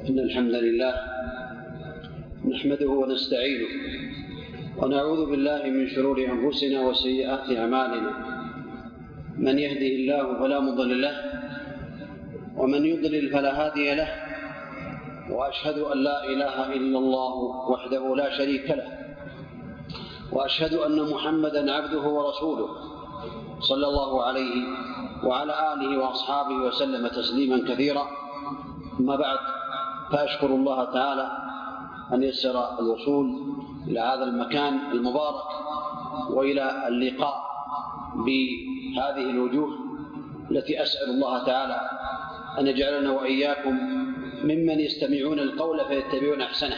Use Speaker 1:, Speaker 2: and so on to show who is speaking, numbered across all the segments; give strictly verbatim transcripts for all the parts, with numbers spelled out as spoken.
Speaker 1: إن الحمد لله نحمده ونستعينه ونعوذ بالله من شرور أنفسنا وسيئات أعمالنا. من يهده الله فلا مضل له ومن يضلل فلا هادي له، وأشهد أن لا إله إلا الله وحده لا شريك له، وأشهد أن محمدًا عبده ورسوله صلى الله عليه وعلى آله وأصحابه وسلم تسليمًا كثيرا. أما بعد، فأشكر الله تعالى أن يسر الوصول إلى هذا المكان المبارك وإلى اللقاء بهذه الوجوه التي أسأل الله تعالى أن يجعلنا وإياكم ممن يستمعون القول فيتبعون أحسنه.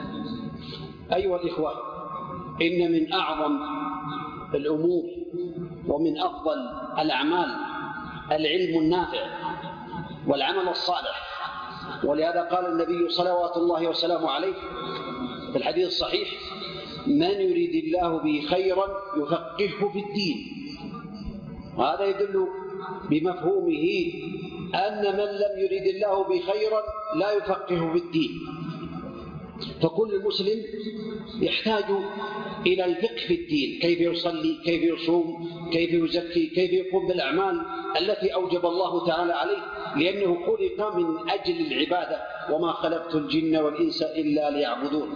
Speaker 1: أيها الإخوة، إن من أعظم الأمور ومن أفضل الأعمال العلم النافع والعمل الصالح، ولهذا قال النبي صلوات الله وسلامه عليه في الحديث الصحيح: من يريد الله به خيرا يفقهه في الدين. وهذا يدل بمفهومه أن من لم يريد الله به خيرا لا يفقهه في الدين. فكل مسلم يحتاج إلى الفقه في الدين، كيف يصلي، كيف يصوم، كيف يزكي، كيف يقوم بالأعمال التي أوجب الله تعالى عليه، لأنه خلق من أجل العبادة: وما خلقت الجن والإنس إلا ليعبدون.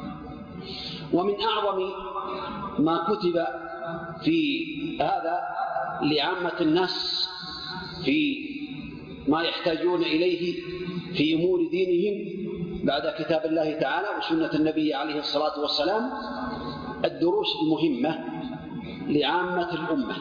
Speaker 1: ومن أعظم ما كتب في هذا لعامة الناس في ما يحتاجون إليه في أمور دينهم بعد كتاب الله تعالى وسنة النبي عليه الصلاة والسلام الدروس المهمة لعامة الأمة،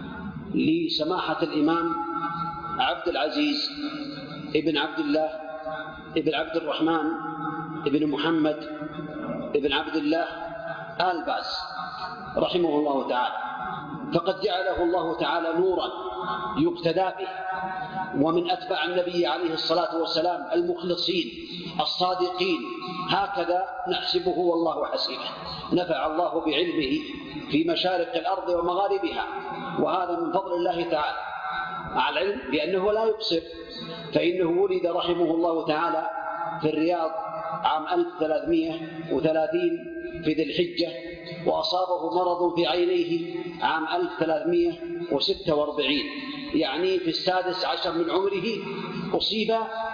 Speaker 1: لسماحة الإمام عبد العزيز ابن عبد الله ابن عبد الرحمن ابن محمد ابن عبد الله آل باز رحمه الله تعالى. فقد جعله الله تعالى نورا يقتدى به، ومن أتباع النبي عليه الصلاة والسلام المخلصين الصادقين، هكذا نحسبه والله حسيبه. نفع الله بعلمه في مشارق الأرض ومغاربها، وهذا من فضل الله تعالى على العلم، لأنه لا يقصر، فإنه ولد رحمه الله تعالى في الرياض عام ألف وثلاثمائة وثلاثين في ذي الحجة، وأصابه مرض في عينيه عام ألف وثلاثمائة وستة وأربعين، يعني في السادس عشر من عمره أصيب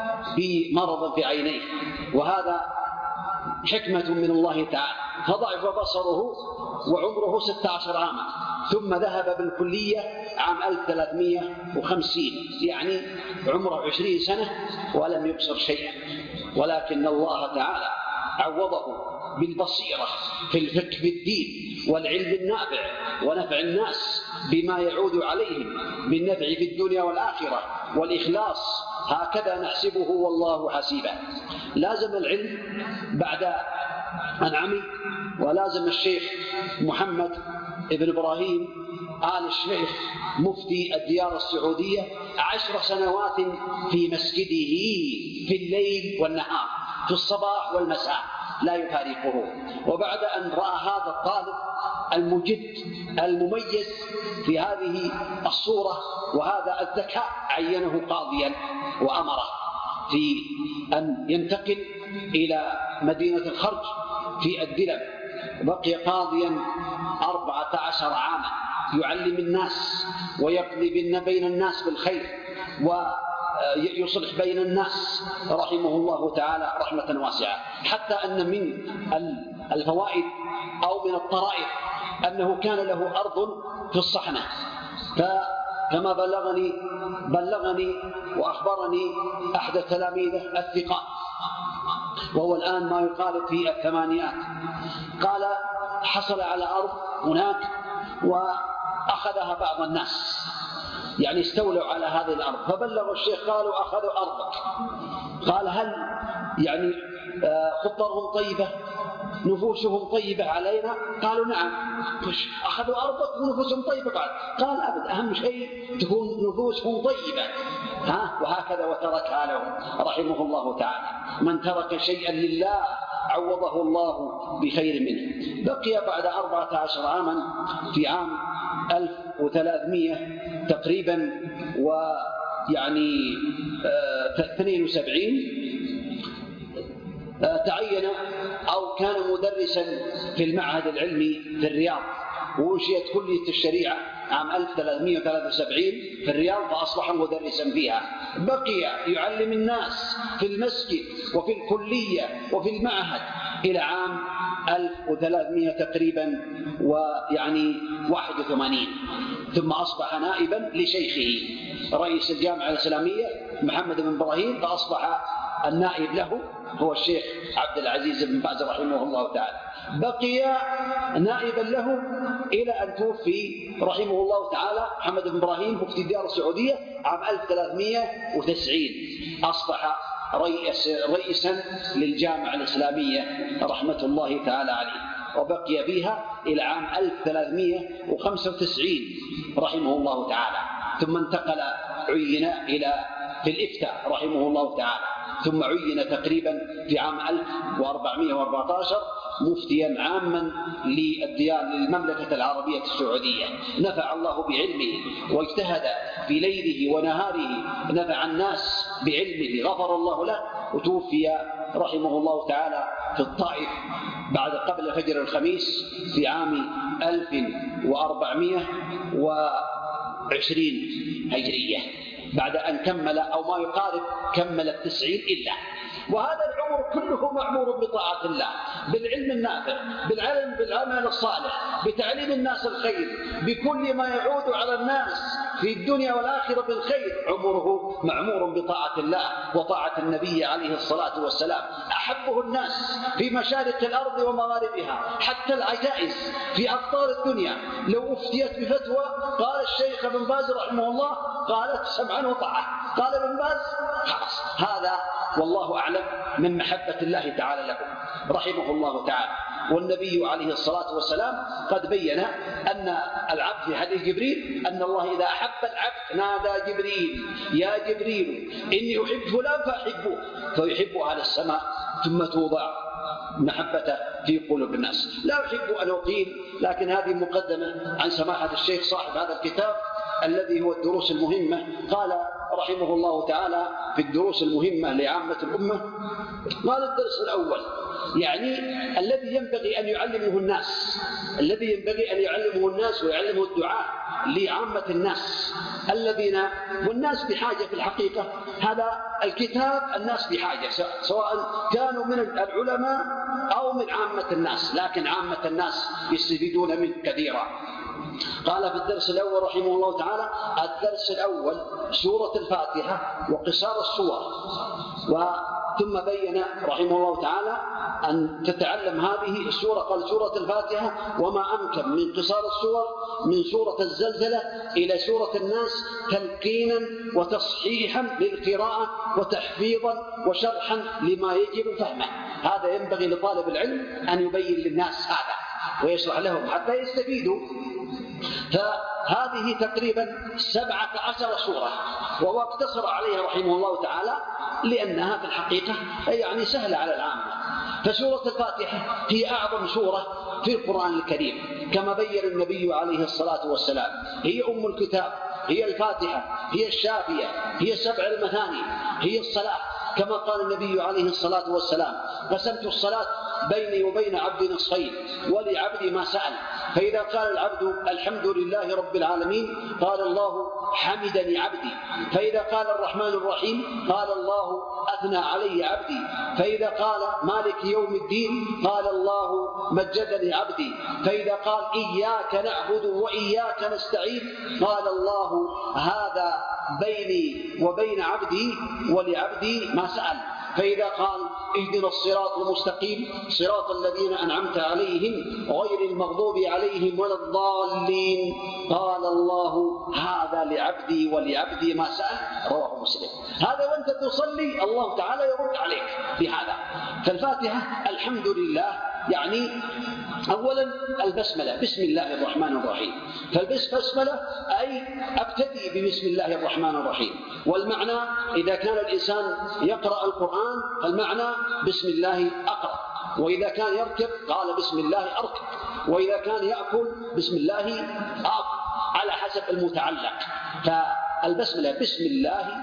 Speaker 1: بمرض في عينيه، وهذا حكمة من الله تعالى. فضعف بصره وعمره ستة عشر عاما، ثم ذهب بالكلية عام ألف وثلاثمائة وخمسين، يعني عمره عشرين سنة ولم يبصر شيئا. ولكن الله تعالى عوضه بالبصيرة في الفقه في الدين والعلم النافع ونفع الناس بما يعود عليهم بالنفع في الدنيا والآخرة والإخلاص. هكذا نحسبه والله حسيبه. لازم العلم بعد أن عمي، ولازم الشيخ محمد ابن إبراهيم آل الشيخ مفتي الديار السعودية عشر سنوات في مسجده في الليل والنهار، في الصباح والمساء لا يفارقه. وبعد أن رأى هذا الطالب المجد المميز في هذه الصورة وهذا الذكاء، عينه قاضيا وأمره في أن ينتقل إلى مدينة الخرج في الدلم. بقي قاضيا أربعة عشر عاما يعلم الناس ويقضي بين الناس بالخير ويصلح بين الناس رحمه الله تعالى رحمة واسعة. حتى أن من الفوائد أو من الطرائف أنه كان له أرض في الصحنة، فكما بلغني بلغني وأخبرني أحد تلاميذه الثقات، وهو الآن ما يقارب في الثمانيات، قال حصل على أرض هناك وأخذها بعض الناس، يعني استولوا على هذه الأرض، فبلغوا الشيخ قالوا أخذوا أرضك. قال هل يعني خطرهم طيبة، نفوسهم طيبة علينا؟ قالوا نعم. أخذوا أرضك ونفوسهم طيبة؟ قال قال أبدا، أهم شيء تكون نفوسهم طيبة. ها وهكذا وتركها لهم رحمه الله تعالى. من ترك شيئا لله عوضه الله بخير منه. بقي بعد أربعة عشر عاما في عام ألف وثلاثمائة تقريبا ويعني اثنين وسبعين تعين أو كان مدرسا في المعهد العلمي في الرياض، وأنشئت كلية الشريعة عام ألف وثلاثمائة وثلاثة وسبعين في الرياض، فأصبح مدرسا فيها. بقي يعلم الناس في المسجد وفي الكلية وفي المعهد إلى عام ألف وثلاثمائة تقريبا ويعني واحد وثمانين، ثم أصبح نائبا لشيخه رئيس الجامعة الإسلامية محمد بن إبراهيم، فأصبح النائب له هو الشيخ عبد العزيز بن باز رحمه الله تعالى. بقي نائبا له إلى أن توفي رحمه الله تعالى محمد بن إبراهيم مفتي الديار السعودية عام ألف وثلاثمائة وتسعين، أصبح رئيس رئيسا للجامعة الإسلامية رحمة الله تعالى عليه، وبقي فيها إلى عام ألف وثلاثمائة وخمسة وتسعين رحمه الله تعالى، ثم انتقل عين إلى في الإفتاء رحمه الله تعالى، ثم عين تقريبا في عام ألف وأربعمائة وأربعة عشر مفتيا عاما للديار للمملكة العربية السعودية. نفع الله بعلمه واجتهد في ليله ونهاره، نفع الناس بعلمه، غفر الله له، وتوفي رحمه الله تعالى في الطائف بعد قبل فجر الخميس في عام ألف وأربعمائة وعشرين هجرية، بعد أن كمل أو ما يقارب كمل التسعين إلا. وهذا العمر كله معمور بطاعة الله، بالعلم النافع، بالعلم بالعمل الصالح، بتعليم الناس الخير، بكل ما يعود على الناس في الدنيا والآخرة بالخير. عمره معمور بطاعة الله وطاعة النبي عليه الصلاة والسلام. أحبه الناس في مشارق الأرض ومغاربها، حتى العجائز في أقطار الدنيا لو أفتيت بفتوى قال الشيخ ابن باز رحمه الله قالت سمعا وطاعة، قال ابن باز خلاص. هذا والله أعلم من محبة الله تعالى له رحمه الله تعالى. والنبي عليه الصلاة والسلام قد بين أن العبد في حديث جبريل أن الله إذا أحب العبد نادى جبريل يا جبريل إني أحب فلان فأحبه، فيحب أهل السماء ثم توضع محبته في قلوب الناس. لا أحب أن أطيل، لكن هذه مقدمة عن سماحة الشيخ صاحب هذا الكتاب الذي هو الدروس المهمة. قال رحمه الله تعالى في الدروس المهمة لعامة الأمة، قال الدرس الأول يعني الذي ينبغي أن يعلمه الناس، الذي ينبغي أن يعلمه الناس ويعلمه الدعاء لعامة الناس الذين، والناس بحاجة في الحقيقة. هذا الكتاب الناس بحاجة، سواء كانوا من العلماء أو من عامة الناس، لكن عامة الناس يستفيدون منه كثيرا. قال في الدرس الأول رحمه الله تعالى: الدرس الأول سورة الفاتحة وقصار السور. ثم بين رحمه الله تعالى أن تتعلم هذه السورة، قال سورة الفاتحة وما أمكن من قصار السور من سورة الزلزلة إلى سورة الناس تلقينا وتصحيحا للقراءة وتحفيظا وشرحا لما يجب فهمه. هذا ينبغي لطالب العلم أن يبين للناس هذا ويشرح لهم حتى يستفيدوا. فهذه تقريبا سبعة عشر سورة، وهو اقتصر عليها رحمه الله تعالى لأنها في الحقيقة يعني سهلة على العامة. فسورة الفاتحة هي أعظم سورة في القرآن الكريم كما بين النبي عليه الصلاة والسلام، هي أم الكتاب، هي الفاتحة، هي الشافية، هي سبع المثاني، هي الصلاة، كما قال النبي عليه الصلاة والسلام: قسمت الصلاة بيني وبين عبدي نصفين ولعبدي ما سأل، فإذا قال العبد الحمد لله رب العالمين قال الله حمدني عبدي، فإذا قال الرحمن الرحيم قال الله أثنى علي عبدي، فإذا قال مالك يوم الدين قال الله مجدني عبدي، فإذا قال إياك نعبد وإياك نستعين قال الله هذا بيني وبين عبدي ولعبدي ما سأل، فإذا قال اهدنا الصراط المستقيم صراط الذين أنعمت عليهم غير المغضوب عليهم ولا الضالين قال الله هذا لعبدي ولعبدي ما سأل، رواه مسلم. هذا وأنت تصلي الله تعالى يرد عليك بهذا. فالفاتحة الحمد لله يعني أولا البسملة، بسم الله الرحمن الرحيم. فالبسملة أي أبتدي ببسم الله الرحمن الرحيم، والمعنى إذا كان الإنسان يقرأ القرآن فالمعنى بسم الله أقرأ، وإذا كان يركب قال بسم الله أركب، وإذا كان يأكل بسم الله آكل، على حسب المتعلق. فالبسملة بسم الله الرحمن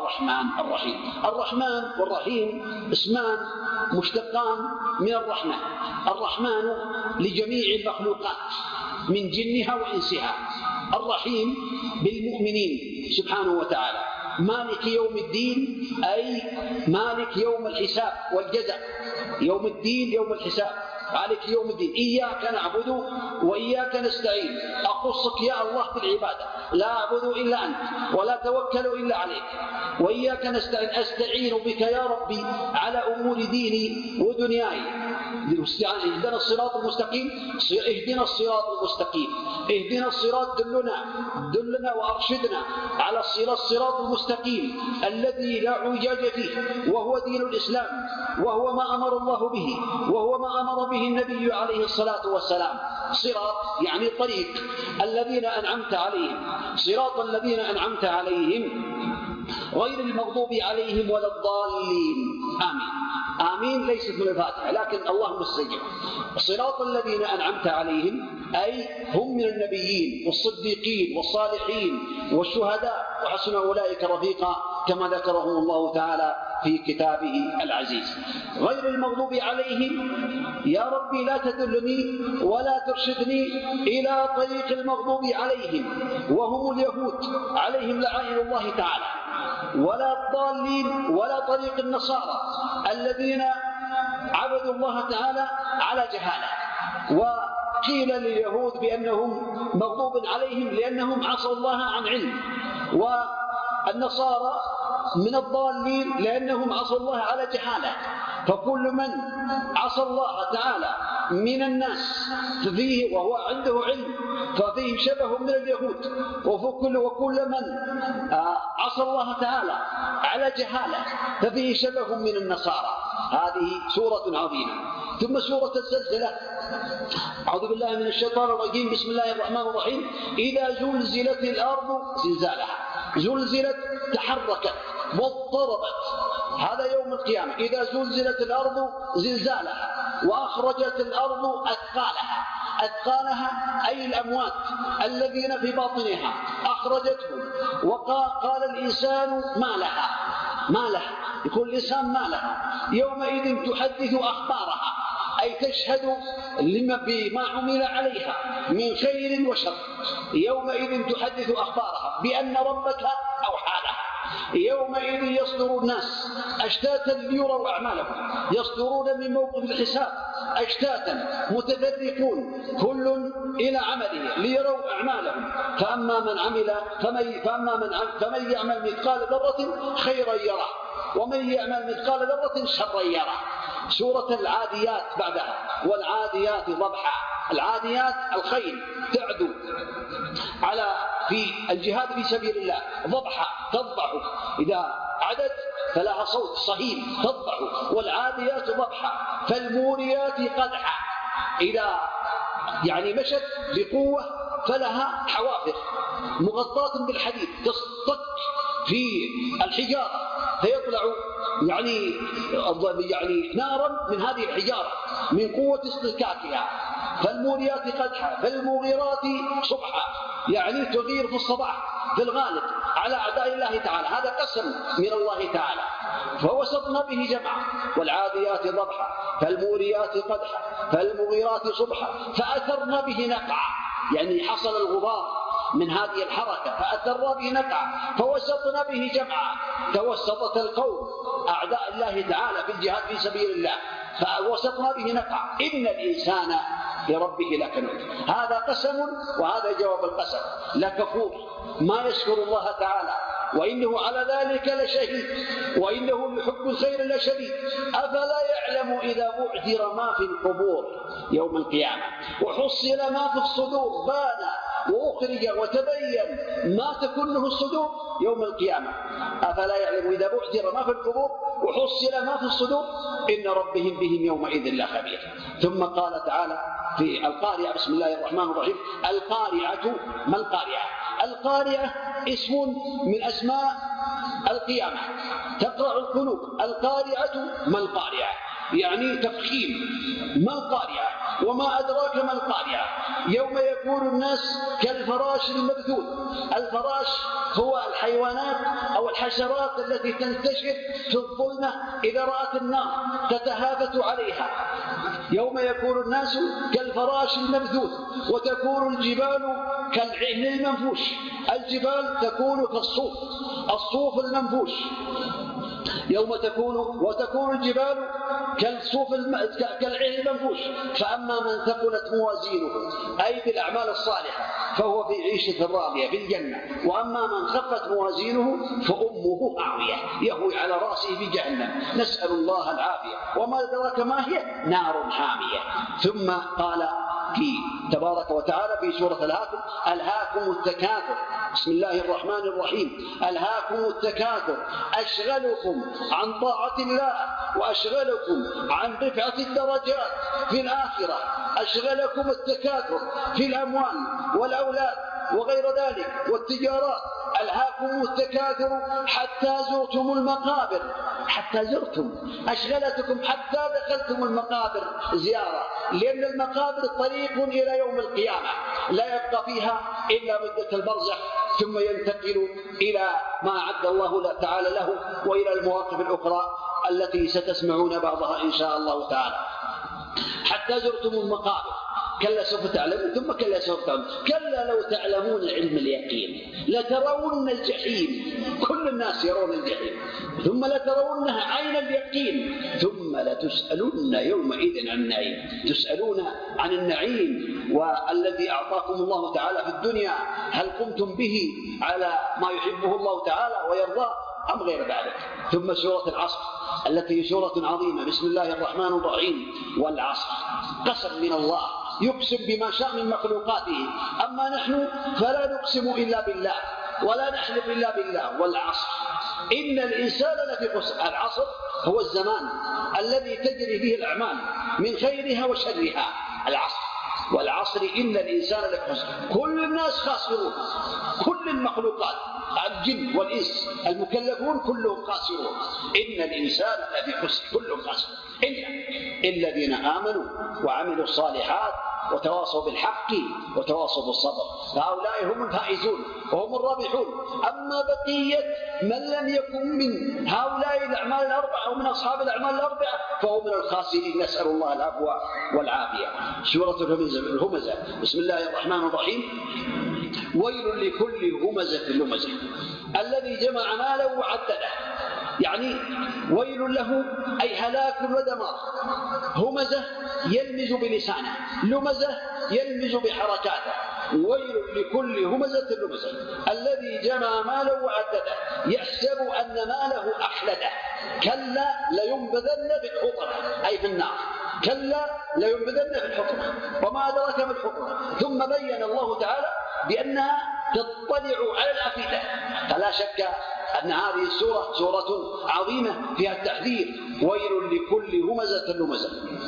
Speaker 1: الرحمن الرحيم. الرحمن والرحيم اسمان مشتقان من الرحمة. الرحمن لجميع المخلوقات من جنها وإنسها، الرحيم بالمؤمنين سبحانه وتعالى. مالك يوم الدين أي مالك يوم الحساب والجزاء، يوم الدين يوم الحساب، مالك يوم الدين. إياك نعبد وإياك نستعين، أخصك يا الله بالعبادة، لا أعبد إلا أنت ولا توكل إلا عليك، وإياك نستعين، أستعين بك يا ربي على أمور ديني ودنياي. اهدنا الصراط المستقيم، اهدنا الصراط المستقيم، اهدنا الصراط، دلنا دلنا وأرشدنا على الصراط المستقيم الذي لا عوجاج فيه، وهو دين الإسلام، وهو ما أمر الله به، وهو ما أمر به النبي عليه الصلاة والسلام. صراط يعني طريق الذين أنعمت عليهم، صراط الذين أنعمت عليهم غير المغضوب عليهم ولا الضالين. آمين. آمين ليست من الفاتحة لكن اللهم استجب. صراط الذين أنعمت عليهم أي هم من النبيين والصديقين والصالحين والشهداء وحسن أولئك رفيقا، كما ذكرهم الله تعالى في كتابه العزيز. غير المغضوب عليهم يا ربي لا تدلني ولا ترشدني إلى طريق المغضوب عليهم وهم اليهود عليهم لعائن الله تعالى، ولا الضالين ولا طريق النصارى الذين عبدوا الله تعالى على جهالة. وقيل لليهود بأنهم مغضوب عليهم لأنهم عصوا الله عن علم، والنصارى من الضالين لأنهم عصوا الله على جهالة. فكل من عصى الله تعالى من الناس فيه وهو عنده علم ففيه شبه من اليهود، وكل وكل من عصى الله تعالى على جهالة ففيه شبه من النصارى. هذه سورة عظيمة. ثم سورة الزلزلة. أعوذ بالله من الشيطان الرجيم، بسم الله الرحمن الرحيم. إذا زلزلت الأرض زلزالها، زلزلت تحركت واضطربت، هذا يوم القيامة. إذا زلزلت الأرض زلزالها وأخرجت الأرض أثقالها، أثقالها أي الأموات الذين في باطنها أخرجتهم. وقال الإنسان ما لها، ما لها، يقول الإنسان ما لها يومئذ تحدث أخبارها، أي تشهد لما بما عمل عليها من خير وشر. يومئذ تحدث أخبارها بأن ربك أوحى لها. يومئذ يصدر الناس أشتاتا ليروا أعمالهم، يصدرون من موقف الحساب أشتاتا متفرقون كل إلى عمله ليروا أعمالهم. فأما من عمل فمن, فأما من, عمل فمن يعمل مثقال ذرة خيرا يره، ومن يعمل مثقال ذرة شرا يره. سورة العاديات بعدها، والعاديات ضبحا. العاديات الخيل تعدو على في الجهاد في سبيل الله، ضبحا تضبح، إذا عدت فلها صوت صهيل تضبح. والعاديات ضبحا فالموريات قدحا، إذا يعني مشت بقوة فلها حوافر مغطاة بالحديد تصطك في الحجارة فيطلع يعني يعني نارا من هذه الحجارة من قوة اصطكاكها. فالموريات قدحا فالمغيرات صبحا، يعني تغير في الصباح في الغالب على أعداء الله تعالى. هذا قسم من الله تعالى فوسطنا به جمعا. والعاديات ضبحا فالموريات قدحا فالمغيرات صبحا فأثرنا به نقعا، يعني حصل الغبار من هذه الحركة فأثر به نقعا فوسطنا به جمعا. توسطت القوم أعداء الله تعالى في الجهاد في سبيل الله فوسطنا به نقعا. إن الإنسان لربه لكنود. هذا قسم وهذا جواب القسم. لكفور ما يشكر الله تعالى، وإنه على ذلك لشهيد، وإنه لحب الخير لشديد. أفلا يعلم إذا بعثر ما في القبور يوم القيامة وحصل ما في الصدور بان وأخرج وتبين ما تكنه الصدور يوم القيامة. أفلا يعلم إذا بعثر ما في القبور وحصل ما في الصدور إن ربهم بهم يومئذ لخبير. ثم قال تعالى في القارعة، بسم الله الرحمن الرحيم. القارعة ما القارعة؟ القارعة اسم من أسماء القيامة تقرع القلوب. القارعة ما القارعة؟ يعني تفخيم. ما القارعة؟ وما أدراك ما القارعة؟ يوم يكون الناس كالفراش المبثوث. الفراش هو الحيوانات أو الحشرات التي تنتشر في الظلمة إذا رأت النار تتهافت عليها. يوم يكون الناس كالفراش المبثوث وتكون الجبال كالعهن المنفوش. الجبال تكون كالصوف، الصوف المنفوش. يوم تكون وتكون الجبال كالصوف الم... كالعهن المنفوش. فأما من ثقلت موازينه أي بالأعمال الصالحة فهو في عيشة راضية في الجنة، وأما من خفت موازينه فأمه هاوية يهوي على رأسه في جهنم، نسأل الله العافية. وما أدراك ما هي؟ نار حامية. ثم قال في تبارك وتعالى في سورة الهاكم: ألهاكم التكاثر. بسم الله الرحمن الرحيم: ألهاكم التكاثر أشغلكم عن طاعة الله وأشغلكم عن رفعة الدرجات في الآخرة. أشغلكم التكاثر في الأموال والأولاد وغير ذلك والتجارات. ألهاكم التكاثر حتى زرتم المقابر. حتى زرتم، أشغلتكم حتى دخلتم المقابر زيارة، لأن المقابر طريق إلى يوم القيامة لا يبقى فيها إلا مدة البرزخ، ثم ينتقل إلى ما أعد الله تعالى له وإلى المواقف الأخرى التي ستسمعون بعضها إن شاء الله تعالى. حتى زرتم المقابر. كلا سوف تعلمون ثم كلا سوف تعلمون. كلا لو تعلمون علم اليقين لترون الجحيم. كل الناس يرون الجحيم. ثم لترونها عين اليقين ثم لتسألن يومئذ عن النعيم. تسألون عن النعيم والذي أعطاكم الله تعالى في الدنيا، هل قمتم به على ما يحبه الله تعالى ويرضاه أم غير ذلك. ثم سورة العصر التي هي سورة عظيمة. بسم الله الرحمن الرحيم: والعصر. قسم من الله يقسم بما شاء من مخلوقاته، أما نحن فلا نقسم إلا بالله ولا نحلف إلا بالله. والعصر إن الإنسان لفي خسر. العصر هو الزمان الذي تجري فيه الأعمال من خيرها وشرها. العصر. والعصر إن الإنسان لفي خسر. كل الناس خاسرون، كل المخلوقات الجن والإنس المكلفون كلهم خاسرون. إن الإنسان لفي خسر، كلهم خاسرون إلا الذين آمنوا وعملوا الصالحات وتواصوا بالحق وتواصوا بالصبر، فهؤلاء هم الفائزون وهم الرابحون. أما بقية من لم يكن من هؤلاء الأعمال الأربعة أو من أصحاب الأعمال الأربعة فهو من الخاسرين، نسأل الله العفو والعافية. سورة الهمزة. بسم الله الرحمن الرحيم: ويل لكل همزة لمزة الذي جمع ماله وعدده. يعني ويل له أي هلاك ودمار. همزة يلمز بلسانه، لمزة يلمز بحركاته. ويل لكل همزة لمزة الذي جمع ماله وعدده يحسب أن ماله أخلده. كلا لينبذن في الحطمة أي في النار. كلا لينبذن في الحطمة. وما أدراك ما الحطمة. ثم بين الله تعالى بأنها تطلع على الأفئدة. فلا شك أن هذه السورة سورة عظيمة فيها التحذير. ويل لكل همزة لمزة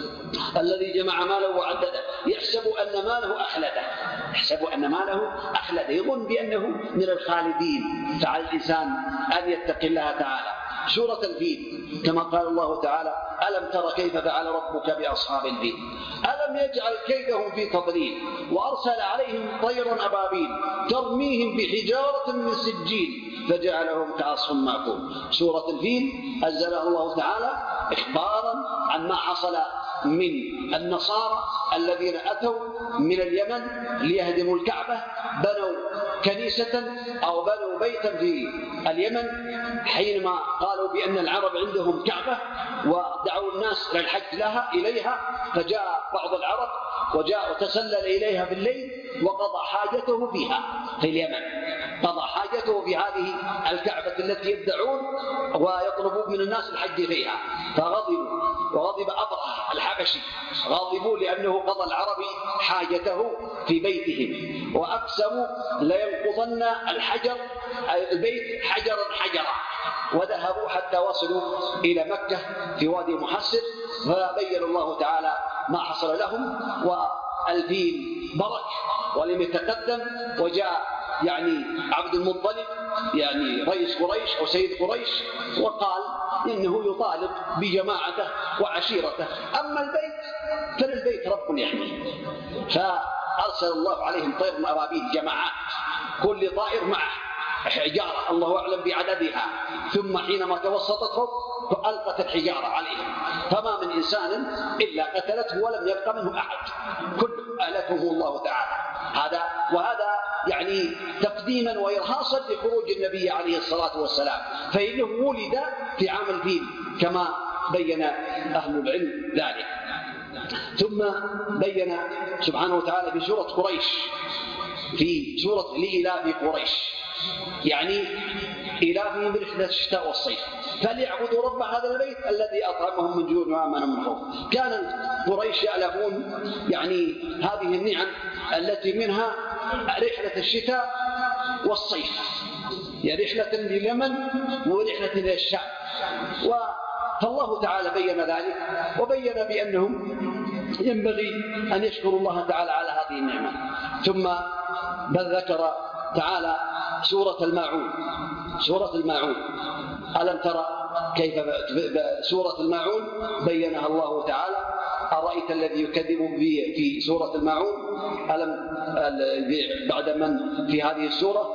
Speaker 1: الذي جمع ماله وعدده يحسب أن ماله أخلده. يحسب أن ماله أخلده، يظن بأنه من الخالدين. فعلى الإنسان أن يتقي الله تعالى. سورة الفيل كما قال الله تعالى: ألم تر كيف فعل ربك بأصحاب الفيل ألم يجعل كيدهم في تضليل وأرسل عليهم طيرا أبابيل ترميهم بحجارة من سجيل فجعلهم كعصف مأكول. سورة الفيل أنزلها الله تعالى إخبارا عن ما حصل من النصارى الذين أتوا من اليمن ليهدموا الكعبة. بنوا كنيسة أو بنوا بيتا في اليمن حينما قالوا بأن العرب عندهم كعبة ودعوا الناس إلى الحج لها إليها. فجاء بعض العرب وجاء وتسلل إليها بالليل وقضى حاجته فيها في اليمن. قضى حاجته في هذه الكعبة التي يدعون ويطلبون من الناس الحج فيها. فغضبوا وغضب أبرهة الحبشي، غضبوا لأنه قضى العربي حاجته في بيتهم وأقسموا لينقضن الحجر البيت حجرا حجرا. وذهبوا حتى وصلوا إلى مكة في وادي محسر، فبين الله تعالى ما حصل لهم. والفيل برك ولم يتقدم وجاء يعني عبد المطلب يعني رئيس قريش أو سيد قريش، وقال إنه يطالب بجماعته وعشيرته، أما البيت فللبيت رب يحميه، فأرسل الله عليهم طير أبابيل جماعات، كل طائر معه حجارة الله أعلم بعددها، ثم حينما توسطتهم فألقت الحجارة عليهم، فما من إنسان إلا قتلته ولم يبق منه أحد، كل أهلكه الله تعالى. هذا وهذا يعني تقديما وإرهاصا لخروج النبي عليه الصلاة والسلام، فإنه ولد في عام الفيل كما بين أهل العلم ذلك. ثم بين سبحانه وتعالى في سورة قريش، في سورة لإلاف قريش، يعني إلافهم رحلة الشتاء والصيف، فليعبدوا رب هذا البيت الذي أطعمهم من جوع وآمنهم من خوف. كان قريش يألفون يعني هذه النعم التي منها رحلة الشتاء والصيف، يعني رحلة لليمن ورحلة للشام، فالله تعالى بين ذلك وبين بأنهم ينبغي أن يشكروا الله تعالى على هذه النعمة. ثم بل ذكر تعالى سورة الماعون، سورة الماعون ألم ترى كيف سورة الماعون بينها الله تعالى؟ أرأيت الذي يكذب في سورة الماعون، ألم بعد من في هذه السورة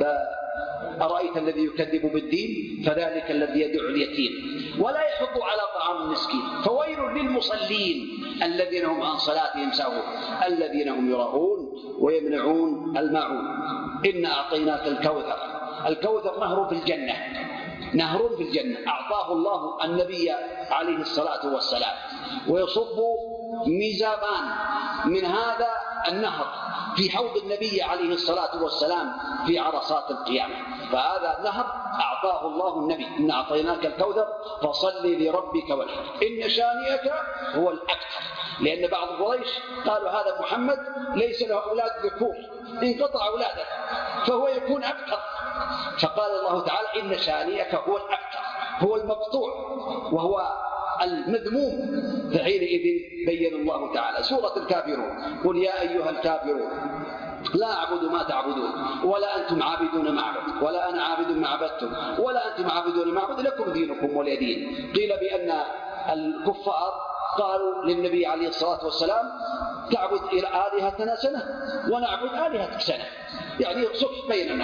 Speaker 1: أرأيت الذي يكذب بالدين فذلك الذي يدعو اليتيم ولا يحض على طعام المسكين فويل للمصلين الذين هم عن صلاتهم ساهون الذين هم يراءون ويمنعون الماعون. إن أعطيناك الكوثر، الكوثر نهر في الجنة، نهر في الجنة أعطاه الله النبي عليه الصلاة والسلام، ويصب ميزابان من هذا النهر في حوض النبي عليه الصلاة والسلام في عرصات القيامة، فهذا نهر أعطاه الله النبي. إن أعطيناك الكوثر فصل لربك وانحر إن شانئك هو الأبتر، لأن بعض قريش قالوا هذا محمد ليس له أولاد ذكور، انقطع أولاده فهو يكون أبتر، فقال الله تعالى إن شانئك هو الأبتر، هو المقطوع وهو المذموم. فحينئذ بين الله تعالى سورة الكافرون قل يا أيها الكافرون لا أعبد ما تعبدون ولا أنتم عابدون ما أعبد ولا أنا عابد ما عبدتم ولا أنتم عابدون ما أعبد لكم دينكم ولي دين. قيل بأن الكفار قالوا للنبي عليه الصلاة والسلام تعبد آلهتنا سنة ونعبد آلهتك سنة، يعني صلح بيننا.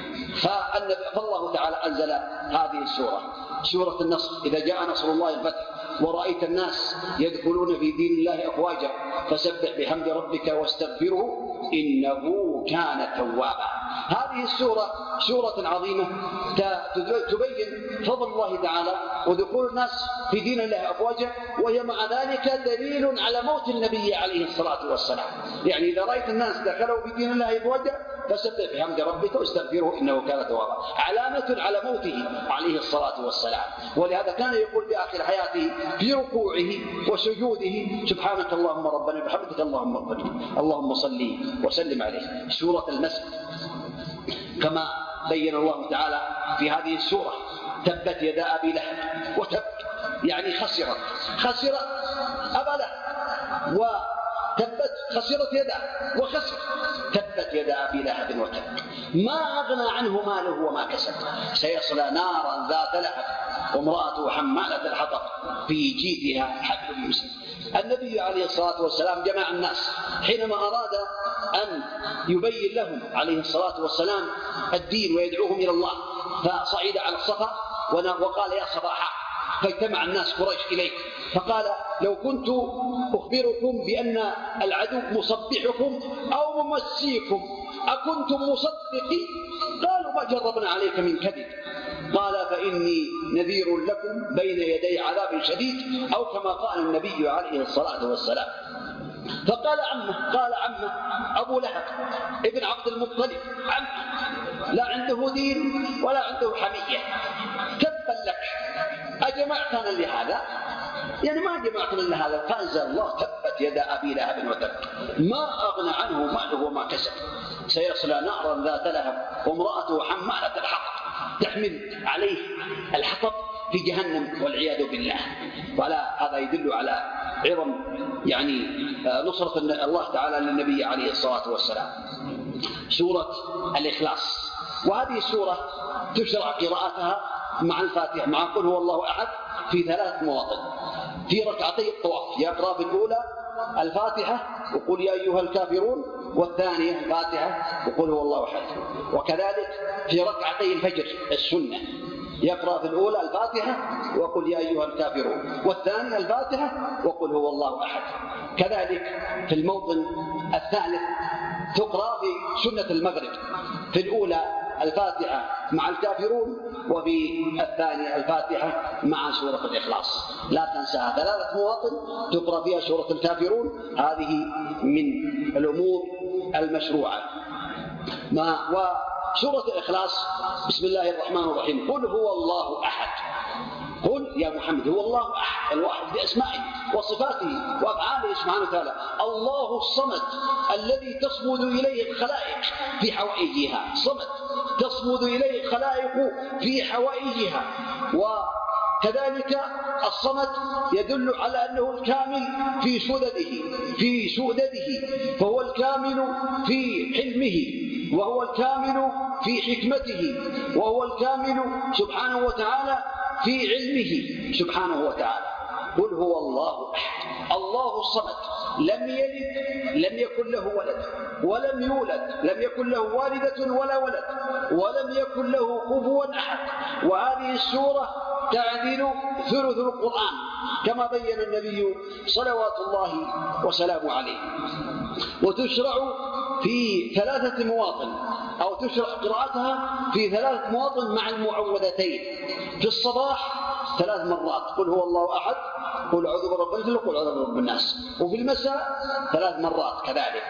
Speaker 1: فالله تعالى أنزل هذه السورة، سورة النصر، إذا جاء نصر الله الفتح ورأيت الناس يدخلون في دين الله أفواجا فسبح بحمد ربك واستغفره إنه كان توابا. هذه السورة سورة عظيمة تبين فضل الله تعالى ودخول الناس في دين الله أفواجا، وهي مع ذلك دليل على موت النبي عليه الصلاة والسلام. يعني إذا رأيت الناس دخلوا في دين الله أفواجا فسبح بحمد ربك واستغفره إنه كان توابا، علامة على موته عليه الصلاة والسلام. ولهذا كان يقول في آخر حياته في ركوعه وسجوده سبحانك اللهم ربنا بحمدك اللهم اغفر اللهم صل وسلم عليه. سورة المسجد كما بين الله تعالى في هذه السورة تبت يدا أبي لهب وتب، يعني خسرت خسرت أبا لهب وتبت خسرت يدا وخسر تبت يدا أبي لهب وتب ما أغنى عنه ماله وما كسب سيصلى نارا ذات لهب وامرأته حمالة الحطب في جيدها حبل من مسد. النبي عليه الصلاة والسلام جمع الناس حينما أراد أن يبين لهم عليه الصلاة والسلام الدين ويدعوهم إلى الله، فصعد على الصفا وقال يا صباحا، فاجتمع الناس قريش إليه فقال لو كنت أخبركم بأن العدو مصبحكم أو ممسيكم أكنتم مصدقين؟ قالوا ما جربنا عليك من كذب. قال فإني نذير لكم بين يدي عذاب شديد أو كما قال النبي عليه الصلاة والسلام. فقال عمه قال عمه أبو لهب ابن عبد المطلب عمه لا عنده دين ولا عنده حمية، تبا لك أجمعتنا لهذا؟ يعني ما جمعتنا لهذا. فأنزل الله تبت يدا أبي لهب وتب ما أغنى عنه ماله وما كسب سيصلى نارا ذات لهب وامرأته حمالة الحطب تحمل عليه الحطب في جهنم والعياذ بالله. ولا هذا يدل على عظم يعني نصرة الله تعالى للنبي عليه الصلاة والسلام. سورة الإخلاص، وهذه السورة تشرع قراءتها مع الفاتحة مع قل هو الله أحد في ثلاث مواطن. في ركعتي الطواف يقرأ في الأولى الفاتحة وقل يا أيها الكافرون، والثانية الفاتحة وقل هو الله أحد. وكذلك في ركعتي الفجر السنة يقرأ في الأولى الفاتحة وقل يا أيها الكافرون، والثانية الفاتحة وقل هو الله أحد. كذلك في الموطن الثالث تقرأ في سنة المغرب في الأولى الفاتحة مع الكافرون، وفي الثانية الفاتحة مع سورة الإخلاص. لا تنساها، ثلاثة مواطن تقرأ فيها سورة الكافرون، هذه من الأمور المشروعة. ما وسورة الإخلاص بسم الله الرحمن الرحيم قل هو الله أحد. قل يا محمد هو الله أحد، الواحد بأسمائه وصفاته وأفعاله سبحانه وتعالى، الله الصمد الذي تصمد إليه الخلائق في حوائجها، صمد تصمد إليه الخلائق في حوائجها. وكذلك الصمد يدل على أنه الكامل في سدده في سؤدده، فهو الكامل في حلمه، وهو الكامل في حكمته، وهو الكامل سبحانه وتعالى في علمه سبحانه وتعالى. قل هو الله أحد، الله الصمد، لم يلد لم يكن له ولد ولم يولد، لم يكن له والدة ولا ولد، ولم يكن له كفوا أحد. وهذه السورة تعدل ثلث القرآن كما بين النبي صلوات الله وسلامه عليه. وتشرع في ثلاثة مواطن، أو تشرع قراءتها في ثلاثة مواطن مع المعوذتين. في الصباح ثلاث مرات قل هو الله أحد، قل أعوذ برب الفلق، قل أعوذ برب الناس. وفي المساء ثلاث مرات كذلك.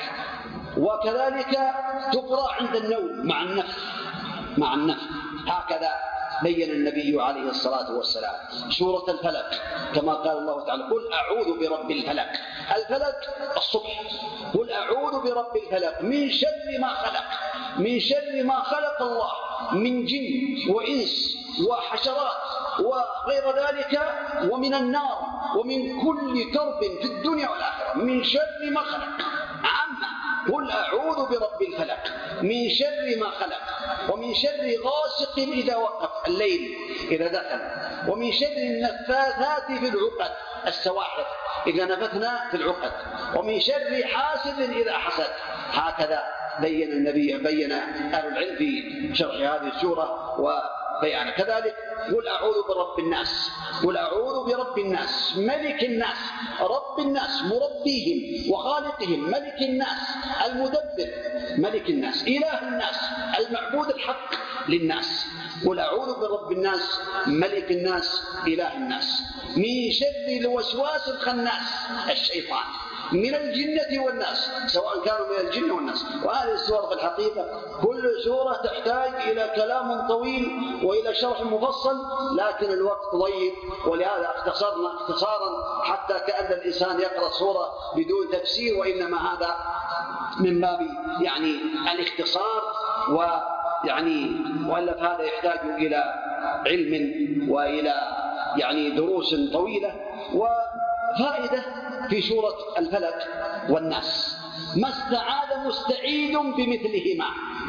Speaker 1: وكذلك تقرأ عند النوم مع النفث مع النفث هكذا بين النبي عليه الصلاة والسلام. سورة الفلق كما قال الله تعالى قل أعوذ برب الفلق، الفلق الصبح، قل أعوذ برب الفلق من شر ما خلق، من شر ما خلق الله من جن وإنس وحشرات وغير ذلك، ومن النار، ومن كل كرب في الدنيا والآخرة، من شر ما خلق. عامة قل أعوذ برب الفلق من شر ما خلق، ومن شر غاسق إذا وقف الليل إذا دخل، ومن شر النفاثات في العقد السواحل إذا نفثنا في العقد، ومن شر حاسد إذا حسد. هكذا بين النبي بين أهل العلم في شرح هذه السورة وبيانه. كذلك قل أعوذ برب الناس، قل أعوذ برب الناس ملك الناس رب الناس مربيهم وخالقهم، ملك الناس المدبر، ملك الناس إله الناس المعبود الحق للناس. قل أعوذ برب الناس ملك الناس إله الناس من شر الوسواس الخناس الشيطان من الجنة والناس، سواء كانوا من الجن والناس. وهذه السورة في الحقيقة كل سورة تحتاج إلى كلام طويل وإلى شرح مفصل، لكن الوقت ضيق، ولهذا اختصرنا اختصارا حتى كأن الإنسان يقرأ سورة بدون تفسير، وإنما هذا من باب يعني الاختصار، ويعني وإلا هذا يحتاج إلى علم وإلى يعني دروس طويلة. وفائدة في سورة الفلق والناس ما استعاذ مستعيد بمثلهما،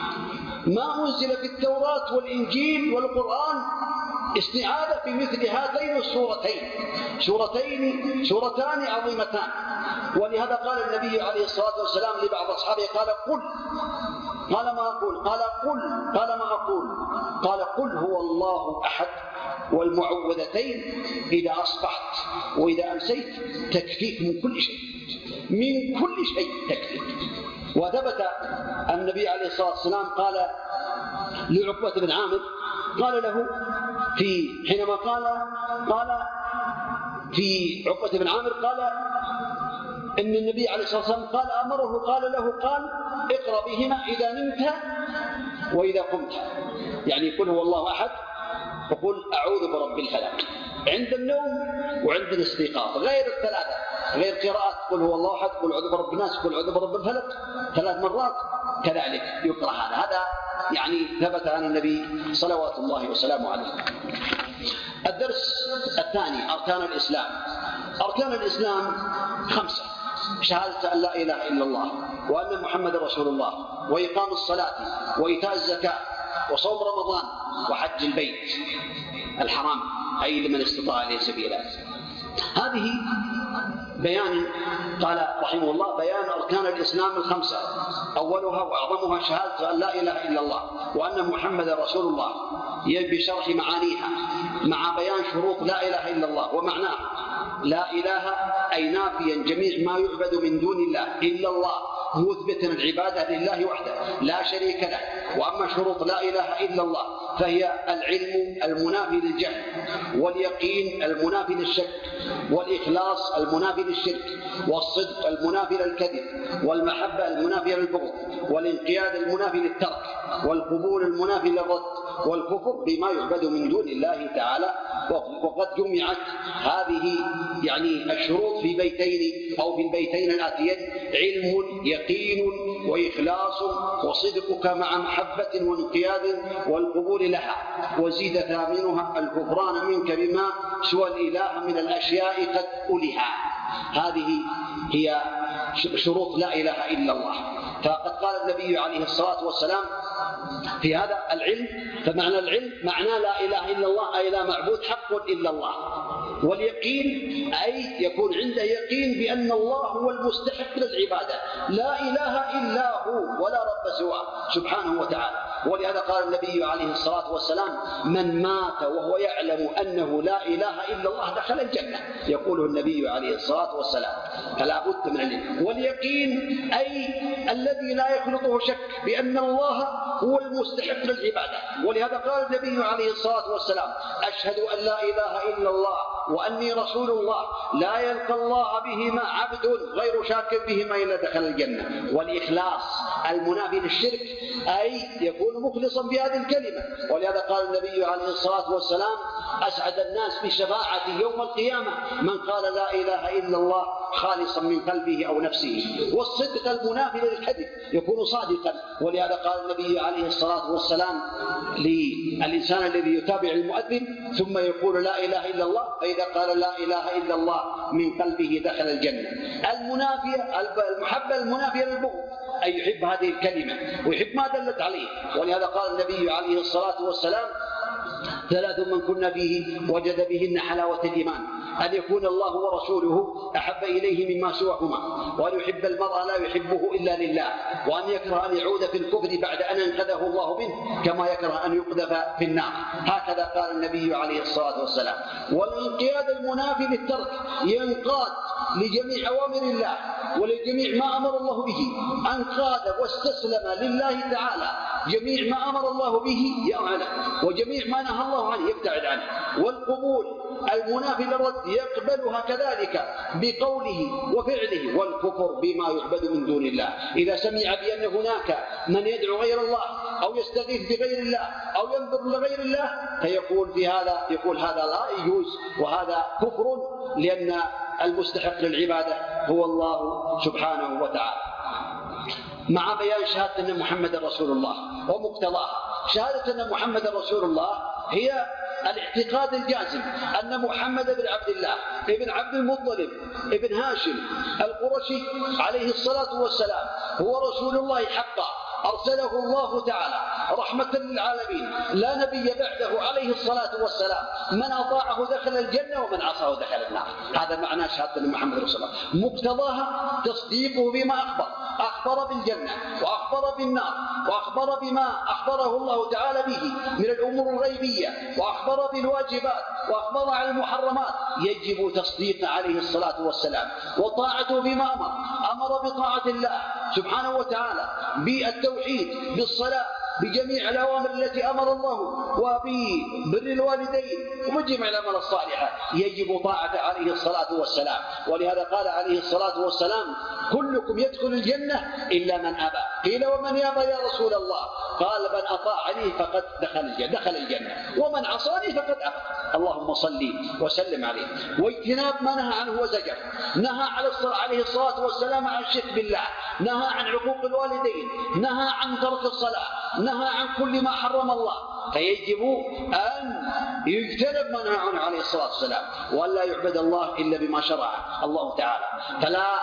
Speaker 1: ما أنزل في التوراة والإنجيل والقرآن استعاذة في مثل هاتين السورتين، سورتين سورتان عظيمتان. ولهذا قال النبي عليه الصلاة والسلام لبعض أصحابه قال قل، قال ما أقول، قال قل، قال ما أقول، قال قل هو الله أحد والمعوذتين إذا أصبحت وإذا أمسيت تكفيك من كل شيء، من كل شيء تكفيك. وثبت النبي عليه الصلاة والسلام قال لعقبة بن عامر، قال له في حينما قال قال في عقبة بن عامر قال إن النبي عليه الصلاة والسلام قال أمره قال له قال اقرأ بهما إذا نمت وإذا قمت، يعني قل هو الله أحد وقل أعوذ برب الفلق عند النوم وعند الاستيقاظ، غير الثلاثة، غير قراءة قل هو الله أحد، قل أعوذ برب الناس، قل أعوذ برب الفلق ثلاث مرات كذلك يقرأ هذا. هذا يعني ثبت عن النبي صلوات الله وسلامه عليه. الدرس الثاني أركان الإسلام. أركان الإسلام خمسة، شهادة أن لا إله إلا الله وأن محمد رسول الله، وإقام الصلاة وإيتاء الزكاة وصوم رمضان وحج البيت الحرام، أي لمن استطاع إليه سبيلا. هذه بيان، قال رحمه الله: بيان أركان الإسلام الخمسة، أولها وأعظمها شهادة أن لا إله إلا الله وأن محمد رسول الله، بشرح معانيها مع بيان شروط لا إله إلا الله ومعناها. لا إله أي نافيا جميع ما يعبد من دون الله إلا الله، مثبتا العبادة لله وحده لا شريك له. وأما شروط لا إله إلا الله فهي العلم المنافي للجهل، واليقين المنافي للشك، والإخلاص المنافي للشرك، والصدق المنافي للكذب، والمحبة المنافية للبغض، والانقياد المنافي للترك، والقبول المنافي للرد، والكفر بما يعبد من دون الله تعالى. وقد جمعت هذه يعني الشروط في بيتين أو في البيتين الآتيين: علم، يقين، وإخلاص، وصدقك مع محبة وانقياد والقبول لها. وزيد ثامنها الكفران منك بما سوى الإله من الأشياء قد ألها. هذه هي شروط لا إله إلا الله. فقد قال النبي عليه الصلاة والسلام في هذا العلم، فمعنى العلم معنى لا إله إلا الله أي لا معبود حق إلا الله. واليقين أي يكون عنده يقين بأن الله هو المستحق للعبادة، لا إله إلا هو ولا رب سواه سبحانه وتعالى. ولهذا قال النبي عليه الصلاة والسلام: من مات وهو يعلم أنه لا إله إلا الله دخل الجنة، يقوله النبي عليه الصلاة والسلام. فلا بد من العلم. واليقين أي الذي لا يخلطه شك بأن الله هو المستحق للعبادة. ولهذا قال النبي عليه الصلاة والسلام: أشهد أن لا إله إلا الله وأني رسول الله، لا يلقى الله بهما عبد غير شاك بهما إلا دخل الجنة. والإخلاص المنافي للشرك أي يكون مخلصا بهذه الكلمة. ولهذا قال النبي عليه الصلاة والسلام: أسعد الناس بشفاعة يوم القيامة من قال لا إله إلا الله خالصا من قلبه أو نفسه. والصدق المنافي للكذب، يكون صادقا. ولهذا قال النبي عليه الصلاة والسلام للإنسان الذي يتابع المؤذن ثم يقول لا إله إلا الله، فإذا قال لا إله إلا الله من قلبه دخل الجنة. المنافية المحبة المنافية للبغض أي يحب هذه الكلمة ويحب ما دلت عليه. ولهذا قال النبي عليه الصلاة والسلام: ثلاث من كن فيه وجد بهن حلاوة الإيمان: أن يكون الله ورسوله أحب إليه مما سواهما، وأن يحب المرء لا يحبه إلا لله، وأن يكره أن يعود في الكفر بعد أن أنقذه الله منه كما يكره أن يقذف في النار. هكذا قال النبي عليه الصلاة والسلام. والانقياد المنافي للترك، ينقاد لجميع أوامر الله ولجميع ما أمر الله به، أنقاد واستسلم لله تعالى، جميع ما أمر الله به يعمله وجميع ما نهى الله عنه يبتعد عنه. والقبول المنافي للرد يقبلها كذلك بقوله وفعله. والكفر بما يعبد من دون الله، إذا سمع بأن هناك من يدعو غير الله أو يستغيث بغير الله أو ينظر لغير الله فيقول في هذا يقول هذا لا يجوز وهذا كفر، لأن المستحق للعبادة هو الله سبحانه وتعالى. مع بيان شهادة أن محمد رسول الله ومقتضاها. شهادة أن محمد رسول الله هي الاعتقاد الجازم أن محمد بن عبد الله ابن عبد المطلب ابن هاشم القرشي عليه الصلاة والسلام هو رسول الله حقا، أرسله الله تعالى رحمة للعالمين، لا نبي بعده عليه الصلاة والسلام. من أطاعه دخل الجنة ومن عصاه دخل النار. هذا معنى شهادة أن محمد رسول الله. مقتضاها تصديقه بما أخبر، أخبر بالجنة وأخبر بالنار وأخبر بما أخبره الله تعالى به من الأمور الغيبية، وأخبر بالواجبات وأخبر عن المحرمات. يجب تصديق عليه الصلاة والسلام وطاعته بما أمر. أمر بطاعة الله سبحانه وتعالى، بالتوحيد، بالصلاة، بجميع الأوامر التي أمر الله، وببر الوالدين وبجميع الأعمال الصالحة يجب طاعة عليه الصلاة والسلام. ولهذا قال عليه الصلاة والسلام: كلكم يدخل الجنة إلا من أبى. قيل: ومن يأبى يا رسول الله؟ قال: من أطاعني فقد دخل الجنة, دخل الجنة ومن عصاني فقد أبى. اللهم صل وسلم عليه. واجتناب ما نهى عنه وزجر. نهى عليه الصلاة والسلام عن الشرك بالله، نهى عن عقوق الوالدين، نهى عن ترك الصلاة، نهى عن كل ما حرم الله. فيجب أن يجتنب ما نهى عنه عليه الصلاة والسلام، وأن لا يعبد الله إلا بما شرع الله تعالى. فلا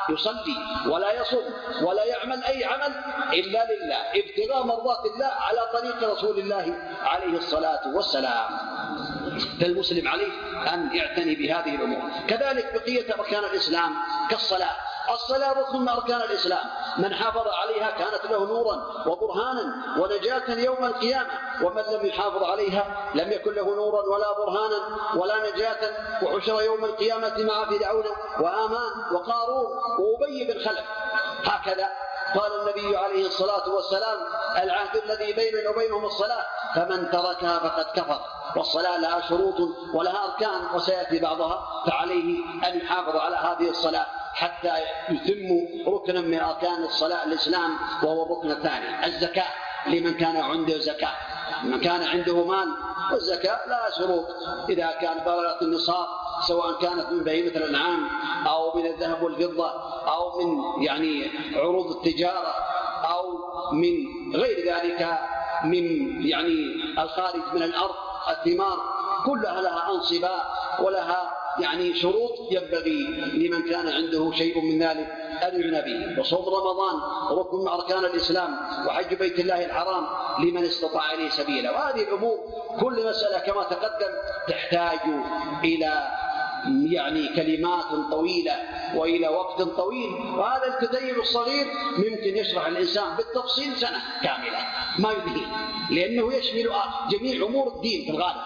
Speaker 1: يصلي ولا يصوم ولا يعمل أي عمل إلا لله ابتغاء مرضات الله على طريق رسول الله عليه الصلاة والسلام. فالمسلم عليه أن يعتني بهذه الأمور. كذلك بقية أركان الإسلام كالصلاة. الصلاة ركن من أركان الإسلام، من حافظ عليها كانت له نورا وبرهانا ونجاة يوم القيامة، ومن لم يحافظ عليها لم يكن له نورا ولا برهانا ولا نجاة، وحشر يوم القيامة مع فرعون وآمان وقارون وأبي بن خلف. هكذا قال النبي عليه الصلاة والسلام: العهد الذي بيننا وبينهم الصلاة، فمن تركها فقد كفر. والصلاة لها شروط ولها أركان وسيأتي بعضها، فعليه أن يحافظ على هذه الصلاة حتى يتم ركنا من أركان الصلاة الإسلام، وهو الركن الثاني. الزكاة لمن كان عنده زكاة، من كان عنده مال، والزكاة لها شروط. إذا كان بلغت النصاب، سواء كانت من بهيمة الأنعام أو من الذهب والفضة أو من يعني عروض التجارة أو من غير ذلك من يعني الخارج من الأرض، الثمار كلها لها أنصبة ولها يعني شروط ينبغي لمن كان عنده شيء من ذلك أن يعنى به. وصوم رمضان ركن من أركان الإسلام، وحج بيت الله الحرام لمن استطاع إليه سبيلا. وهذه الأمور كل مسألة كما تقدم تحتاج إلى يعني كلمات طويلة وإلى وقت طويل، وهذا الكتيب الصغير ممكن يشرح الإنسان بالتفصيل سنة كاملة ما ينتهي، لأنه يشمل جميع أمور الدين في الغالب.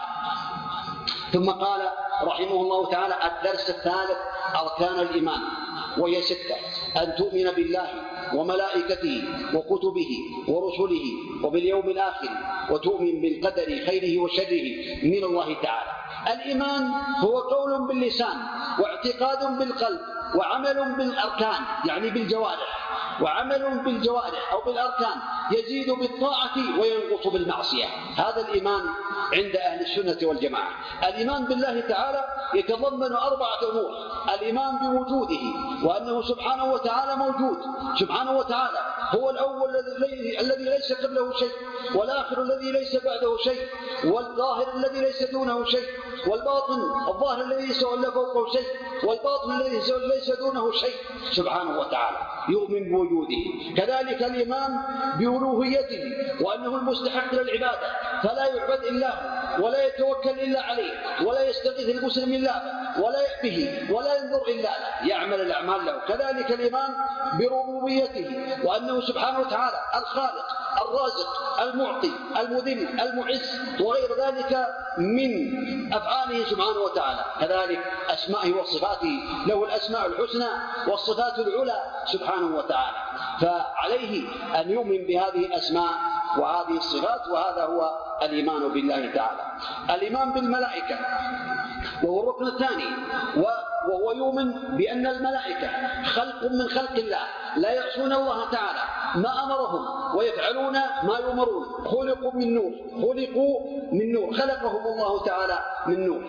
Speaker 1: ثم قال رحمه الله تعالى: الدرس الثالث أركان الإيمان، وهي ستة: أن تؤمن بالله وملائكته وكتبه ورسله وباليوم الآخر، وتؤمن بالقدر خيره وشره من الله تعالى. الإيمان هو قول باللسان واعتقاد بالقلب وعمل بالأركان، يعني بالجوارح، وعمل بالجوارح أو بالأركان يزيد بالطاعة وينقص بالمعصية. هذا الإيمان عند أهل السنة والجماعة. الإيمان بالله تعالى يتضمن أربعة أمور: الإيمان بوجوده، وأنه سبحانه وتعالى موجود سبحانه وتعالى، هو الأول الذي ليس قبله شيء، والآخر الذي ليس بعده شيء، والظاهر الذي ليس دونه شيء، والباطن الظاهر الذي ليس فوقه شيء، والباطن الذي ليس دونه شيء سبحانه وتعالى. يؤمن بوجوده. كذلك الإيمان بألوهيته، وأنه المستحق للعبادة، فلا يعبد إلا هو، ولا يتوكل إلا عليه، ولا يستغيث المسلم إلا ولا به، ولا ينظر إلا له، يعمل الأعمال له. كذلك الإيمان بربوبيته، وأنه سبحانه وتعالى الخالق الرازق المعطي المذل المعز وغير ذلك من أفعاله سبحانه وتعالى. كذلك أسمائه وصفاته، له الأسماء الحسنى والصفات العلى سبحانه وتعالى. فعليه أن يؤمن بهذه الأسماء وهذه الصفات، وهذا هو الإيمان بالله تعالى. الإيمان بالملائكة وهو الركن الثاني، وهو يؤمن بأن الملائكة خلق من خلق الله، لا يعصون الله تعالى ما أمرهم ويفعلون ما يؤمرون، خلقوا من نور، خلقوا من نور خلقهم الله تعالى من نور.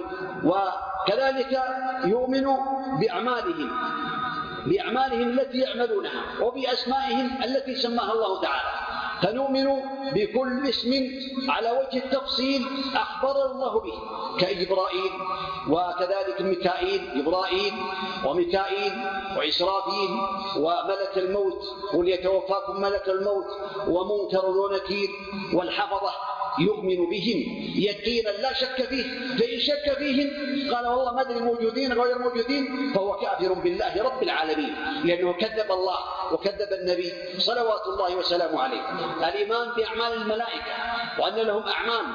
Speaker 1: وكذلك يؤمن بأعمالهم بأعمالهم التي يعملونها، وبأسمائهم التي سماها الله تعالى. فنؤمن بكل اسم على وجه التفصيل أخبر الله به، كإجبرائيل، وكذلك ميكائيل، إبراهيم وميكائيل وإسرافيل وملك الموت، قل يتوفاكم ملك الموت ومنكر ونكير والحفظة. يؤمن بهم يقينا لا شك فيه، فإن شك فيهم قال والله ما أدري موجودين غير موجودين، فهو كافر بالله رب العالمين، لأنه كذب الله وكذب النبي صلوات الله وسلامه عليه. الإيمان بأعمال الملائكة، وأن لهم أعمال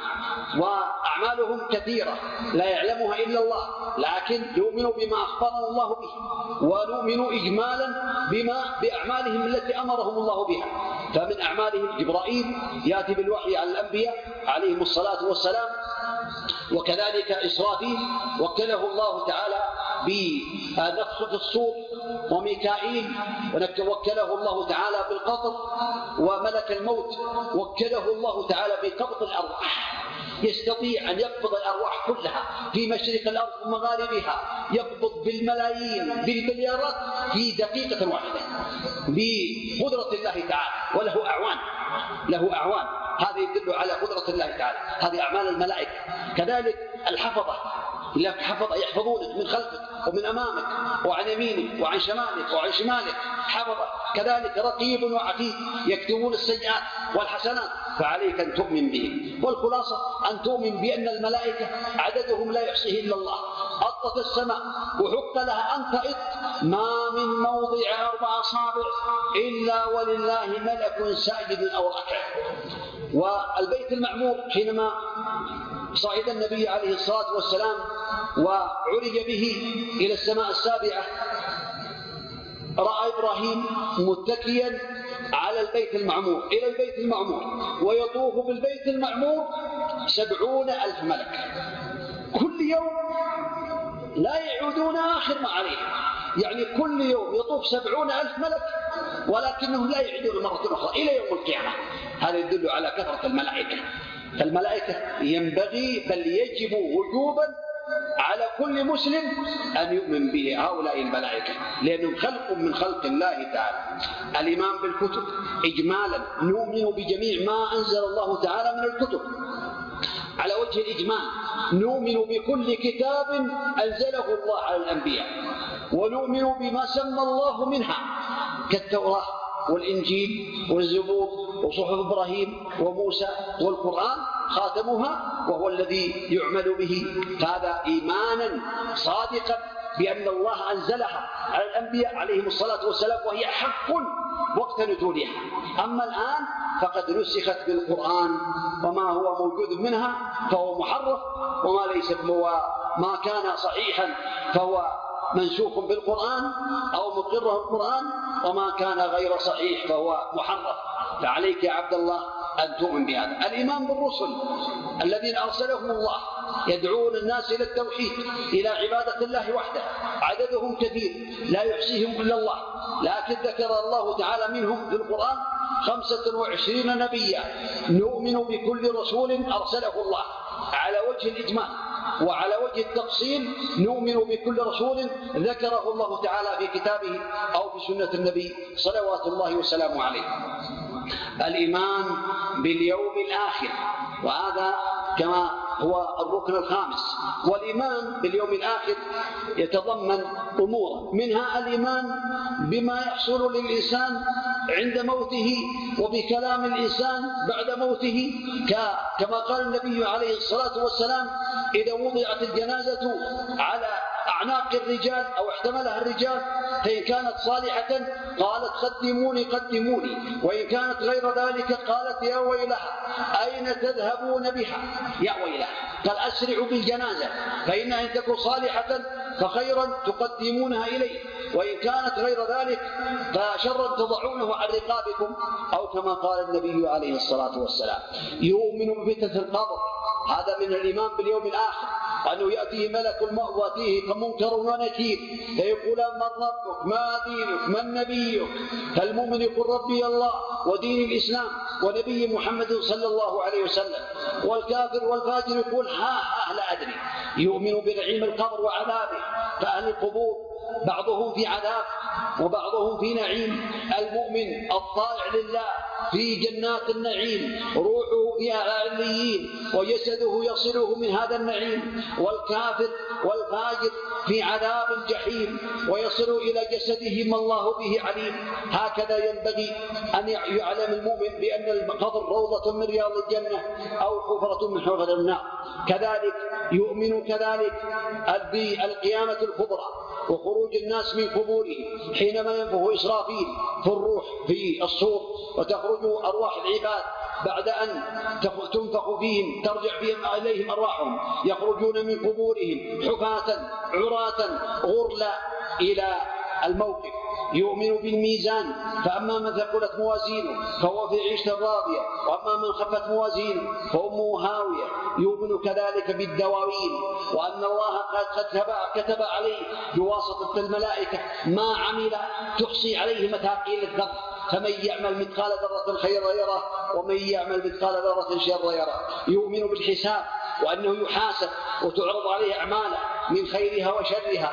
Speaker 1: وأعمالهم كثيرة لا يعلمها إلا الله، لكن يؤمن بما أخبرنا الله به، ونؤمن إجمالا بما بأعمالهم التي أمرهم الله بها. فمن أعمالهم جبرائيل يأتي بالوحي على الأنبياء عليهم الصلاة والسلام، وكذلك إسرافيل وكله الله تعالى بنفخ في الصور، وميكائيل وكله الله تعالى بالقطر، وملك الموت وكله الله تعالى بقبض الأرواح. يستطيع أن يقبض الأرواح كلها في مشرق الأرض ومغاربها، يقبض بالملايين بالمليارات في دقيقة واحدة بقدرة الله تعالى، وله أعوان له أعوان هذا يدل على قدرة الله تعالى. هذه أعمال الملائكة. كذلك الحفظة لك حفظ يحفظونك من خلفك ومن أمامك وعن يمينك وعن شمالك وعن شمالك، حفظ كذلك رقيب وعتيد يكتبون السيئات والحسنات، فعليك أن تؤمن به. والخلاصة أن تؤمن بأن الملائكة عددهم لا يحصيه إلا الله، أطت السماء وحق لها أن تئط، ما من موضع أربع أصابع إلا ولله ملك ساجد أو راكع. والبيت المعمور حينما صعد النبي عليه الصلاة والسلام وعرج به إلى السماء السابعة، رأى إبراهيم متكيا على البيت المعمور إلى البيت المعمور، ويطوف بالبيت المعمور سبعون ألف ملك كل يوم لا يعودون آخر ما عليه، يعني كل يوم يطوف سبعون ألف ملك ولكنهم لا يعودون مرة أخرى إلى يوم القيامة. هذا يدل على كثرة الملائكة. فالملائكة ينبغي بل يجب وجوبا على كل مسلم أن يؤمن به هؤلاء الملائكة، لأنهم خلق من خلق الله تعالى. الإيمان بالكتب إجمالا، نؤمن بجميع ما أنزل الله تعالى من الكتب على وجه الإجمال، نؤمن بكل كتاب أنزله الله على الأنبياء، ونؤمن بما سمى الله منها كالتوراة والإنجيل والزبور وصحف إبراهيم وموسى والقرآن خاتمها وهو الذي يعمل به. هذا إيمانا صادقا بأن الله أنزلها على الأنبياء عليهم الصلاة والسلام وهي حق وقت نزولها. أما الآن فقد نسخت بالقرآن، وما هو موجود منها فهو محرف، وما ليس ما كان صحيحا فهو منسوخ بالقرآن أو مقره القرآن، وما كان غير صحيح فهو محرف. فعليك يا عبد الله أن تؤمن بهذا. الإيمان بالرسل الذين أرسلهم الله يدعون الناس إلى التوحيد، إلى عبادة الله وحده، عددهم كثير لا يحصيهم إلا الله، لكن ذكر الله تعالى منهم في القرآن خمسة وعشرين نبيا. نؤمن بكل رسول أرسله الله على وجه الإجمال، وعلى وجه التفصيل نؤمن بكل رسول ذكره الله تعالى في كتابه أو في سنة النبي صلوات الله وسلامه عليه. الإيمان باليوم الآخر، وهذا كما هو الركن الخامس. والإيمان باليوم الآخر يتضمن أمور، منها الإيمان بما يحصل للإنسان عند موته، وبكلام الإنسان بعد موته، كما قال النبي عليه الصلاة والسلام: إذا وضعت الجنازة على أعناق الرجال أو احتملها الرجال فإن كانت صالحة قالت قدموني قدموني، وإن كانت غير ذلك قالت يا ويلها أين تذهبون بها يا ويلها. قال أسرعوا بالجنازة فإنها إن تكون صالحة فخيرا تقدمونها إليه، وإن كانت غير ذلك فشرا تضعونه عن رقابكم، أو كما قال النبي عليه الصلاة والسلام. يؤمن بفتنة القبر، هذا من الإيمان باليوم الآخر، أنه يأتيه ملك الموت ويأتيه كمنكر ونكير فيقول: من ربك؟ ما دينك؟ من نبيك؟ فالمؤمن يقول: ربي الله ودين الإسلام ونبي محمد صلى الله عليه وسلم. والكافر والفاجر يقول: ها ها لا أدري. يؤمن بنعيم القبر وعذابه، فأهل القبور بعضهم في عذاب وبعضهم في نعيم. المؤمن الطائع لله في جنات النعيم، روحه في عليين وجسده يصله من هذا النعيم. والكافر والفاجر في عذاب الجحيم ويصل إلى جسده ما الله به عليم. هكذا ينبغي أن يعلم المؤمن بأن القبر روضة من رياض الجنة أو حفرة من حفر النار. كذلك يؤمن كذلك بالقيامة الكبرى وخروج الناس من قبورهم حينما ينفخ إسرافيل في الروح في الصور وتخرج أرواح العباد بعد أن تنفخ فيهم ترجع بهم إليهم أرواحهم، يخرجون من قبورهم حفاة عراة غرلا إلى الموقف. يؤمن بالميزان، فأما من ثقلت موازينه فهو في عيشة راضية، وأما من خفت موازينه فأمه هاوية. يؤمن كذلك بالدواوين، وأن الله قد كتب عليه بواسطة الملائكة ما عمل تحصي عليه مثاقيل الذر، فمن يعمل مثقال ذرة خيرا يره ومن يعمل مثقال ذرة شرا يره. يؤمن بالحساب، وأنه يحاسب وتعرض عليه أعماله من خيرها وشرها،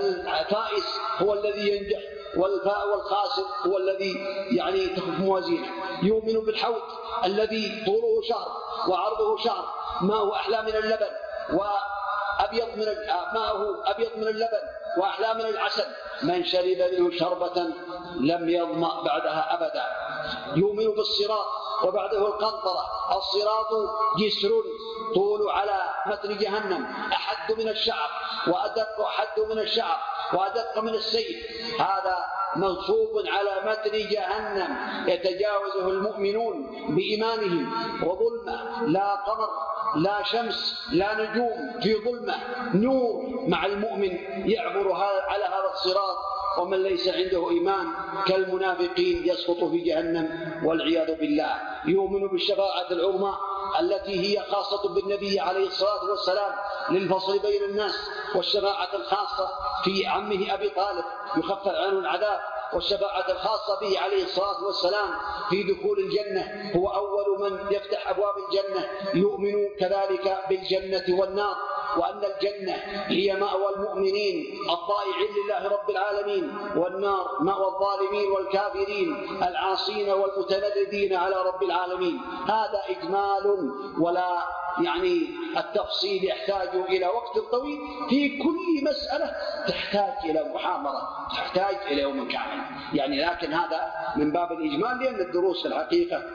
Speaker 1: فالفائز هو الذي ينجح والفاء والخاسر هو الذي يعني تخف موازينه. يؤمن بالحوض الذي طوله شهر وعرضه شهر، ما هو أحلى من اللبن وأبيض أبيض من ماءه أبيض من اللبن وأحلى من العسل، من شرب منه شربة لم يظمأ بعدها أبدا. يؤمن بالصراط وبعده القنطرة. الصراط جسر طول على متن جهنم أحد من الشعر وأدق أحد من الشعر وأدق من السيف، هذا منصوب على متن جهنم يتجاوزه المؤمنون بإيمانهم، وظلمة لا قمر لا شمس لا نجوم، في ظلمة نور مع المؤمن يعبر على هذا الصراط. ومن ليس عنده إيمان كالمنافقين يسقط في جهنم والعياذ بالله. يؤمن بالشفاعة العظمى التي هي خاصة بالنبي عليه الصلاة والسلام للفصل بين الناس، والشفاعة الخاصة في عمه أبي طالب يخفف عنه العذاب، والشفاعة الخاصة به عليه الصلاة والسلام في دخول الجنة، هو أول من يفتح أبواب الجنة. يؤمن كذلك بالجنة والنار، وأن الجنة هي مأوى المؤمنين الطائعين لله رب العالمين، والنار مأوى الظالمين والكافرين العاصين والمتمردين على رب العالمين. هذا إجمال، ولا يعني التفصيل يحتاج إلى وقت طويل. في كل مسألة تحتاج إلى محاضرة، تحتاج إلى يوم كامل يعني، لكن هذا من باب الإجمال، لأن الدروس في الحقيقة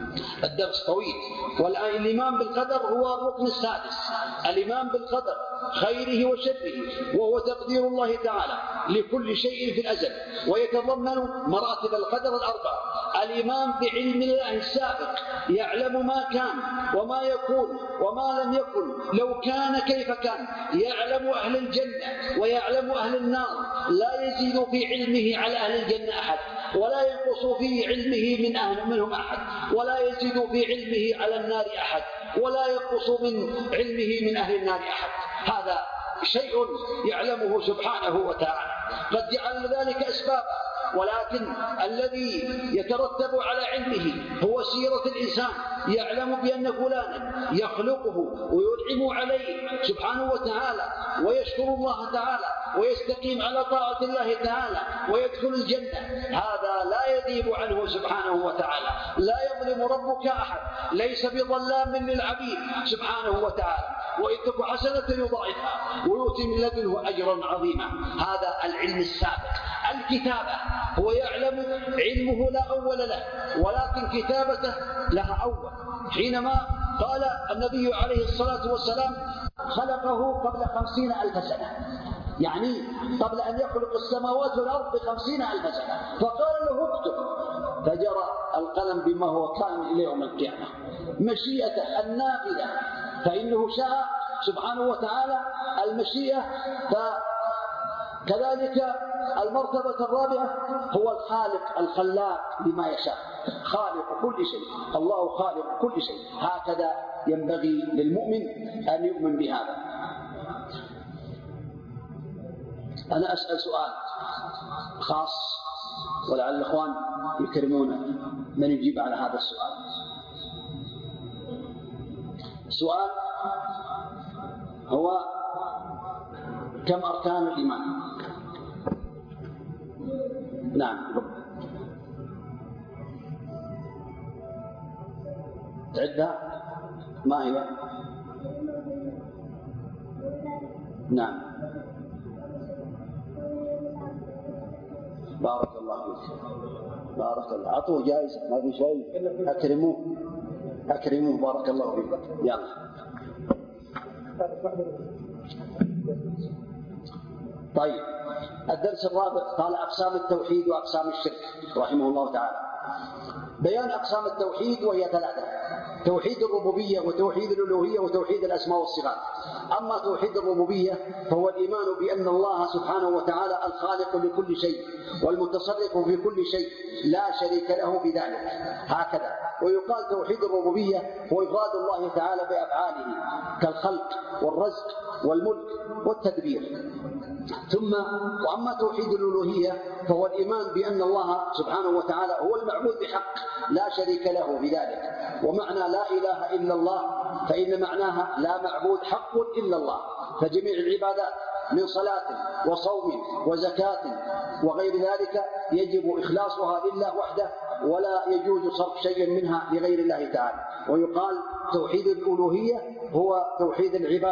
Speaker 1: الدرس طويل. والآن الإيمان بالقدر هو الركن السادس، الإيمان بالقدر خيره وشره، وهو تقدير الله تعالى لكل شيء في الأزل، ويتضمن مراتب القدر الأربع. الإيمان بعلم الله السابق، يعلم ما كان وما يكون وما لم يكن لو كان كيف كان، يعلم أهل الجنة ويعلم أهل النار، لا يزيد في علمه على أهل الجنة أحد، ولا ينقص في علمه من أهل منهم أحد، ولا يزيد في علمه على النار أحد، ولا ينقص من علمه من أهل النار أحد. هذا شيء يعلمه سبحانه وتعالى، قد جعل ذلك أسبابا، ولكن الذي يترتب على علمه هو سيرة الإنسان. يعلم بأن فلانا يخلقه وينعم عليه سبحانه وتعالى ويشكر الله تعالى ويستقيم على طاعة الله تعالى ويدخل الجنة، هذا لا يغيب عنه سبحانه وتعالى. لا يظلم ربك أحد، ليس بظلام للعبيد سبحانه وتعالى، وإن تك حسنة يضاعفها ويؤتي من لدنه أجرا عظيما. هذا العلم السابق. الكتابة هو يعلم علمه لا أول له، ولكن كتابته لها أول. حينما قال النبي عليه الصلاة والسلام خلقه قبل خمسين ألف سنة، يعني قبل أن يخلق السماوات والأرض بخمسين ألف سنة، فقال له اكتب، فجرى القلم بما هو كان إلى يوم القيامة. مشيئته النافذة، فإنه شاء سبحانه وتعالى المشيئة. فكذلك المرتبة الرابعة هو الخالق الخلاق بما يشاء، خالق كل شيء، الله خالق كل شيء. هكذا ينبغي للمؤمن أن يؤمن بهذا. أنا أسأل سؤال خاص ولعل الأخوان يكرمون من يجيب على هذا السؤال. السؤال هو: كم أركان الإيمان؟ نعم، تعدها ما هي؟ نعم، بارك الله فيك، بارك الله. أعطوه جائزة، ما في شيء، أكرموه أكرموه، بارك الله فيك. يلا. طيب، الدرس الرابع قال أقسام التوحيد وأقسام الشرك رحمه الله تعالى. بيان أقسام التوحيد، وهي ثلاثة: توحيد الربوبية وتوحيد الألوهية وتوحيد الأسماء والصفات. أما توحيد الربوبية فهو الإيمان بأن الله سبحانه وتعالى الخالق لكل شيء والمتصرف في كل شيء، لا شريك له بذلك. هكذا. ويقال توحيد الربوبية هو إفراد الله تعالى بأفعاله كالخلق والرزق والملك والتدبير. ثم وأما توحيد الألوهية فهو الإيمان بأن الله سبحانه وتعالى هو المعبود بحق، لا شريك له بذلك. ومعنى لا إله إلا الله فإن معناها لا معبود حق إلا الله، فجميع العبادات من صلاة وصوم وزكاة وغير ذلك يجب إخلاصها لله وحده، ولا يجوز صرف شيء منها لغير الله تعالى. ويقال توحيد الألوهية هو توحيد العبادة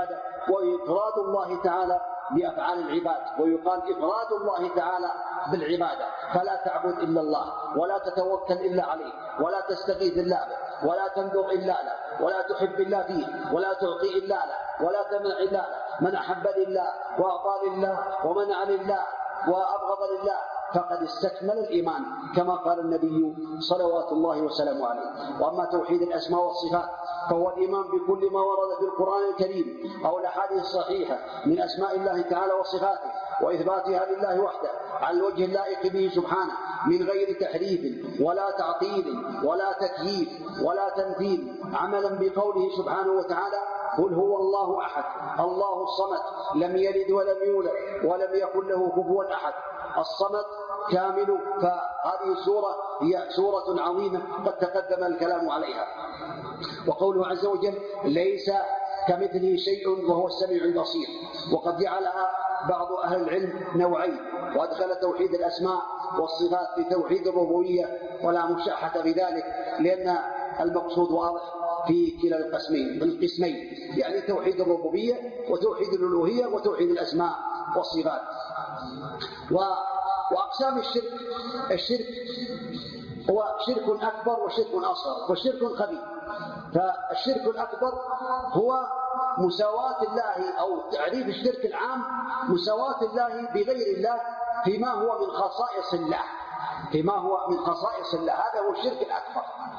Speaker 1: وإفراد الله تعالى بأفعال العباد، ويقال إفراد الله تعالى بالعبادة، فلا تعبد إلا الله، ولا تتوكل إلا عليه، ولا تستغيث إلا به، ولا تنذر إلا له، ولا تحب إلا فيه، ولا تعطي إلا له، ولا تمنع إلا له. من أحب لله وأعطى لله ومنع لله وأبغض لله فقد استكمل الإيمان، كما قال النبي صلوات الله وسلامه عليه. وأما توحيد الأسماء والصفات فهو الإيمان بكل ما ورد في القرآن الكريم أو الأحاديث الصحيحة من أسماء الله تعالى وصفاته، وإثباتها لله وحده على الوجه اللائق به سبحانه، من غير تحريف ولا تعطيل ولا تكييف ولا تمثيل، عملا بقوله سبحانه وتعالى: قل هو الله أحد الله الصمد لم يلد ولم يولد ولم يكن له كفوا أحد. الصمد كامل، فهذه سورة هي سورة عظيمة قد تقدم الكلام عليها. وقوله عز وجل: ليس كمثله شيء وهو السميع البصير. وقد جعلها بعض أهل العلم نوعين، وأدخل توحيد الأسماء والصفات في توحيد الربوبية، ولا مشاحة بذلك، لأن المقصود واضح في كلا القسمين القسمين يعني توحيد الربوبية وتوحيد الألوهية وتوحيد الأسماء والصفات. وأقسام الشرك: الشرك هو شرك أكبر وشرك أصغر وشرك خفي. فالشرك الأكبر هو مساواة الله، أو تعريف الشرك العام مساواة الله بغير الله فيما هو من خصائص الله فيما هو من خصائص الله هذا هو الشرك الأكبر.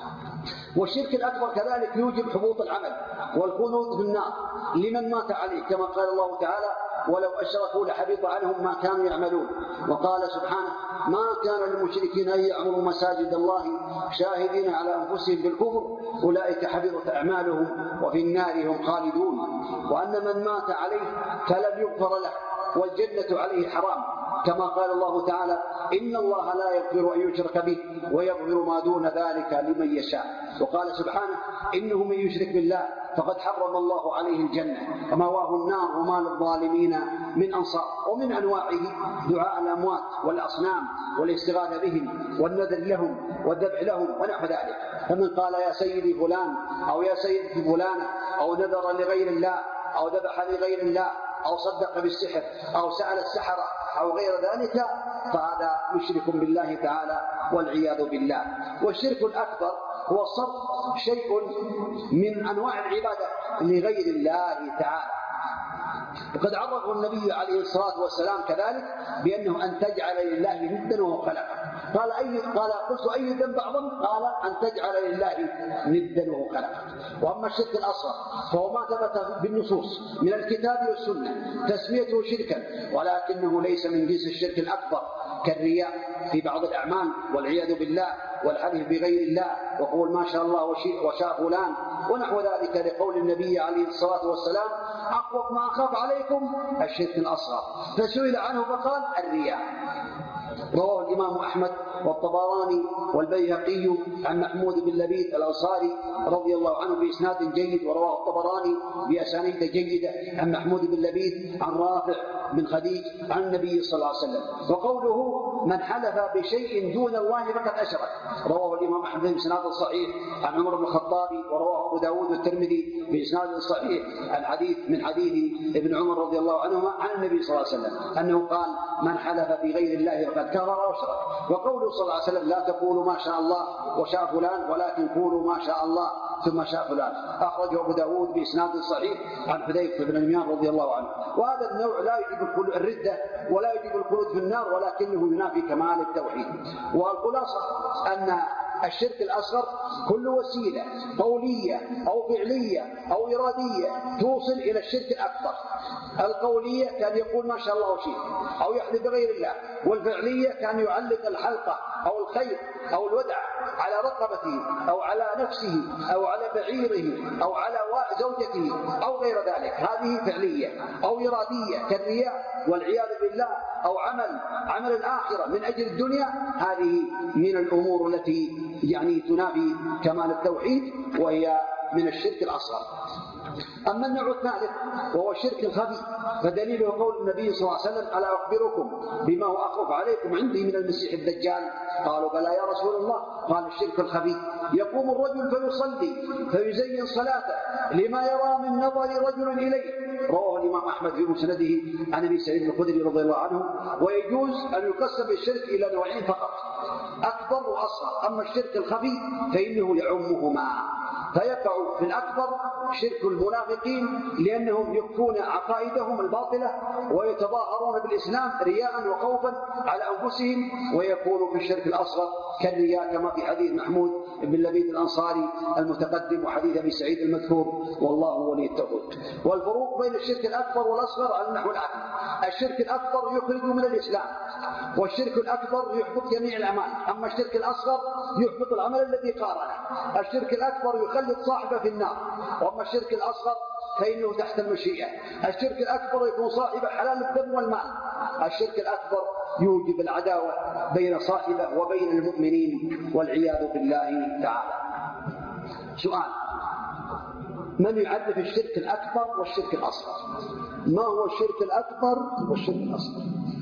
Speaker 1: والشرك الأكبر كذلك يوجب حبوط العمل والخلود في النار لمن مات عليه، كما قال الله تعالى: ولو أشركوا لحبط عنهم ما كانوا يعملون. وقال سبحانه: ما كان للمشركين أن يعمروا مساجد الله شاهدين على أنفسهم بالكفر أولئك حبطت أعمالهم وفي النار هم خالدون. وأن من مات عليه فلم يغفر له والجنة عليه حرام، كما قال الله تعالى: إن الله لا يغفر أن يشرك به ويغفر ما دون ذلك لمن يشاء. وقال سبحانه: إنه من يشرك بالله فقد حرم الله عليه الجنة ومأواه النار وما للظالمين من أنصار. ومن أنواعه دعاء الأموات والأصنام والاستغاثة بهم والنذر لهم والذبح لهم ونحو ذلك. فمن قال يا سيدي فلان أو يا سيدتي فلانة أو نذر لغير الله أو ذبح لغير الله أو صدق بالسحر أو سأل السحرة أو غير ذلك فهذا مشرك بالله تعالى والعياذ بالله. والشرك الأكبر هو صرف شيء من أنواع العبادة لغير الله تعالى. وقد عرفه النبي عليه الصلاة والسلام كذلك بأنه أن تجعل لله ندا وهو خلقه. قال أي قال قلت أي ذنب أعظم؟ قال أن تجعل لله ندا وهو خلقه. وأما الشرك الأصغر فهو ما ثبت بالنصوص من الكتاب والسنة تسميته شركا، ولكنه ليس من جنس الشرك الأكبر كالرياء في بعض الأعمال والعياذ بالله، والحلف بغير الله، وقول ما شاء الله وشاء فلان ونحو ذلك، لقول النبي عليه الصلاة والسلام: أخوف ما أخاف عليكم الشرك الأصغر. فسئل عنه فقال: الرياء. رواه الإمام أحمد والطبراني والبيهقي عن محمود بن لبيد الأنصاري رضي الله عنه بإسناد جيد، ورواه الطبراني بأسانيد جيدة عن محمود بن لبيد عن رافع بن خديج عن النبي صلى الله عليه وسلم. وقوله: من حلف بشيء دون الله فقد أشرك، رواه الإمام أحمد بإسناد صحيح عن عمر بن الخطاب، ورواه أبو داود والترمذي بإسناد صحيح عن حديث من حديث ابن عمر رضي الله عنهما عن النبي صلى الله عليه وسلم أنه قال: من حلف بغير الله فقد كفر وأشرك. وقوله صلى الله عليه وسلم: لا تقولوا ما شاء الله وشاء فلان ولكن قولوا ما شاء الله ثم شاء فلان، أخرجه أبو داود بإسناد صحيح عن حذيفة بن اليمان رضي الله عنه. وهذا النوع لا يجب الردة ولا يجب الخلود في النار، ولكنه ينافي كمال التوحيد. والخلاصة أن الشرك الأصغر كل وسيلة قولية أو فعلية أو إرادية توصل إلى الشرك الأكبر. القولية كان يقول ما شاء الله وشيء أو يحلف بغير الله، والفعلية كان يعلق الحلقة أو الخيط أو الودع على رقبته أو على نفسه أو على بعيره أو على زوجته أو غير ذلك، هذه فعلية. أو إرادية كالرياء والعياذ بالله، أو عمل عمل الآخرة من أجل الدنيا، هذه من الأمور التي يعني تنافي كمال التوحيد وهي من الشرك الأصغر. أما النوع الثالث وهو الشرك الخفي، فدليله قول النبي صلى الله عليه وسلم: ألا أخبركم بما هو أخوف عليكم عندي من المسيح الدجال؟ قالوا: بلى يا رسول الله. قال: الشرك الخفي: يقوم الرجل فيصلي فيزين صلاته لما يرى من نظر رجل إليه رواه الإمام أحمد في مسنده عن أبي سعيد الخدري رضي الله عنه. ويجوز أن يقسم الشرك إلى نوعين فقط، أكبر وأصغر. أما الشرك الخفي فإنه يعمهما، فيقع في الأكبر شرك المنافقين لأنهم يخفون عقائدهم الباطلة ويتظاهرون بالإسلام رياء وخوفا على أنفسهم، ويكون في الشرك الأصغر كالرياء كما في حديث محمود بن لبيد الأنصاري المتقدم وحديث أبي سعيد المذكور، والله ولي التوفيق. والفروق بين الشرك الأكبر والأصغر على النحو الآتي: الشرك الأكبر يخرج من الإسلام، والشرك الأكبر يحبط جميع الأعمال. أما الشرك الأصغر يحبط العمل الذي قارنه. الشرك الأكبر يخلد صاحبه في النار، وأما الشرك الأصغر فإنه تحت المشيئة. الشرك الأكبر يكون صاحبه حلال الدم والمال. الشرك الأكبر يوجب العداوة بين صاحبه وبين المؤمنين والعياذ بالله تعالى. سؤال: من يعرف الشرك الأكبر والشرك الأصغر؟ ما هو الشرك الأكبر والشرك الأصغر؟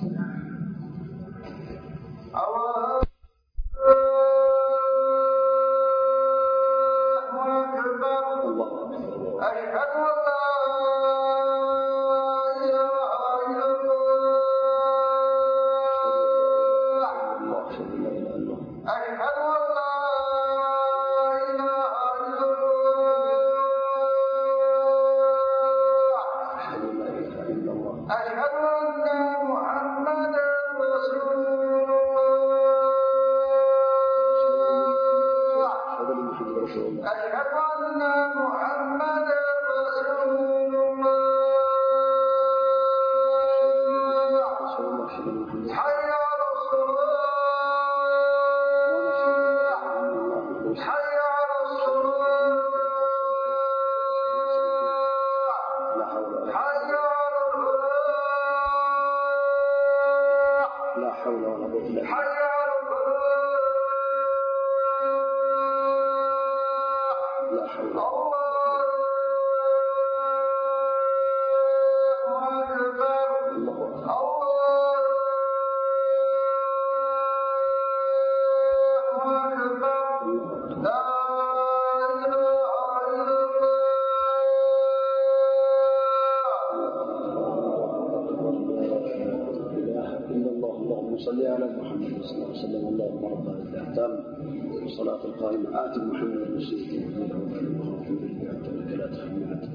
Speaker 1: صلى على محمد صلى الله عليه وسلم. اللهم رب هذه الأحكام والصلاة القائمة آت محمد المسيح وله وخاف به حتى لك لا تخمعت.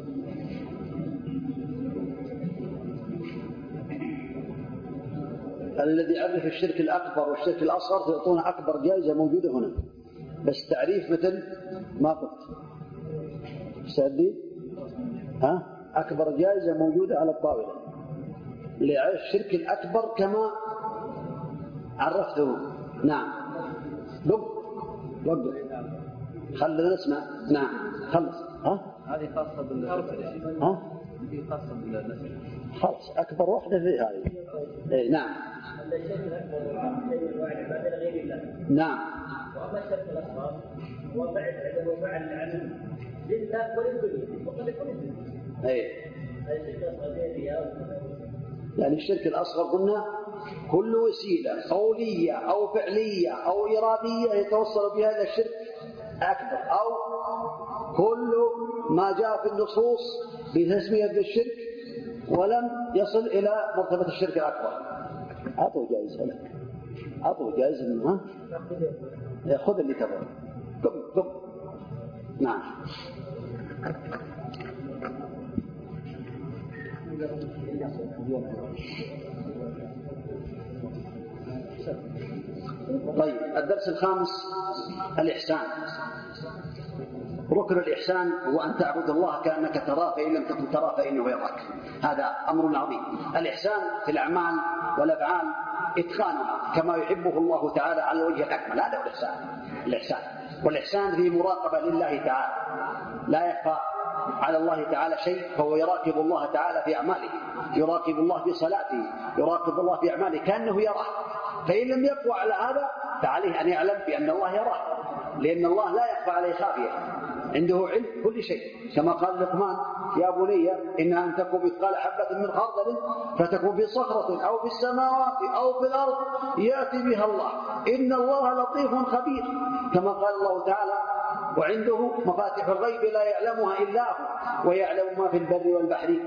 Speaker 1: الذي يعرف الشرك الأكبر والشرك الأصغر تعطونه أكبر جائزة موجودة هنا، بس تعريف مثل ما قلت سأدي ها أكبر جائزة موجودة على الطاولة ليعرف الشرك الأكبر كما عرفته. نعم قب وقف خلنا نسمع. نعم خلص. ها
Speaker 2: هذه خاصة بالنسل.
Speaker 1: ها
Speaker 2: هذه خاصة بالنسل.
Speaker 1: خلاص أكبر واحدة في هذه. إيه نعم.
Speaker 3: الشرك الأكبر شيء أنواع العبادة لغير الله.
Speaker 1: نعم.
Speaker 3: وأما الشرك الأصغر هو بعد عدم وفعل العمل لله وللدنيا وقد يكون الدنيا.
Speaker 1: إيه.
Speaker 3: الشرك الأصغر غير.
Speaker 1: يعني الشرك الأصغر قلنا كل وسيلة قولية أو فعلية أو إرادية يتوصل بها إلى الشرك أكبر، أو كل ما جاء في النصوص بتسمية بالشرك ولم يصل إلى مرتبة الشرك الأكبر. أعطوا جائزة لك، أعطوا جائزة منها، خذ اللي تبغى. قم قم. نعم. طيب الدرس الخامس الإحسان. ركن الإحسان هو أن تعبد الله كأنك تراه فإن لم تكن تراه فإنه يراك. هذا أمر عظيم. الإحسان في الأعمال والأفعال إتقانها كما يحبه الله تعالى على الوجه الأكمل. هذا هو الإحسان. الإحسان والإحسان فيه مراقبة لله تعالى، لا يخفى على الله تعالى شيء، فهو يراقب الله تعالى في أعماله، يراقب الله في صلاته، يراقب الله في أعماله كأنه يراه. فإن لم يقوى على هذا فعليه أن يعلم بأن الله يراه، لأن الله لا يخفى عليه خافية، عنده علم كل شيء. كما قال لقمان: يا بني إنها أن تكون مثقال حبة من خردل فتكون في صخرة أو في السماوات أو في الأرض يأتي بها الله إن الله لطيف خبير. كما قال الله تعالى وعنده مفاتيح الغيب لا يعلمها إلا هو ويعلم ما في البر والبحر.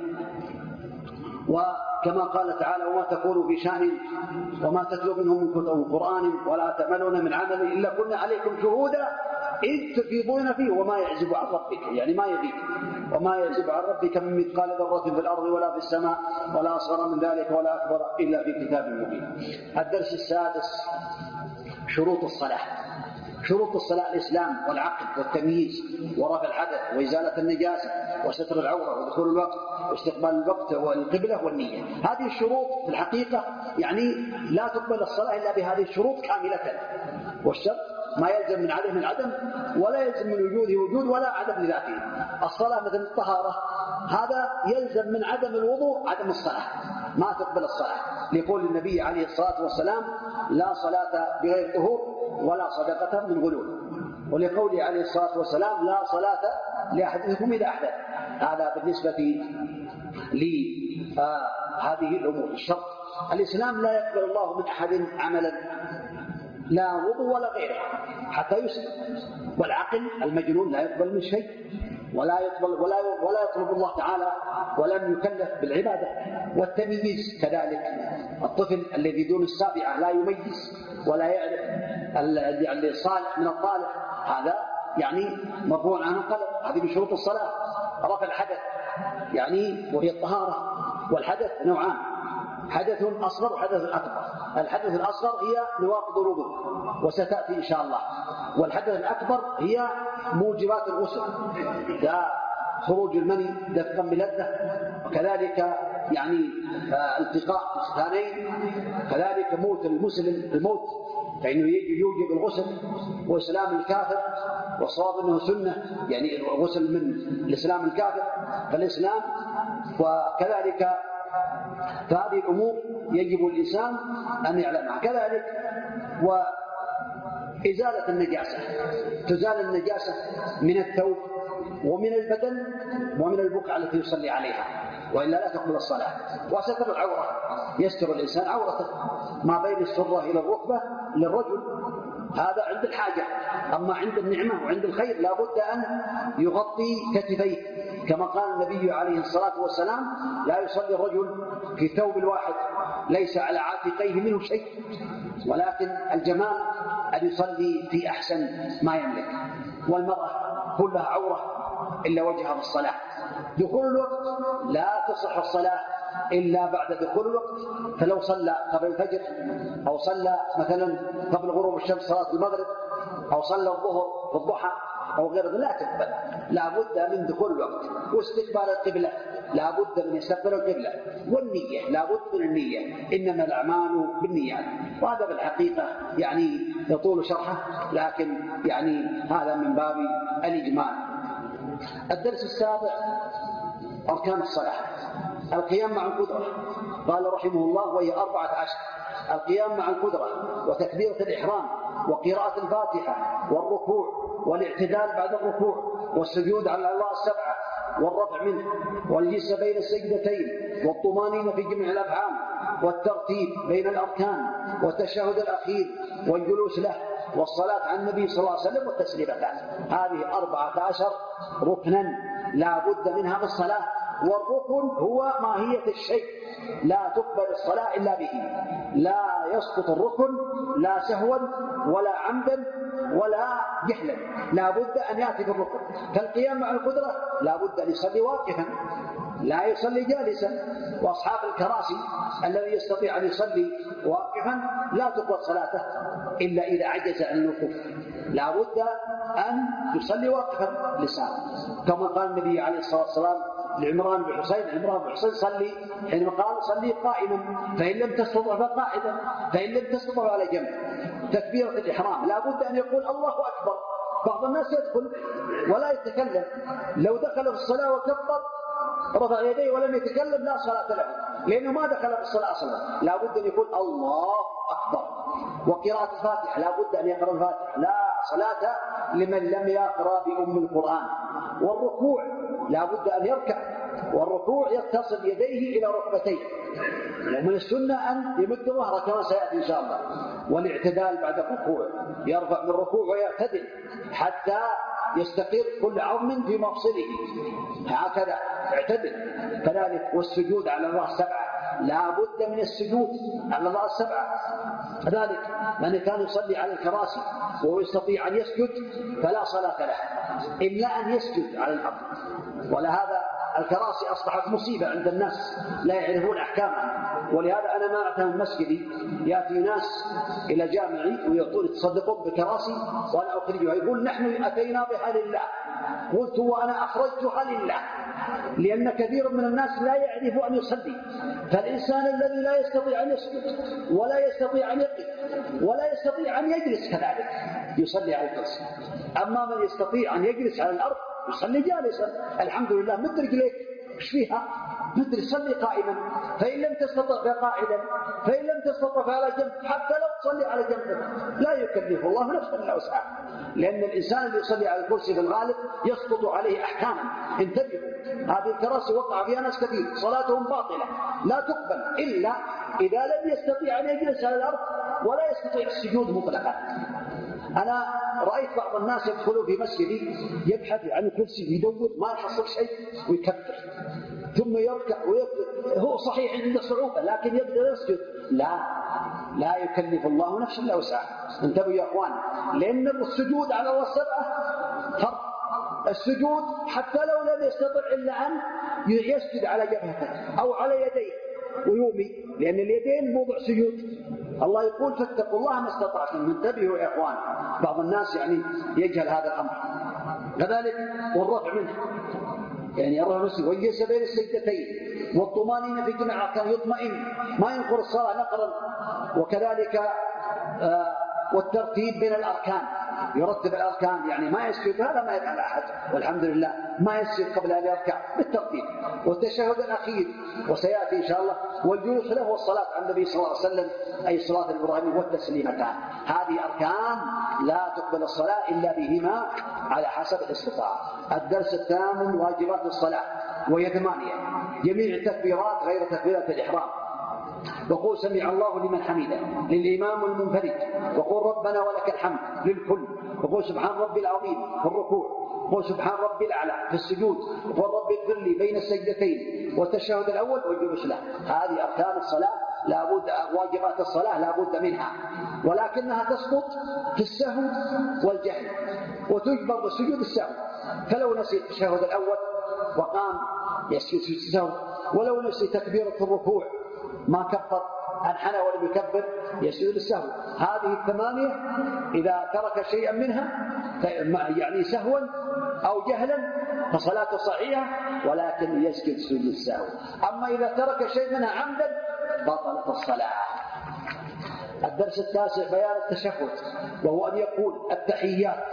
Speaker 1: وكما قال تعالى: وما تقول في شأن وما تتلو منه من كتب قرآن ولا تعملون من عمل إلا كنا عليكم شهودا إذ تفيضون فيه وما يعزب عن ربك، يعني ما يبيك، وما يعزب عن ربك من مثقال ذرة في الأرض ولا في السماء ولا أصغر من ذلك ولا أكبر إلا في كتاب مبين. الدرس السادس: شروط الصلاة. شروط الصلاة: الإسلام والعقل والتمييز ورفع الحدث وإزالة النجاسة وستر العورة ودخول الوقت واستقبال الوقت والقبلة والنية. هذه الشروط في الحقيقة يعني لا تقبل الصلاة إلا بهذه الشروط كاملة، والشرط ما يلزم من عدم العدم ولا يلزم من وجوده وجود ولا عدم لذاته. الصلاة مثل الطهارة، هذا يلزم من عدم الوضوء عدم الصلاة، ما تقبل الصلاة، لقول النبي عليه الصلاة والسلام: لا صلاة بغير طهور ولا صدقة من غلول، ولقوله عليه الصلاة والسلام: لا صلاة لأحدكم إذا أحدث. هذا بالنسبة لهذه الأمور. الشرط: الإسلام لا يقبل الله من أحد عملا لا وضوء ولا غيره حتى يسلم. والعقل المجنون لا يقبل من شيء ولا يقبل ولا ولا يطلب الله تعالى ولم يكلف بالعبادة. والتمييز كذلك: الطفل الذي دون السابعة لا يميز ولا يعرف الصالح من الطالح، هذا يعني مرفوع عنه القلم. هذه من شروط الصلاة. رفع الحدث يعني وهي الطهارة، والحدث نوعان: حدث أصغر وحدث أكبر. الحدث الأصغر هي نواقض الوضوء وستأتي إن شاء الله، والحدث الأكبر هي موجبات الغسل كخروج المني دفقا بلذة، وكذلك يعني التقاء الختانين، كذلك موت المسلم الموت فإنه يوجب الغسل، وإسلام الكافر، والصواب أنه سنة يعني غسل من الإسلام الكافر فالإسلام. وكذلك فهذه الأمور يجب الإنسان أن يعلمها. كذلك وإزالة النجاسة، تزال النجاسة من الثوب ومن البدن ومن البقعة التي يصلي عليها، وإلا لا تقبل الصلاة. وستر العورة، يستر الإنسان عورته ما بين السرة إلى الركبة للرجل، هذا عند الحاجة. أما عند النعمة وعند الخير لا بد أن يغطي كتفيه، كما قال النبي عليه الصلاة والسلام: لا يصلي الرجل في ثوب الواحد ليس على عاتقيه منه شيء، ولكن الجمال أن يصلي في أحسن ما يملك. والمرأة كلها عورة إلا وجهها في الصلاة. دخول الوقت لا تصح الصلاة إلا بعد دخول الوقت، فلو صلى قبل الفجر أو صلى مثلا قبل غروب الشمس صلاة المغرب أو صلى الظهر في الضحى أو غير ذلك لا تقبل. لا بد من دخول الوقت واستقبال القبلة، لا بد من استقبال القبلة، والنية لا بد من النية، إنما الأعمال بالنيات. وهذا بالحقيقة يعني يطول شرحه، لكن يعني هذا من باب الإجمال. الدرس السابع: أركان الصلاة. القيام مع القدرة. قال رحمه الله: وهي أربعة عشر: القيام مع القدرة، وتكبيرة الإحرام، وقراءة الفاتحة، والركوع، والاعتدال بعد الركوع، والسجود على الله السبعة، والرفع منه، والجلسة بين السجدتين، والطمانينة في جميع الأفعال، والترتيب بين الأركان، والتشهد الأخير، والجلوس له، والصلاة على النبي صلى الله عليه وسلم، والتسليمتان. هذه أربعة عشر ركنا لا بد منها في الصلاة. والركن هو ماهية الشيء، لا تقبل الصلاة إلا به، لا يسقط الركن لا سهوا ولا عمدا ولا جهلا، لا بد أن يأتي بالركن. كالقيام مع القدرة لا بد أن يصلي واقفا لا يصلي جالسا، وأصحاب الكراسي الذي يستطيع أن يصلي واقفا لا تقبل صلاته إلا إذا عجز عن الوقوف، لا بد أن يصلي واقفا لسان، كما قال النبي عليه الصلاة والسلام لعمران بن حسين: عمران بن حسين صلي، حينما قال: صلي قائما، فإن لم تستطع فقاعدا، فإن لم تستطع على جنب. تكبيرة الإحرام لا بد أن يقول الله أكبر. بعض الناس يدخل ولا يتكلم، لو دخل في الصلاة وكبر رفع يديه ولم يتكلم لا صلاة له، لأنه ما دخل في الصلاة أصلا. لا بد أن يقول الله أكبر. وقراءة الفاتحة لا بد أن يقرأ الفاتحة، لا صلاة لمن لم يقرأ بأم القرآن. والركوع لا بد أن يركع، والركوع يتصل يديه إلى ركبتيه، ومن السنة أن يمد ظهره كما سيأتي إن شاء الله. والاعتدال بعد الركوع، يرفع من الركوع ويعتدل حتى
Speaker 4: يستقر كل عظم في مفصله، هكذا اعتدل. كذلك والسجود على الرأس سبعة، لا بد من السجود على الرأس سبعة. كذلك من كان يصلي على الكراسي وهو يستطيع أن يسجد فلا صلاة له إلا أن يسجد على الأرض. ولهذا الكراسي أصبحت مصيبة عند الناس لا يعرفون أحكامها. ولهذا أنا ما أعتهم مسجدي يأتي ناس إلى جامعي ويقول تصدقون بكراسي وأنا أخرجها، يقول نحن أتينا بها لله. قلت وأنا أخرجتها لله، لأن كثير من الناس لا يعرف أن يصلي. فالإنسان الذي لا يستطيع أن يسجد ولا يستطيع أن يقف ولا يستطيع أن يجلس كذلك يصلي على الكرسي. أما من يستطيع أن يجلس على الأرض يصلي جالسا، الحمد لله. مد رجليك ايش فيها؟ مد صلي قائما، فإن لم تستطع فقاعدا، فإن لم تستطع فعلى جنب، حتى لو تصلي على جنب لا يكلف الله نفسا الا وسعها. لأن الإنسان اللي يصلي على الكرسي في الغالب يسقط عليه أحكاما. انتبهوا، هذه الكراسي وقع فيها ناس كثير صلاتهم باطلة لا تقبل إلا إذا لم يستطيع أن يجلس على الأرض ولا يستطيع السجود مطلقا. أنا رأيت بعض الناس يدخلوا في مسجدي يبحث عن الكرسي ويدور ما يحصل شيء ويكبر ثم يركع ويكبر. هو صحيح عنده صعوبة لكن يقدر يسجد. لا لا يكلف الله نفسا الا وسعها. انتبهوا يا اخوان، لأن السجود على الله سبعة فرض. السجود حتى لو لم يستطع إلا أن يسجد على جبهته أو على يديه ويومي، لأن اليدين موضع سجود. الله يقول فاتقوا الله ما استطعتم. انتبهوا يا اخوان، بعض الناس يعني يجهل هذا الامر. كذلك والرفع منه، يعني الرفع منه ويجلس بين السجدتين والطمانينه في جميع كان يطمئن ما ينقر الصلاه نقرا. وكذلك آه والترتيب بين الاركان، يرتب الاركان، يعني ما يسجد هذا ما يفعل احد والحمد لله، ما يسجد قبل ان يركع بالترتيب. والتشهد الاخير وسياتي ان شاء الله، والجلوس له والصلاه على النبي صلى الله عليه وسلم اي الصلاه الابراهيميه والتسليمتان. هذه اركان لا تقبل الصلاه الا بهما على حسب الاستطاعه. الدرس الثامن واجبات الصلاه وهي ثمانيه، جميع التكبيرات غير تكبيره الاحرام. وقول سمع الله لمن حمده للإمام والمنفرد، وقول ربنا ولك الحمد للكل، وقول سبحان ربي العظيم في الركوع، وقول سبحان ربي الأعلى في السجود، وقول ربي اغفر لي بين السجدتين، والتشهد الأول والجلوس له. هذه أركان الصلاة لا بد، واجبات الصلاة لا بد منها، ولكنها تسقط في السهو والجهل وتجبر بسجود السهو. فلو نسي التشهد الأول وقام يسجد في السهو، ولو نسي تكبيرة الركوع ما كبر انحنى ولم يكبر يسجد السهو. هذه الثمانية إذا ترك شيئا منها يعني سهوا أو جهلا فصلاته صحيحة ولكن يسجد سجود السهو. أما إذا ترك شيء منها عمدا بطلت الصلاة. الدرس التاسع بيان التشهد، وهو أن يقول التحيات.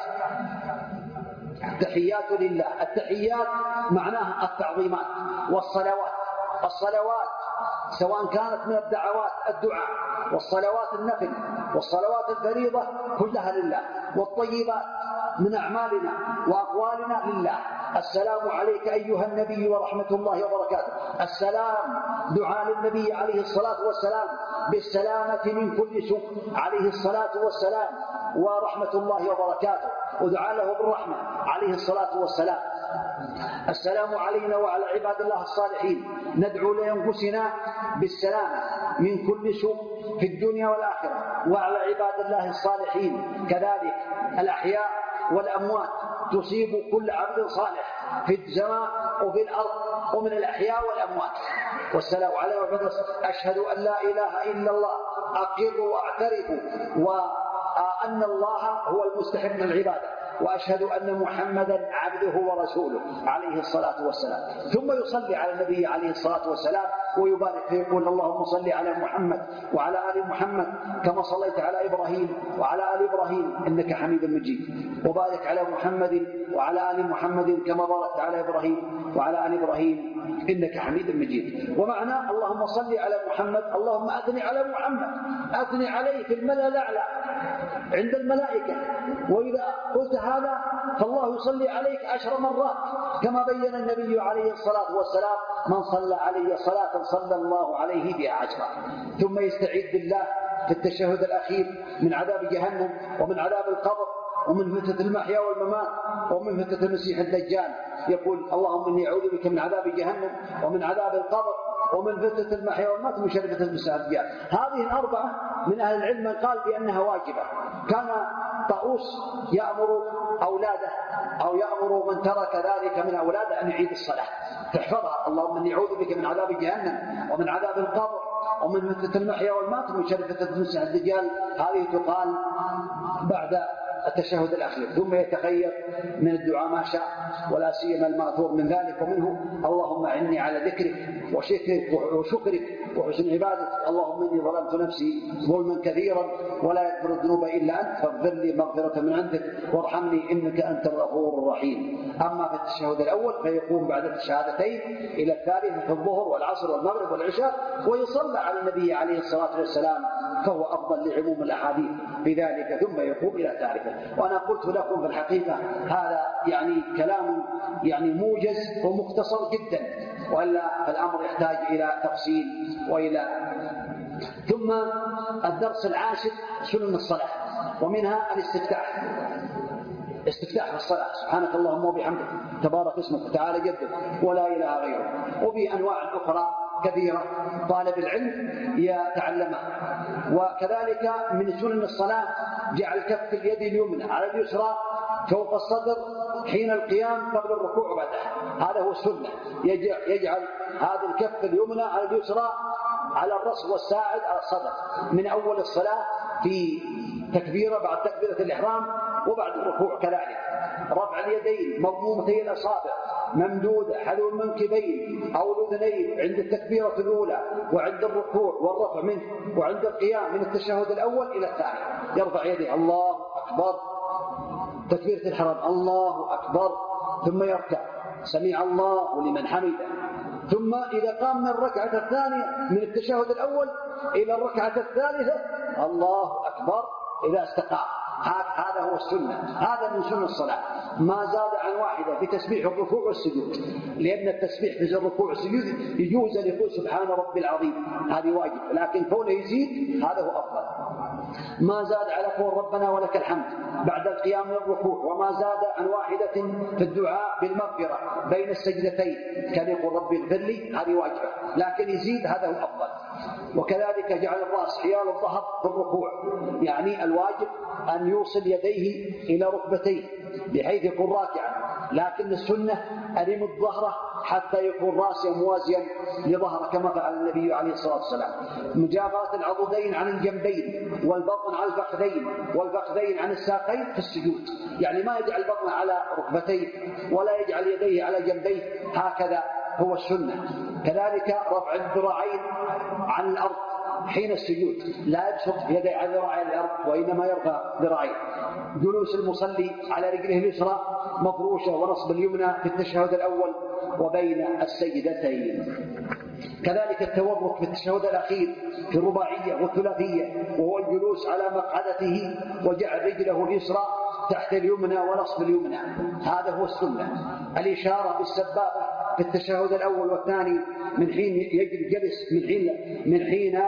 Speaker 4: التحيات لله، التحيات معناها التعظيمات والصلوات. الصلوات سواء كانت من الدعوات الدعاء والصلوات النفل والصلوات الفريضة كلها لله، والطيبات من أعمالنا وأقوالنا لله. السلام عليك أيها النبي ورحمة الله وبركاته. السلام دعاء للنبي عليه الصلاة والسلام بالسلامة من كل سوء عليه الصلاة والسلام ورحمة الله وبركاته، ودعاء له بالرحمة عليه الصلاة والسلام. السلام علينا وعلى عباد الله الصالحين، ندعو لأنفسنا بالسلامة من كل سوء في الدنيا والآخرة، وعلى عباد الله الصالحين كذلك الأحياء والأموات، تصيب كل عبد صالح في السماء وفي الأرض ومن الأحياء والأموات. والسلام على محمد. أشهد أن لا إله إلا الله، أقر وأعترف وأن الله هو المستحق من العبادة، وأشهد أن محمدا عبده ورسوله عليه الصلاة والسلام. ثم يصلي على النبي عليه الصلاة والسلام ويبارك فيقول اللهم صل على محمد وعلى آل محمد كما صليت على إبراهيم وعلى آل إبراهيم إنك حميد مجيد، وبارك على محمد وعلى آل محمد كما باركت على إبراهيم وعلى آل إبراهيم إنك حميد مجيد. ومعنى اللهم صل على محمد اللهم أثني على محمد، أثني عليه في الملأ الأعلى عند الملائكة، وإذا قلت هذا فالله يصلي عليك عشر مرات كما بين النبي عليه الصلاة والسلام من صلى علي صلاة صلى الله عليه بها عشرة. ثم يستعيذ بالله في التشهد الأخير من عذاب جهنم ومن عذاب القبر ومن فتنة المحيا والممات ومن فتنة المسيح الدجال. يقول اللهم إني أعوذ بك من عذاب جهنم ومن عذاب القبر ومن فتنة المحيا والممات ومن شر فتنة المسيح الدجال. هذه الأربعة من أهل العلم من قال بأنها واجبة. كان طاووس يأمر أولاده أو يأمر من ترك ذلك من أولاده أن يعيد الصلاة تحفظها. اللهم إني أعوذ بك من عذاب جهنم ومن عذاب القبر ومن فتنة المحيا والممات ومن شر فتنة المسيح الدجال. هذه تقال بعد التشهد الأخير، ثم يتخير من الدعاء ما شاء، ولا سيما المأثور من ذلك، ومنه اللهم أعني على ذكرك وشكرك وشكرك وحسن عبادتك. اللهم إني ظلمت نفسي ظلما كثيرا ولا يغفر الذنوب إلا أنت فاغفر لي مغفرة من عندك وارحمني إنك أنت الغفور الرحيم. أما في التشهد الأول فيقوم بعد الشهادتين إلى الثالثة في الظهر والعصر والمغرب والعشاء، ويصلى على النبي عليه الصلاة والسلام، فهو أفضل لعموم الأحاديث في ذلك، ثم يقوم إلى الثالثة. وأنا قلت لكم في الحقيقة هذا يعني كلام يعني موجز ومختصر جدا، وإلا فالأمر يحتاج إلى تفصيل وإلى. ثم الدرس العاشر سنن الصلاة، ومنها الاستفتاح. استفتاح في الصلاة سبحانك اللهم وبحمدك تبارك اسمك وتعالى جدك ولا إله غيرك، وبأنواع أخرى كثيرة طالب العلم يتعلمها. وكذلك من سنن الصلاة جعل كف اليد اليمنى على اليسرى فوق الصدر حين القيام قبل الركوع وبعدها، هذا هو السنة. يجعل هذه الكف اليمنى على اليسرى على الرأس والساعد على الصدر من أول الصلاة في تكبيرة بعد تكبيرة الإحرام وبعد الركوع كذلك. رفع اليدين مضمومتي الأصابع ممدودة حذو المنكبين أو الأذنين عند التكبيرة الأولى وعند الركوع والرفع منه وعند القيام من التشهد الأول إلى الثاني. يرفع يديه الله أكبر تكبيرة الحرام الله أكبر، ثم يركع سمع الله لمن حمده، ثم إذا قام من الركعة الثانية من التشهد الأول إلى الركعة الثالثة الله أكبر إذا استقام. هذا هو السنة، هذا من سنة الصلاة. ما زاد عن واحدة في تسبيح الركوع والسجود، لأن التسبيح في الركوع والسجود يجوز أن يقول سبحان ربي العظيم، هذه واجب، لكن كونه يزيد هذا هو أفضل. ما زاد على قول ربنا ولك الحمد بعد القيام من الركوع، وما زاد عن واحدة في الدعاء بالمغفرة بين السجدتين كان يقول ربي اغفر لي، هذه واجبة، لكن يزيد هذا هو أفضل. وكذلك جعل الرأس حيال الظهر في الركوع، يعني الواجب أن يوصل يديه إلى ركبتيه بحيث يكون راكعا، لكن السنة أن يمد ظهره حتى يكون راسه موازيا لظهره كما فعل النبي عليه الصلاة والسلام. مجافاة العضدين عن الجنبين والبطن على الفخذين والفخذين عن الساقين في السجود، يعني ما يجعل بطنه على ركبتيه ولا يجعل يديه على جنبيه، هكذا هو السنة. كذلك رفع الذراعين عن الأرض حين السجود، لا يبسط يديه على ذراعي الأرض وإنما يرفع ذراعيه. جلوس المصلي على رجله اليسرى مفروشة ونصب اليمنى في التشهد الأول وبين السجدتين. كذلك التورك في التشهد الأخير في الرباعية والثلاثية، وهو الجلوس على مقعدته وجعل رجله اليسرى تحت اليمنى ونصب اليمنى، هذا هو السنة. الإشارة بالسبابة في التشهد الأول والثاني من حين يجري جلس من حين من حين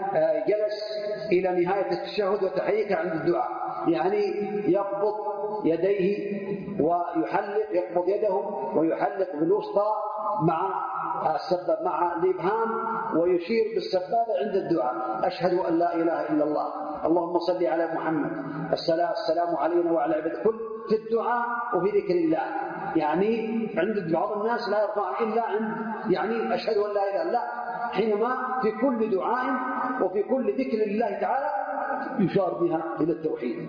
Speaker 4: جلس إلى نهاية التشهد وتحريكه عند الدعاء، يعني يقبض يديه ويحلق يقبض يده ويحلق بالوسطى مع السباب مع الإبهام ويشير بالسبابة عند الدعاء. أشهد أن لا إله إلا الله اللهم صل على محمد السلام السلام علينا وعلى عباد الكل في الدعاء وفي ذكر الله، يعني عند بعض الناس لا يرفع إلا عند يعني أشهد أن لا إله إلا الله، حينما في كل دعاء وفي كل ذكر لله تعالى يشار بها إلى التوحيد.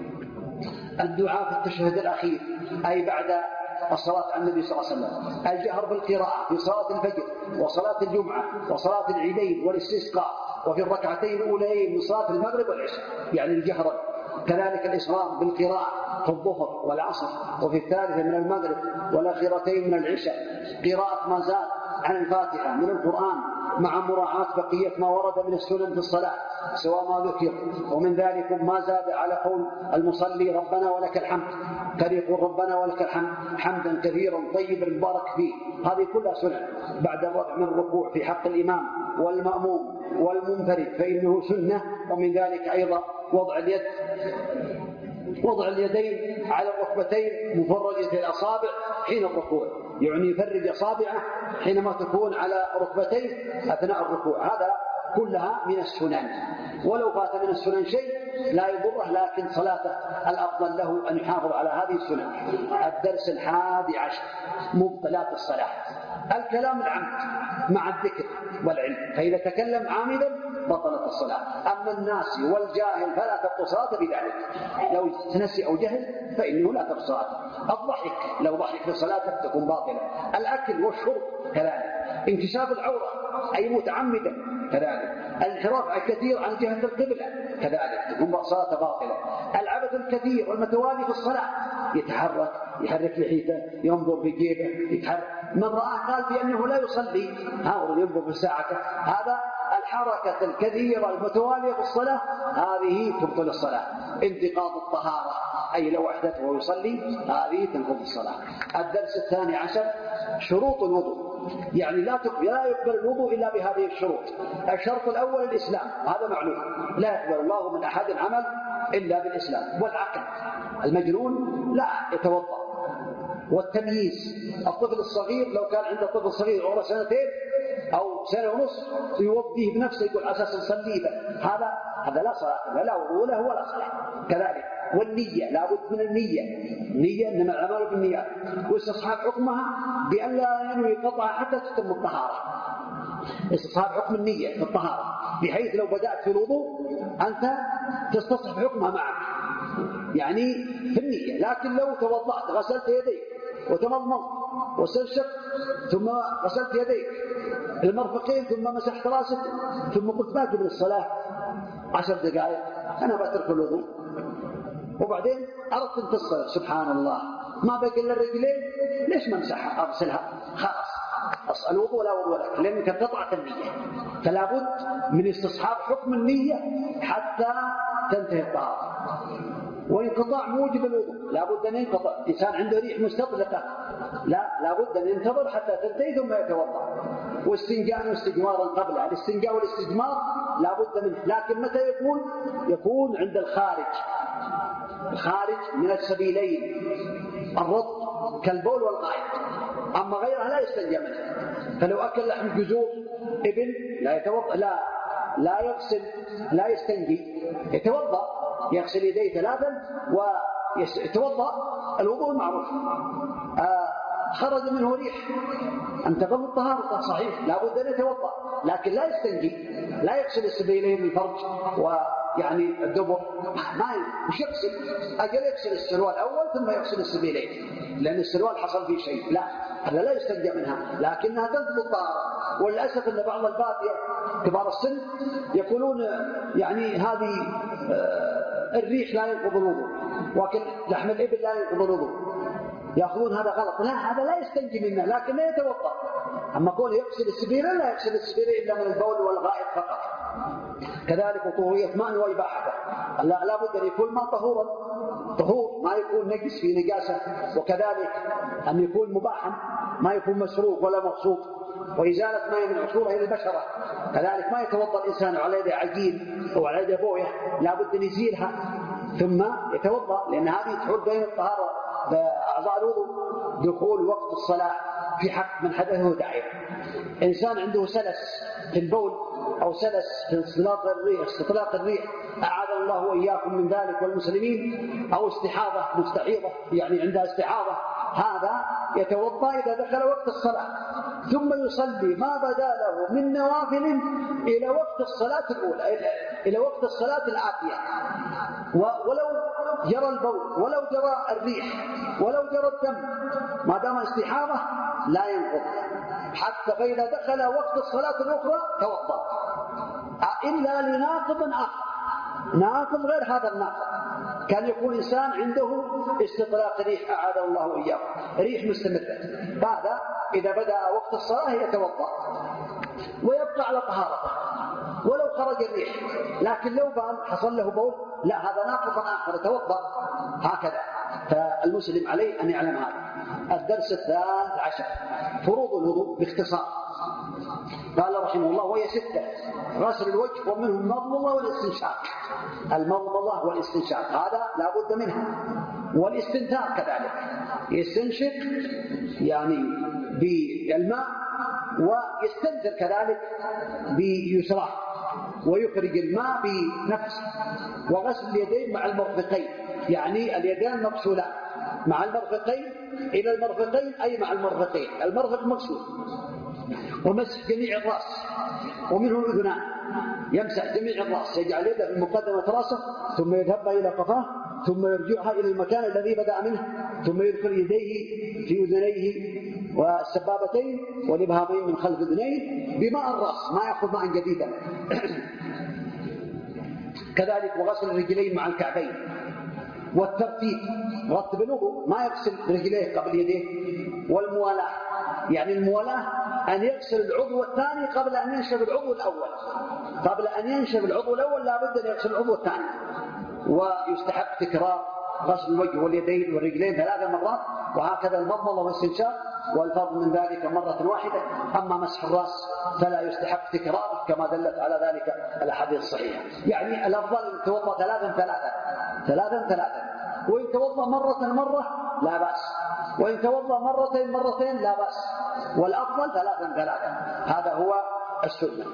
Speaker 4: الدعاء في التشهد الأخير أي بعد الصلاة على النبي صلى الله عليه وسلم، الجهر بالقراءة في صلاة الفجر وصلاة الجمعة وصلاة العيدين والاستسقاء وفي الركعتين الأوليين من صلاة المغرب والعشاء، يعني الجهر. كذلك الإصرار بالقراءة في الظهر والعصر وفي الثالثة من المغرب والأخيرتين من العشاء، قراءة ما زاد عن الفاتحة من القرآن مع مراعاة بقية ما ورد من السنن في الصلاة سواء ما ذكر، ومن ذلك ما زاد على قول المصلي ربنا ولك الحمد، قد يقول ربنا ولك الحمد حمدا كثيرا طيبا مبارك فيه، هذه كلها سنن. بعد الرفع من الركوع في حق الإمام والمأموم والمنفرد فإنه سنة. ومن ذلك أيضا وضع اليد وضع اليدين على الركبتين مفرجة الأصابع حين الركوع، يعني يفرج أصابعه حينما تكون على ركبتيه أثناء الركوع. هذا كلها من السنن، ولو فات من السنن شيء لا يضره، لكن صلاته الأفضل له أن يحافظ على هذه السنن. الدرس الحادي عشر مبطلات الصلاة. الكلام العمد مع الذكر والعلم، فإذا تكلم عامدا بطلت الصلاة. أما الناس والجاهل فلا تبطل صلاة بذلك، لو تنسي أو جهل فإنه لا تبطل صلاة. الضحك لو ضحك في صلاتك تكون باطلة. الأكل والشرب كذلك. انكشاف العورة أي متعمدا كذلك. الانحراف الكثير عن جهة القبلة كذلك تكون صلاة باطلة. العبث الكثير والمتوالي في الصلاة، يتحرك يحرك لحيته، ينظر في جيبه، يتحرك. من رآه قال بأنه لا يصلي، هذا ينظر في ساعته. هذا الحركة الكثيرة المتوالية في الصلاة هذه تبطل الصلاة. انتقاض الطهارة أي لو أحدث وهو يصلي هذه تنقض الصلاة. الدرس الثاني عشر شروط الوضوء، يعني لا لا يقبل الوضوء إلا بهذه الشروط. الشرط الأول الإسلام، هذا معلوم، لا يقبل الله من أحد عمل إلا بالإسلام. والعقل، المجنون لا يتوضأ. والتمييز، الطفل الصغير لو كان عنده طفل صغير عمره سنتين أو سنة ونصف يوضيه بنفسه يقول أساس نصلي به، هذا هذا لا صلاة لا وضوء له ولا صلاة كذلك. والنية لابد من النية، نية إنما الأعمال بالنيات، واستصحاب حكمها بأن لا ينوي قطعها حتى تتم الطهارة. استصحاب حكم النية في الطهارة، بحيث لو بدأت في الوضوء أنت تستصحب حكمها معك، يعني في النية. لكن لو توضأت غسلت يديك وتمضمضت واستنشقت ثم غسلت يديك المرفقين ثم مسحت راسك ثم قلت باقي من الصلاة عشر دقائق أنا بترك الوضوء، وبعدين أردت أن تصل سبحان الله ما بقي إلا الرجلين، ليش ما امسحها أغسلها؟ خلاص الوضوء لا وضوء لك، لأنك قطعت النية. فلا بد من استصحاب حكم النية حتى تنتهي الطهارة. وانقطاع موجب الوضوء، لا بد أن ينقطع. إنسان عنده ريح مستطلقة لا لا بد أن ينتظر حتى تنتهي ثم يتوضأ. واستنجاء واستجمارا قبلها، الاستنجاء والاستجمار لا بد منه، لكن متى يكون؟ يكون عند الخارج، الخارج من السبيلين، الرطب كالبول والغائط. أما غيرها لا يستنجى منه. فلو أكل لحم جزور ابن لا يتوضأ، لا لا يغسل لا يستنجي، يتوضأ، يغسل يديه ثلاثا ويتوضأ الوضوء المعروف. آه خرج منه ريح انتقض الطهارة صحيح، لا بد أن يتوضأ، لكن لا يستنجي، لا يغسل السبيلين الفرج ويعني الدبر، ما مش يغسل، أجل يغسل السروال الأول ثم يغسل السبيلين، لأن السروال حصل فيه شيء، لا هذا لا يستنجى منها، لكنها تنقض الطهارة. وللأسف أن بعض البادية كبار السن يقولون يعني هذه الريح لا ينقض الوضوء، وكل لحم الإبل لا ينقض الوضوء، يأخذون هذا غلط. لا هذا لا يستنجي منه لكن لا يتوضأ. أما كون يغسل السبيل لا يغسل السبيل إلا من البول والغائط فقط. كذلك طهورية ماء وإباحته، لا, لا بد أن يكون ماء طهورا، طهور ما يكون نجس في نجاسة، وكذلك أن يكون مباحا ما يكون مسروق ولا مغصوب. وإزالة ماء من عصورة إلى البشرة كذلك، ما يتوضأ الإنسان على يد عجين أو على يد بوية، لا بد أن يزيلها ثم يتوضأ، لأن هذه تحول بين الطهارة بأعضاء الوضوء. دخول وقت الصلاة في حق من حدثه داعية. إنسان عنده سلس في البول أو سلس في استطلاق الريح استطلاق الريح أعاذنا الله وإياكم من ذلك والمسلمين، أو استحاضة مستحيضة يعني عندها استحاضة، هذا يتوضأ إذا دخل وقت الصلاة ثم يصلي ما بدا له من نوافل إلى وقت الصلاة الأولى، إلى وقت الصلاة الآتية. ولو جرى البول ولو جرى الريح ولو جرى الدم ما دام استحاضة لا ينقض، حتى فإذا دخل وقت الصلاة الأخرى توضأ، إلا لناقض آخر، ناقض غير هذا الناقض. كان يكون إنسان عنده استطلاق ريح أعاذ الله وإياكم، ريح مستمرة، هذا إذا بدأ وقت الصلاة يتوضأ ويبقى على طهارته ولو خرج الريح. لكن لو بال حصل له بول لا هذا ناقض آخر يتوضأ هكذا. فالمسلم عليه أن يعلم هذا. الدرس الثالث عشر فروض الوضوء باختصار. قال رحمه الله وهي ستة: غسل الوجه ومنهم المضمضة والاستنشاق. المضمضة والاستنشاق هذا لا بد منها، والاستنثار كذلك، يستنشق يعني بالماء ويستنثر كذلك بيسراه ويخرج الماء بنفسه. وغسل اليدين مع المرفقين، يعني اليدان مغسولان مع المرفقين إلى المرفقين أي مع المرفقين، المرفق مغسول. ومسح جميع الرأس ومنه الأذنان، يمسح جميع الرأس، يجعل يده في مقدمة رأسه ثم يذهب إلى قفاه ثم يرجعها إلى المكان الذي بدأ منه، ثم يدخل يديه في أذنيه والسبابتين والإبهامين من خلف أذنيه بماء الرأس، ما يأخذ ماء جديدا. كذلك وغسل الرجلين مع الكعبين. والترتيب، رتب الوضوء، ما يغسل رجليه قبل يديه. والموالاة، يعني الموالاة أن يغسل العضو الثاني قبل أن ينشف العضو الأول، قبل أن ينشف العضو الأول لا بد أن يغسل العضو الثاني. ويستحب تكرار غسل الوجه واليدين والرجلين ثلاث مرات، وهكذا المضمضة والاستنشاق، والفرض من ذلك مرة واحدة. أما مسح الرأس فلا يستحب تكراره كما دلت على ذلك الأحاديث الصحيحة. يعني الأفضل أن يتوضأ ثلاثا ثلاثا ثلاثا ثلاثا، وإن توضأ مرة مرة لا بأس، وإن توضأ مرتين مرتين لا بأس، والأفضل ثلاثا ثلاثا. هذا هو السنة.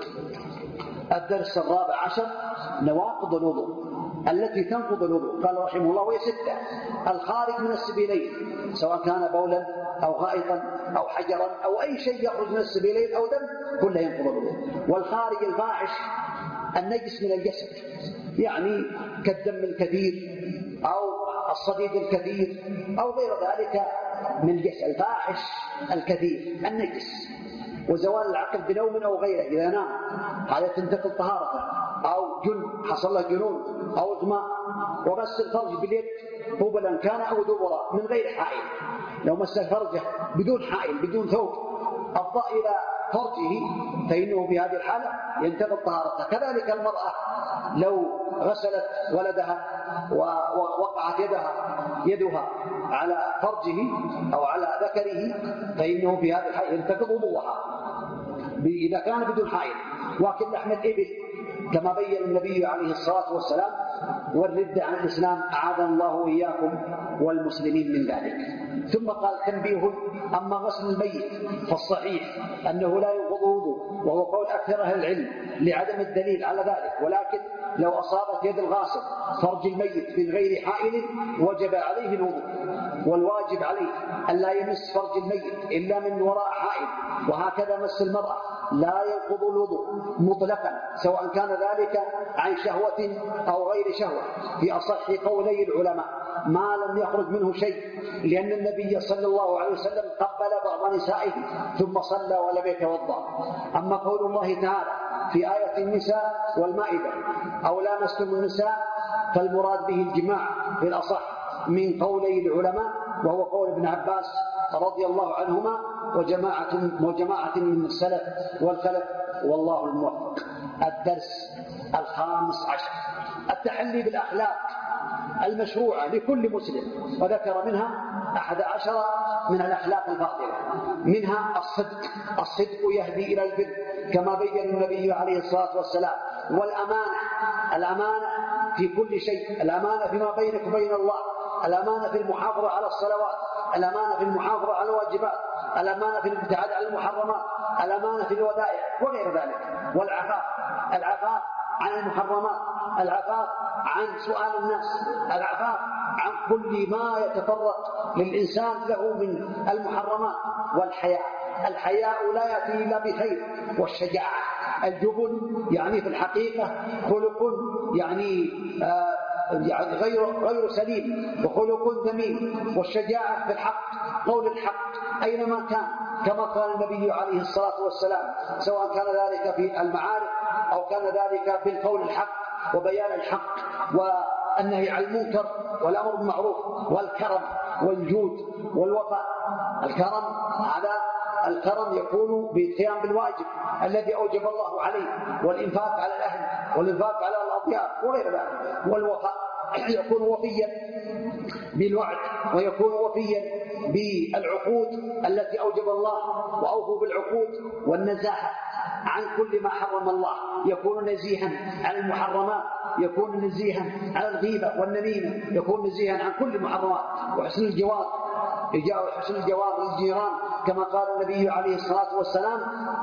Speaker 4: الدرس الرابع عشر نواقض الوضوء التي تنقض الوضوء. قال رحمه الله وهي ستة: الخارج من السبيلين سواء كان بولا أو غائطا أو حجرا أو أي شيء يخرج من السبيلين أو دم كله ينقض الوضوء. والخارج الفاحش النجس من الجسد، يعني كالدم الكثير أو الصديد الكثير أو غير ذلك من الجسد. الفاحش الكثير النجس. وزوال العقل بنوم أو غيره إذا نام هذا تنتقل طهارته، أو جن حصل له جنون أو إغماء. ومس الفرج باليد قبلا كان أو دبرا من غير حائل، لو مس فرجه بدون حائل بدون ثوب أفضى إلى فرجه فإنه في هذه الحالة ينتقل طهارته. كذلك المرأة لو غسلت ولدها ووقعت يدها يدها على فرجه أو على ذكره فإنه في هذه الحالة ينتقض وضوءها إذا كان بدون حائل. وأكل لحم الإبل كما بين النبي عليه الصلاة والسلام، والردة عن الإسلام أعاذنا الله وإياكم والمسلمين من ذلك. ثم قال تنبيه: أما غسل الميت فالصحيح أنه لا ينقض وضوء، وهو قول أكثر أهل العلم لعدم الدليل على ذلك. ولكن لو أصابت يد الغاسل فرج الميت من غير حائل وجب عليه الوضوء، والواجب عليه أن لا يمس فرج الميت إلا من وراء حائل. وهكذا مس المرأة لا ينقض الوضوء مطلقا سواء كان ذلك عن شهوة أو غير شهوة في أصح قولي العلماء ما لم يخرج منه شيء، لأن النبي صلى الله عليه وسلم قبل بعض نسائه ثم صلى ولم يتوضأ. أما قول الله تعالى في آية النساء والمائدة: أو لامستم النساء، فالمراد به الجماع بالأصح من قولي العلماء، وهو قول ابن عباس رضي الله عنهما وجماعة, وجماعة من السلف والخلف، والله الموفق. الدرس الخامس عشر التحلي بالأخلاق المشروعة لكل مسلم، وذكر منها أحد عشر من الأخلاق الفاضلة. منها الصدق، الصدق يهدي إلى البر كما بين النبي عليه الصلاة والسلام. والأمانة، الأمانة في كل شيء، الأمانة فيما بينك وبين الله، الأمانة في المحافظة على الصلوات، الأمانة في المحافظة على الواجبات، الأمانة في الابتعاد عن المحرمات، الأمانة في الودائع وغير ذلك. والعفاف، العفاف عن المحرمات، العفاف عن سؤال الناس، العفاف عن كل ما يتطرق للإنسان له من المحرمات. والحياء، الحياء لا يأتي إلا بخير. والشجاعة، الجبن يعني في الحقيقة خلق يعني آه يعني غير غير سليم وخلق ذميم. والشجاعة في الحق، قول الحق أينما كان كما قال النبي عليه الصلاة والسلام، سواء كان ذلك في المعارك أو كان ذلك في القول الحق وبيان الحق والنهي عن المنكر والأمر بالمعروف. والكرم والجود والوفاء. الكرم هذا الكرم يكون بالقيام بالواجب الذي أوجب الله عليه، والإنفاق على الأهل والإنفاق على والضياف وغير ذلك. والوفاء يكون وفيا بالوعد، ويكون وفيا بالعقود التي أوجب الله، وأوفوا بالعقود. والنزاهة عن كل ما حرم الله، يكون نزيها عن المحرمات، يكون نزيها عن الغيبة والنميمة، يكون نزيها عن كل المحرمات. وحسن الجوار، حسن الجوار للجيران، كما قال النبي عليه الصلاة والسلام: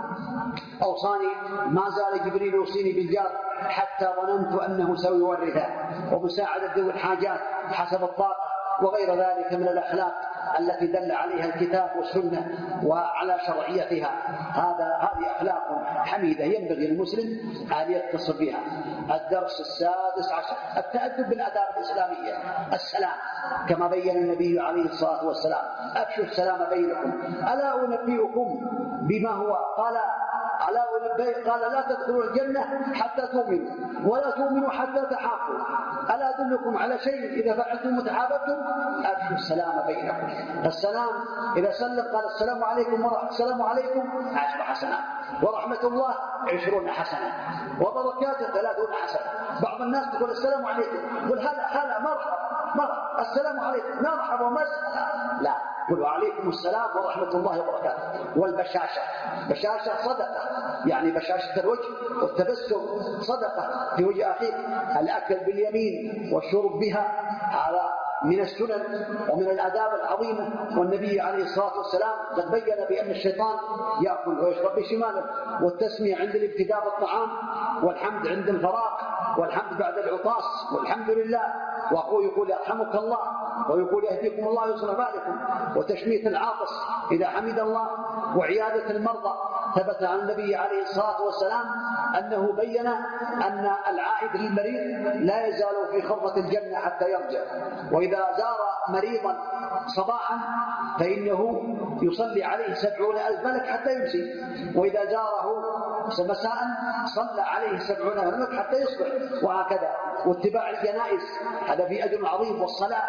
Speaker 4: أوصاني ما زال جبريل يوصيني بالجار حتى ظننت أنه سيورثه، ومساعدة ذوي الحاجات حسب الطاقة، وغير ذلك من الأخلاق التي دل عليها الكتاب والسنة وعلى شرعيتها. هذا هذه أخلاق حميدة ينبغي المسلم أن يتصف بها. الدرس السادس عشر: التأدب بالآداب الإسلامية. السلام، كما بين النبي عليه الصلاة والسلام: أفشوا السلام بينكم. ألا أنبئكم بما هو قال ألا أنبئ قال لا تدخلوا الجنة حتى تؤمنوا، ولا تؤمنوا حتى تحابوا. ألا أدلكم على شيء إذا فعلتم متحاببتم؟ أفشوا السلام بينكم. السلام إذا سلم قال السلام عليكم ورحمة السلام عليكم عشر حسنات، ورحمة الله عشرون حسنة، وبركاته ثلاثون حسنة. بعض الناس تقول السلام عليكم، قل هلا هلا مرحبا مرحبا، السلام عليكم مرحبا ومسهلا. لا، قلوا عليكم السلام ورحمة الله وبركاته. والبشاشة، بشاشة صدقة، يعني بشاشة الوجه والتبسم صدقة في وجه أخيك. الأكل باليمين والشرب بها هذا من السنن ومن الآداب العظيمة. والنبي عليه الصلاة والسلام قد بين بأن الشيطان يأكل ويشرب بشماله. والتسمية عند الابتداء بالطعام، والحمد عند الفراغ، والحمد بعد العطاس، والحمد لله. وأخوه يقول يرحمك الله، ويقول يهديكم الله ويصلح بالكم. وتشميت العاطس إذا حمد الله، وعيادة المرضى. ثبت عن النبي عليه الصلاة والسلام أنه بين أن العائد للمريض لا يزال في خرفة الجنة حتى يرجع. وإذا زار مريضا صباحا فإنه يصلي عليه سبعون ألف ملك حتى يمسي، وإذا زاره مساء صلى عليه سبعون ألف ملك حتى يصبح، وهكذا. واتباع الجنائز هذا في أجر عظيم، والصلاة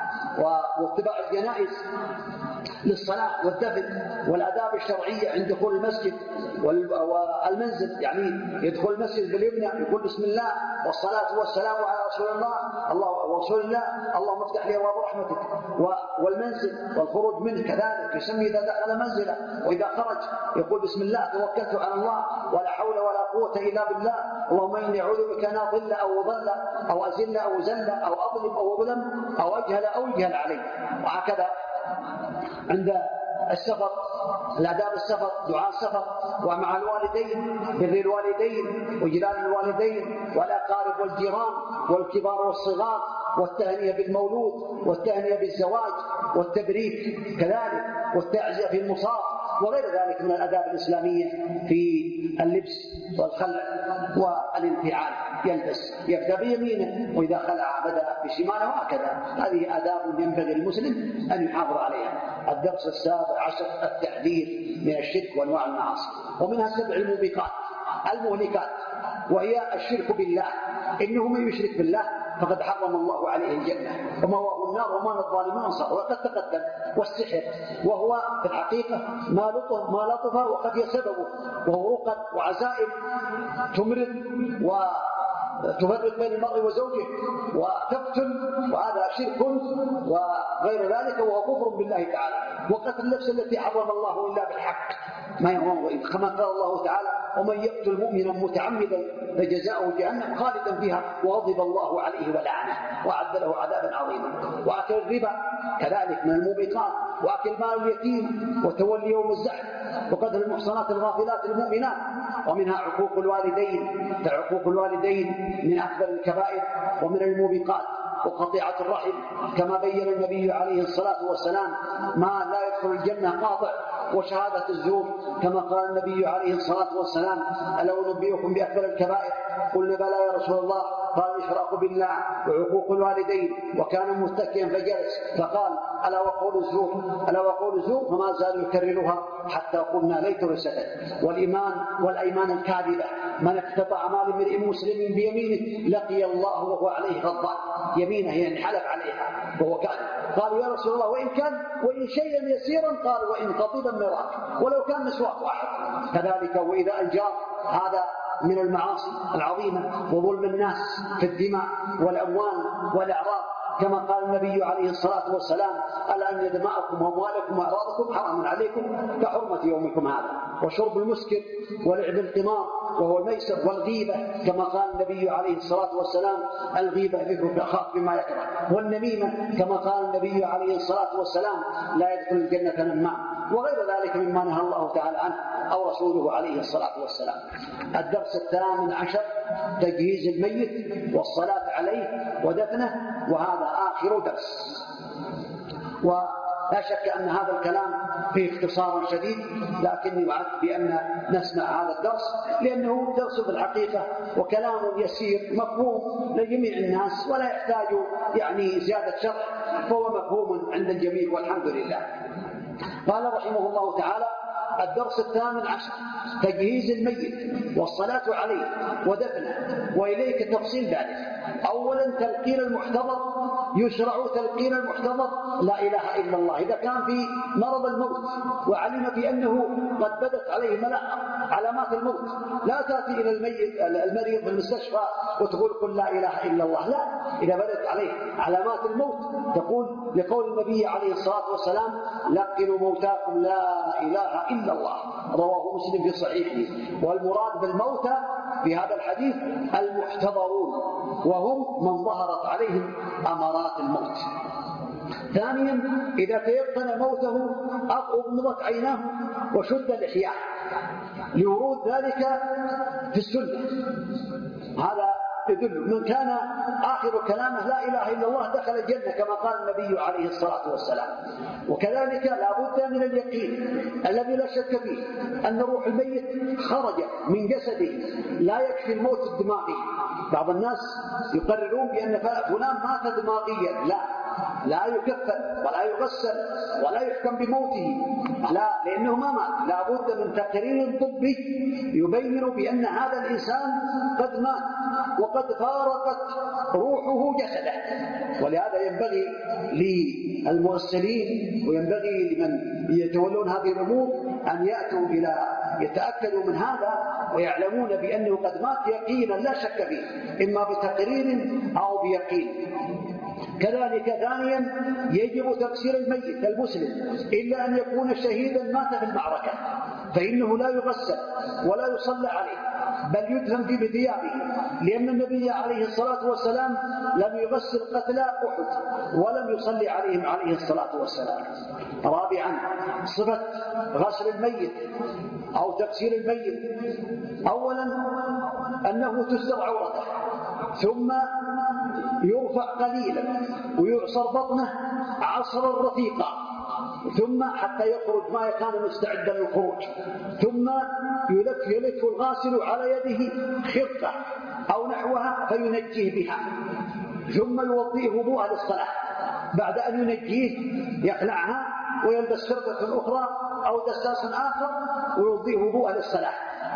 Speaker 4: واتباع الجنائز للصلاة والدفن. والآداب الشرعية عند دخول المسجد والمنزل، يعني يدخل المسجد باليمنى يقول بسم الله والصلاة والسلام على رسول الله الله ورسول الله اللهم افتح لي أبواب رحمتك. والمنزل والخروج منه كذلك يسمي إذا دخل منزله، وإذا خرج يقول بسم الله توكلت على الله ولا حول ولا قوة إلا بالله، اللهم إني أعوذ بك أن أضل أو أضل أو أزل أو زل أو أظلم أو أظلم أو أجهل أو يجهل علي. وهكذا عند السفر، الآداب السفر، دعاء السفر، ومع الوالدين بر الوالدين وجلال الوالدين والأقارب والجيران والكبار والصغار، والتهنئة بالمولود، والتهنئة بالزواج، والتبريك كذلك، والتعزية في المصاب، وغير ذلك من الآداب الإسلامية في اللبس والخلع والانفعال. يلبس يبدأ بيمينه، وإذا خلع بدأ بشماله، وهكذا. هذه آداب ينبغي المسلم أن يحافظ عليها. الدرس السابع عشر: التحذير من الشرك وأنواع المعاصي. ومنها سبع الموبقات المهلكات، وهي الشرك بالله. إنه من يشرك بالله فقد حرم الله عليه الجنة ومأواه النار وما للظالمين أنصار، وقد تقدم. والسحر، وهو في الحقيقة ما لطف ما لطف وقد يسببه، وهو رقد وعزائم تمرض وتفرق بين المرء وزوجه وتقتل، وهذا شرك وغير ذلك، وهو كفر بالله تعالى. وقتل النفس التي حرم الله إلا بالحق، ما يهون، كما قال الله تعالى: ومن يقتل مؤمنا متعمدا فجزاؤه جهنم خالدا فيها وغضب الله عليه ولعنه وأعد له عذابا عظيما. وأكل الربا كذلك من الموبقات، وأكل مال اليتيم، وتولي يوم الزحف، وقتل المحصنات الغافلات المؤمنات. ومنها عقوق الوالدين، فعقوق الوالدين من أكبر الكبائر ومن الموبقات. وقطيعة الرحم، كما بين النبي عليه الصلاة والسلام: ما لا يدخل الجنة قاطع. وشهادة الزور، كما قال النبي عليه الصلاة والسلام: ألا أنبئكم بأكبر الكبائر؟ قلنا بلى يا رسول الله، قال: الإشراك بالله وعقوق الوالدين. وكان متكئا فجلس فقال: ألا وقول الزور ألا وقول الزور، فما زال يكررها حتى قلنا ليته سكت. والإيمان والأيمان الكاذبة، من اقتطع مال امرئ مسلم بيمينه لقي الله وهو عليه غضبان. يمينه يعني حلف عليها وهو كاذب. قالوا: يا رسول الله وإن كان وإن شيئا يسيرا؟ قال: وإن قطيبا مراك، ولو كان مسواك واحد. كذلك وإذا الجار، هذا من المعاصي العظيمة وظلم الناس في الدماء والأموال والأعراض، كما قال النبي عليه الصلاة والسلام: ألا أن دماءكم وأموالكم وأعراضكم حرام عليكم كحرمة يومكم هذا. وشرب المسكر ولعب القمار وهو الميسر والغيبة، كما قال النبي عليه الصلاة والسلام: الغيبة ذكرك أخاك بما يكره. والنميمة، كما قال النبي عليه الصلاة والسلام: لا يدخل الجنة نمام. وغير ذلك مما نهى الله تعالى عنه أو رسوله عليه الصلاة والسلام. الدرس الثامن عشر: تجهيز الميت والصلاة عليه ودفنه، وهذا آخر درس. ولا شك أن هذا الكلام فيه اختصار شديد، لكني وعدت بأن نسمع هذا الدرس لأنه درس في الحقيقة وكلام يسير مفهوم لجميع الناس ولا يحتاج يعني زيادة شرح، فهو مفهوم عند الجميع والحمد لله. قال رحمه الله تعالى: الدرس الثامن عشر: تجهيز الميت والصلاة عليه ودفنه، وإليك تفصيل ذلك. أولا تلقين المحتضر، يشرع تلقين المحتضر لا إله إلا الله إذا كان في مرض الموت وعلم بأنه قد بدت عليه علامات الموت. لا تأتي إلى الميت المريض في المستشفى وتقول: قل لا إله إلا الله. لا، إذا بدت عليه علامات الموت تقول لقول النبي عليه الصلاة والسلام: لقنوا موتاكم لا إله إلا الله، رواه مسلم في صحيحه. والمراد بالموتى في هذا الحديث المحتضرون، وهم من ظهرت عليهم أمارات الموت. ثانيا إذا تيقن موته أغمضت عيناه وشد لحياه، لورود ذلك في السنة. هذا يدل من كان آخر كلامه لا إله إلا الله دخل الجنة، كما قال النبي عليه الصلاة والسلام. وكذلك لا بد من اليقين الذي لا شك فيه أن روح الميت خرج من جسده، لا يكفي الموت الدماغي. بعض الناس يقررون بأن فلان مات دماغيا، لا، لا يكفن ولا يغسل ولا يحكم بموته، لا، لأنه ما مات. لا بد من تقرير طبي يبين بأن هذا الإنسان قد مات وقد فارقت روحه جسده. ولهذا ينبغي للمغسلين وينبغي لمن يتولون هذه الأمور أن يأتوا إلى يتأكدوا من هذا ويعلمون بأنه قد مات يقينا لا شك فيه، إما بتقرير أو بيقين. كذلك ثانيا يجب تغسيل الميت المسلم إلا أن يكون شهيدا مات في المعركة، فإنه لا يغسل ولا يصلى عليه، بل يدفن في ثيابه، لأن النبي عليه الصلاة والسلام لم يغسل قتلى أحد ولم يصلي عليهم عليه الصلاة والسلام. رابعا صفة غسل الميت أو تغسيل الميت: أولا أنه تستر عورته، ثم يرفع قليلا ويعصر بطنه عصرا رفيقا، ثم حتى يخرج ما كان مستعدا للخروج، ثم يلف يلف الغاسل على يده خرقة أو نحوها فينجيه بها، ثم يوضئه وضوءا للصلاة. بعد أن ينجيه يخلعها ويلبس خرقة أخرى أو دساس آخر ويوضئه وضوءا للصلاة.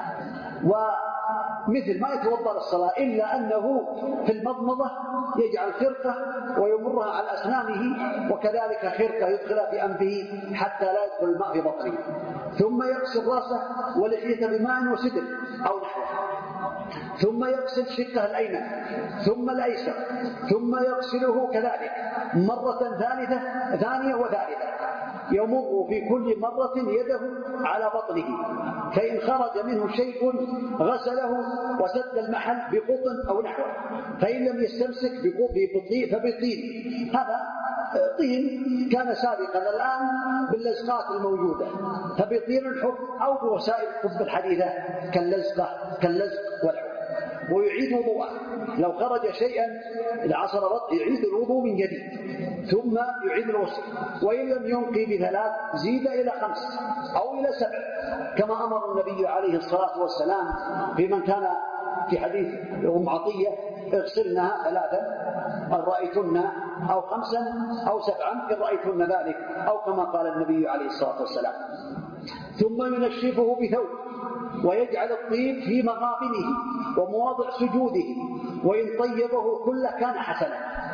Speaker 4: ومثل ما يتوضأ للصلاة، إلا أنه في المضمضة يجعل خرقة ويمرها على أسنانه، وكذلك خرقة يدخلها في أنفه حتى لا يدخل الماء في بطنه، ثم يغسل رأسه ولحيته بماء وسدر أو نحوه، ثم يغسل شقه الأيمن ثم الأيسر، ثم يغسله كذلك مرة ثالثة ثانية وثالثة، يمر في كل مرة يده على بطنه، فإن خرج منه شيء غسله وسد المحل بقطن أو نحوه، فإن لم يستمسك بطين فبطين، هذا طين كان سابقا، الآن باللزقات الموجودة، فبطين الحب أو بوسائل الطب الحديثة كاللزقة كاللزق والحب. ويعيد وضوءه لو خرج شيئا العصر بطن يعيد الوضوء من جديد، ثم يعيد الغسل، وإن لم ينقي بثلاث زيد إلى خمس أو إلى سبع، كما أمر النبي عليه الصلاة والسلام في من كان في حديث أم عطية: اغسلنها ثلاثا إن رأيتن، أو خمسا أو سبعا إن رأيتن ذلك، أو كما قال النبي عليه الصلاة والسلام. ثم ينشفه بثوب ويجعل الطيب في مغابنه ومواضع سجوده، وإن طيبه كله كان حسنا.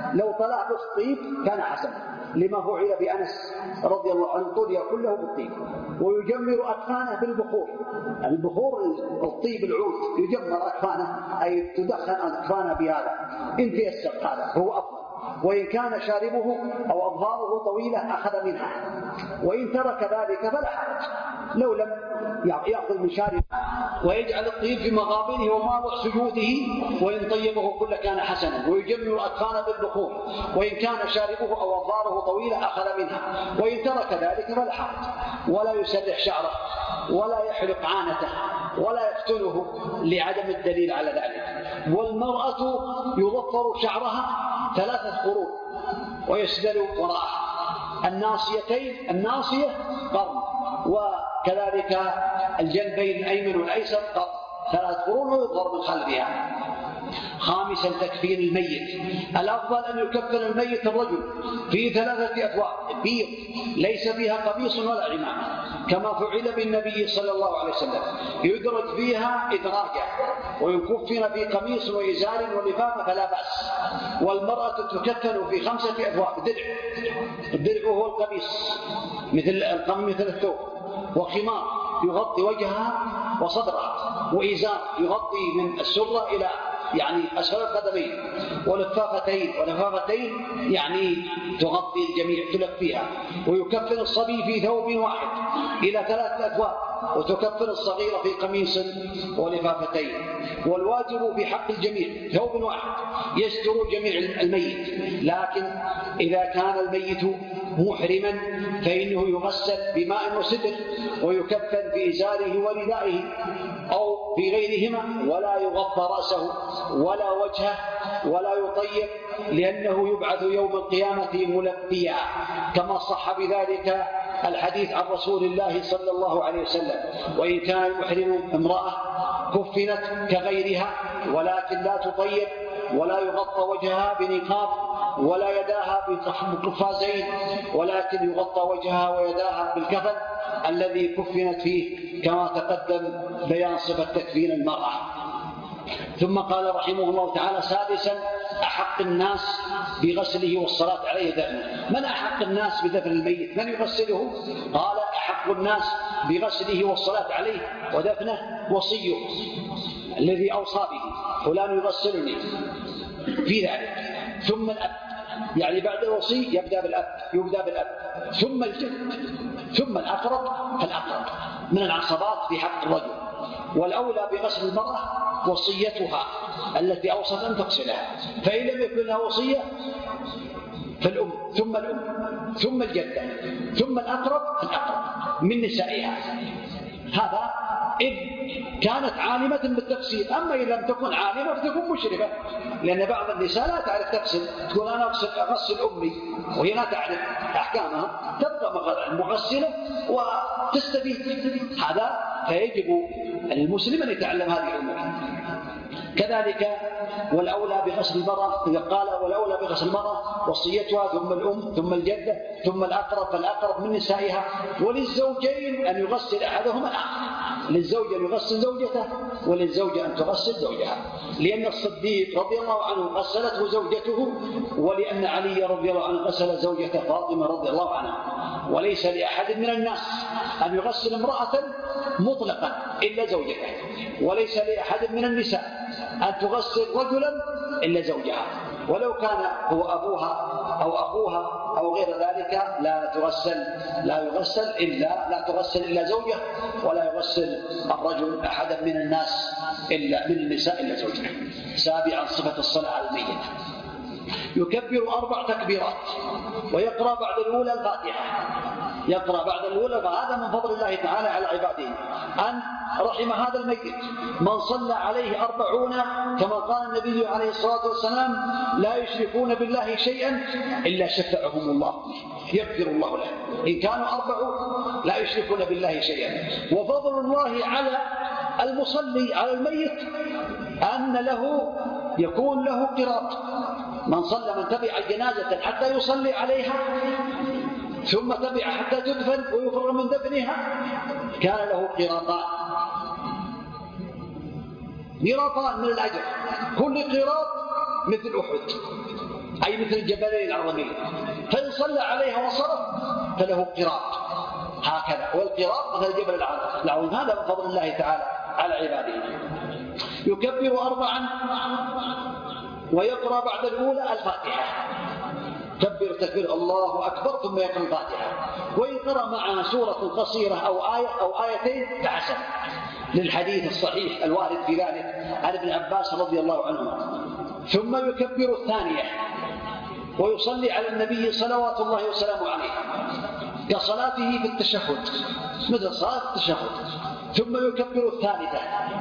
Speaker 4: لو طلع بالطيب كان حسنا، لما فعل بأنس رضي الله عنه، طلي كله بالطيب. ويجمر أكفانه بالبخور، البخور الطيب العود يجمر أكفانه، أي تدخن أكفانه بهذا إن تيسر، هذا هو أفضل. وإن كان شاربه أو أظهاره طويلة أخذ منها، وإن ترك ذلك فلا حرج لو لم يأخذ من شاربه.
Speaker 1: ويجعل الطيب في مغابره ومواضع سجوده، وإن طيبه كل كان حسنا. ويجمر أكفانه بالبخور، وإن كان شاربه أو أظهاره طويلة أخذ منها، وإن ترك ذلك فلا حرج. ولا يسرح شعره، ولا يحلق عانته، ولا يفتنه لعدم الدليل على ذلك. والمرأة يضفر شعرها ثلاثة قرون ويسدل وراءها، الناصيتين، الناصية قرن، وكذلك الجنبين الأيمن والأيسر قرن، ثلاث قرون ويضفر من خلفها. خامسا تكفين الميت، الأفضل أن يكفن الميت الرجل في ثلاثة أثواب بيض ليس فيها قميص ولا عمامة، كما فعل بالنبي صلى الله عليه وسلم، يدرج فيها إدراجا، ويكفن في قميص وإزار ولفافة فلا بأس. والمرأة تكفن في خمسة أثواب، درع، الدرع هو القميص مثل القميص مثل الثوب، وخمار يغطي وجهها وصدرها، وإزار يغطي من السرة إلى يعني أسفل القدمين، ولفافتين ولفافتين يعني تغطي الجميع تلفيها. ويكفن الصبي في ثوب واحد إلى ثلاث أثواب، وتكفن الصغير في قميص ولفافتين. والواجب في حق الجميع ثوب واحد يستر جميع الميت، لكن إذا كان الميت محرما فإنه يغسل بماء وسدر، ويكفن في إزاره وردائه أو في غيرهما، ولا يغطى رأسه ولا وجهه ولا يطيب، لأنه يبعث يوم القيامة ملبيا، كما صح بذلك الحديث عن رسول الله صلى الله عليه وسلم. وإن كان المحرم امرأة كفنت كغيرها، ولكن لا تطيب ولا يغطى وجهها بنقاب ولا يداها بقفازين، ولكن يغطى وجهها ويداها بالكفن الذي كفنت فيه، كما تقدم بيان صفة تكفين المرأة. ثم قال رحمه الله تعالى: سادسا أحق الناس بغسله والصلاة عليه دفنه. من أحق الناس بدفن الميت؟ من يغسله؟ قال: أحق الناس بغسله والصلاة عليه ودفنه وصيه الذي أوصى به، فلان يغسلني في ذلك. ثم الأب، يعني بعد الوصي يبدأ بالأب، يبدأ بالأب، ثم الجد، ثم الأقرب فالأقرب من العصبات في حق الرجل. والأولى بغسل المرأة وصيتها التي أوصت أن تغسلها، فإن لم يكن لها وصية فالأم، ثم الأم، ثم الجدة، ثم الأقرب فالأقرب من نسائها. هذا إذ كانت عالمة بالتغسيل. أما إذا لم تكن عالمة فتكون مشرفة، لأن بعض النساء لا تعرف تغسل، تقول أنا أغسل أمي وهي لا تعرف أحكامها، تبقى مغسلة وتستفيد. هذا فيجب المسلم أن يتعلم هذه الأمور. كذلك والأولى بغسل المرأة، إذا قال والأولى بغسل المرأة وصيتها، ثم الأم، ثم الجدة، ثم الأقرب فالأقرب من نسائها. وللزوجين أن يغسل أحدهما الآخر، للزوج أن يغسل زوجته، وللزوجة أن تغسل زوجها، لأن الصديق رضي الله عنه غسلته زوجته، ولأن علي رضي الله عنه غسل زوجته فاطمة رضي الله عنها. وليس لأحد من الناس أن يغسل امرأة مطلقا إلا زوجته، وليس لأحد من النساء أن تغسل رجلا إلا زوجها، ولو كان هو أبوها أو أخوها أو غير ذلك لا تغسل لا يغسل إلا لا تغسل إلا زوجه، ولا يغسل الرجل أحدا من الناس إلا من النساء إلا زوجته. سابعا صفة الصلاة على الميت، يكبر أربع تكبيرات ويقرأ بعد الأولى الفاتحة، يقرأ بعد الأولى، فهذا من فضل الله تعالى على عباده أن رحم هذا الميت. من صلى عليه أربعون، كما قال النبي عليه الصلاة والسلام: لا يشركون بالله شيئا إلا شفعهم الله، يغفر الله له. إن كانوا أربعون لا يشركون بالله شيئا. وفضل الله على المصلي على الميت أن له يكون له قراط. من صلى من تبع الجنازة حتى يصلي عليها، ثم تبع حتى تدفن ويفرغ من دفنها، كان له قراطان، قراطان من الأجر، كل قراط مثل أحد،
Speaker 4: أي مثل الجبلين العظمين، فإن صلى عليها وصرف فله قراط هكذا، والقراط مثل الجبل العظيم. هذا من فضل الله تعالى على عباده. يكبر أربعا ويقرأ بعد الأولى الفاتحة، كبر تكبير الله أكبر ثم يقرأ الفاتحة، وإن قرأ معها سورة قصيرة أو آية أو آيتين فحسن، للحديث الصحيح الوارد في ذلك عن ابن عباس رضي الله عنهما. ثم يكبر الثانية ويصلي على النبي صلوات الله وسلامه عليه كصلاته في التشهد، مثل صلاة التشهد. ثم يكبر الثالثة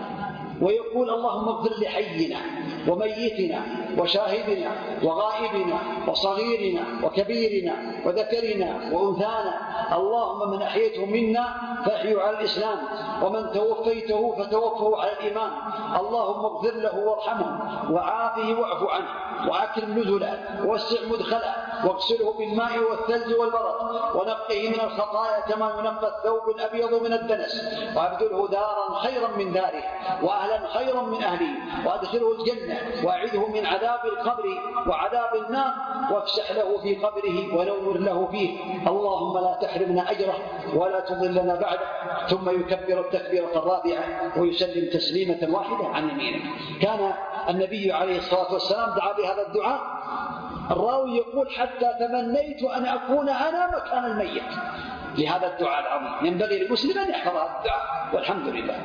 Speaker 4: ويقول اللهم اغفر لحينا وميتنا وشاهدنا وغائبنا وصغيرنا وكبيرنا وذكرنا وأنثانا، اللهم من أحييته منا فأحيه على الإسلام، ومن توفيته فتوفه على الإيمان، اللهم اغفر له وارحمه وعافه واعف عنه وأكرم نزله ووسع مدخله واغسله بالماء والثلج والبرد ونقه من الخطايا كما ينقى الثوب الأبيض من الدنس، وأبدله دارا خيرا من داره وأهلا خيرا من أهله، وأدخله الجنة وأعذه من عذاب القبر وعذاب النار، وافسح له في قبره ونور له فيه، اللهم لا تحرمنا أجره ولا تضلنا بعده. ثم يكبر التكبيرة الرابعة ويسلم تسليمة واحدة عن يمينه. كان النبي عليه الصلاة والسلام دعا بهذا الدعاء، الراوي يقول حتى تمنيت أن أكون أنا مكان الميت لهذا الدعاء العظيم. ينبغي للمسلم أن يحفظ هذا الدعاء والحمد لله.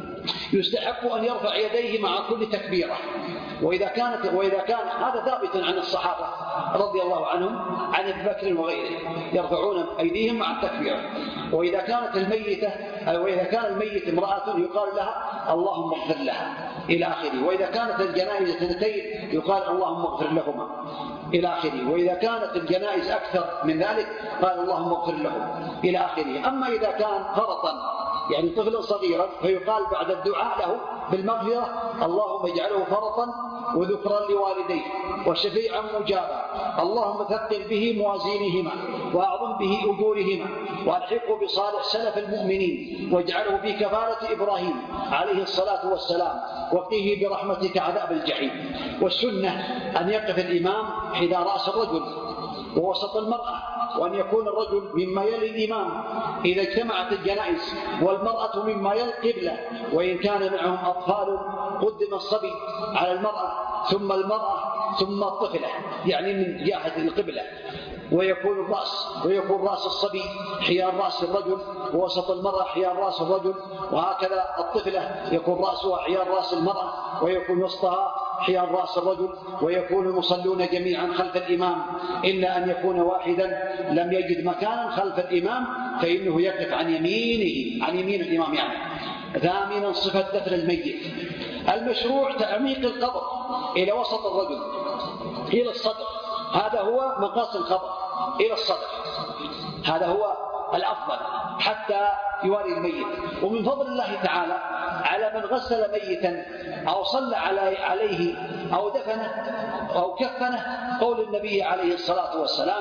Speaker 4: يستحق أن يرفع يديه مع كل تكبيرة، وإذا كانت وإذا كان هذا ثابت عن الصحابة رضي الله عنهم عن أبي بكر وغيره يرفعون أيديهم مع التكبيرة. وإذا كانت الميتة أو إذا كان الميت امرأة يقال لها اللهم اغفر لها إلى آخره. وإذا كانت الجنائز اثنتين يقال اللهم اغفر لهما إلى آخره. وإذا كانت الجنائز أكثر من ذلك قال اللهم اغفر لهم إلى آخره. أما إذا كان فرطا يعني طفلا صغيرا فيقال بعد الدعاء له بالمغفرة اللهم اجعله فرطا وذكرا لوالديه وشفيعا مجابا، اللهم ثقل به موازينهما وأعظم به أجورهما وألحقه بصالح سلف المؤمنين واجعله في كفالة إبراهيم عليه الصلاة والسلام وقيه برحمتك عذاب الجحيم. والسنة أن يقف الإمام حذا رأس الرجل ووسط المرأة، وأن يكون الرجل مما يلي الإمام إذا اجتمعت الجنائز، والمرأة مما يلي القبلة، وإن كان معهم أطفال قدم الصبي على المرأة ثم المرأة ثم الطفلة يعني من جهة القبلة، ويكون الرأس ويكون رأس الصبي حيال رأس الرجل، ووسط المرأة حيال رأس الرجل، وهكذا الطفلة يكون رأسها حيال رأس المرأة ويكون وسطها حيال رأس الرجل، ويكون المصلون جميعا خلف الإمام إلا أن يكون واحدا لم يجد مكانا خلف الإمام فإنه يقف عن يمينه عن يمين الإمام يعني. ثامنا صفة دفن الميت. المشروع تعميق القبر إلى وسط الرجل إلى الصدر، هذا هو مقاس القبر إلى الصدر، هذا هو الأفضل حتى يواري الميت. ومن فضل الله تعالى على من غسل ميتا أو صلى عليه أو دفنه أو كفنه قول النبي عليه الصلاة والسلام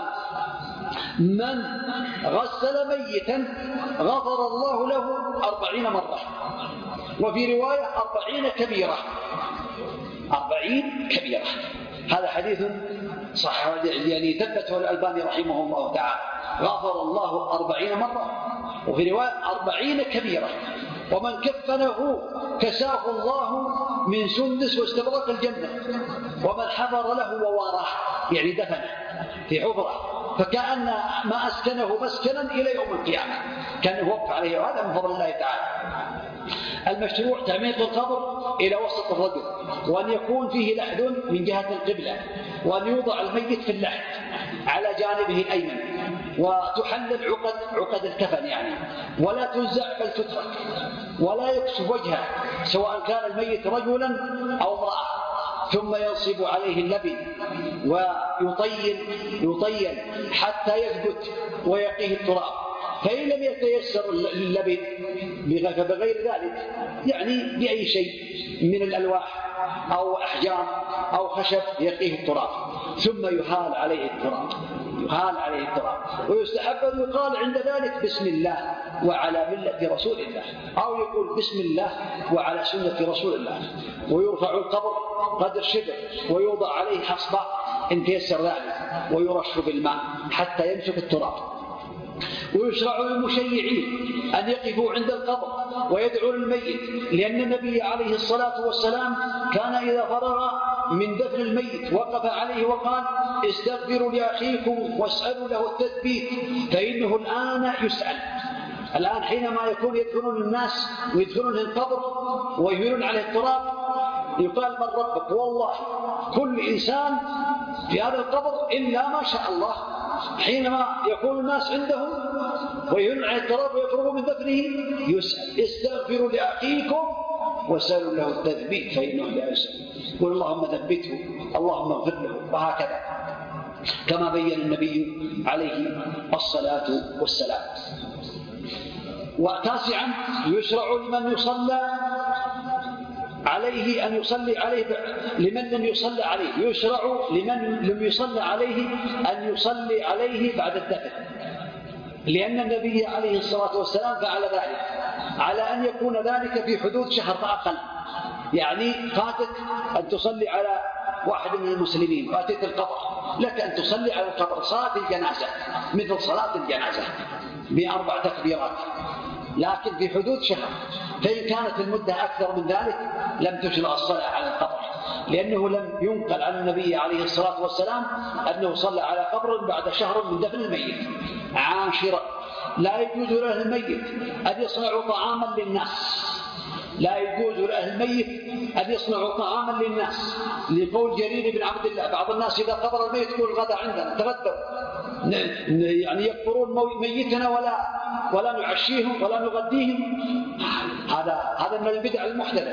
Speaker 4: من غسل ميتا غفر الله له أربعين مرة، وفي رواية أربعين كبيرة أربعين كبيرة. هذا حديث صح يعني ثبته الألباني رحمه الله تعالى، غفر الله أربعين مرة، وفي رواية أربعين كبيرة. ومن كفنه كساه الله من سندس واستبرق الجنة، ومن حفر له وواراه يعني دفنه في حفرة فكأن ما أسكنه مسكنا إلى يوم القيامة كان وقف عليه، وهذا من فضل الله تعالى. المشروع تعميق القبر إلى وسط الرجل، وأن يكون فيه لحد من جهة القبلة، وأن يوضع الميت في اللحد على جانبه الأيمن، وتحلل عقد عقد الكفن يعني، ولا تنزع بل تترك، ولا يكشف وجهه سواء كان الميت رجلا أو امرأة، ثم ينصب عليه اللبن ويطين يطين حتى يثبت ويقيه التراب، فإن لم يتيسر اللبن بغير ذلك يعني بأي شيء من الألواح أو أحجار أو خشب يقيه التراب، ثم يهال عليه التراب يهال عليه التراب ويستحب أن يقال عند ذلك بسم الله وعلى ملة رسول الله، أو يقول بسم الله وعلى سنة رسول الله. ويرفع القبر قدر شبر ويوضع عليه حصبة إن تيسر ذلك، ويرش بالماء حتى يمسك التراب. ويشرع للمشيعين أن يقفوا عند القبر ويدعوا للميت، لأن النبي عليه الصلاة والسلام كان إذا فرغ من دفن الميت وقف عليه وقال: استغفروا لأخيكم واسألوا له التثبيت فإنه الآن يسأل. الآن حينما يكون يدفنون الناس ويدفنون القبر ويهيلون عليه التراب يقال: من ربك؟ والله كل إنسان في هذا القبر إلا ما شاء الله. حينما يكون الناس عندهم ويهيلون عليه التراب ويفرغوا من دفنه يسأل: استغفروا لأخيكم واسألوا له التثبيت فإنه لا يسأل. قل اللهم ثبته، اللهم اغفر له، وهكذا كما بين النبي عليه الصلاة والسلام. وتاسعا يشرع لمن يصلى عليه أن يصلي عليه لمن لم يصلى عليه يشرع لمن لم يصلى عليه أن يصلي عليه بعد الدفن، لأن النبي عليه الصلاة والسلام فعل ذلك على أن يكون ذلك في حدود شهر فأقل. يعني فاتك أن تصلي على واحد من المسلمين وأتيت القبر، لك أن تصلي على القبر صلاة الجنازة مثل صلاة الجنازة بأربع تكبيرات، لكن في حدود شهر. فإن كانت المدة أكثر من ذلك لم تشرع الصلاة على القبر، لأنه لم ينقل عن النبي عليه الصلاة والسلام أنه صلى على قبر بعد شهر من دفن الميت. عاشرا لا يجوز لأهل الميت أن يصنعوا طعاما للناس، لا يجوز لأهل الميت أن يصنعوا طعاما للناس، لقول جرير بن عبد الله: بعض الناس إذا قبر الميت يقول: الغداء عندنا تغدوا، يعني يكفرون ميتنا ولا ولا نعشيهم ولا نغديهم. هذا هذا من البدع المحدثة.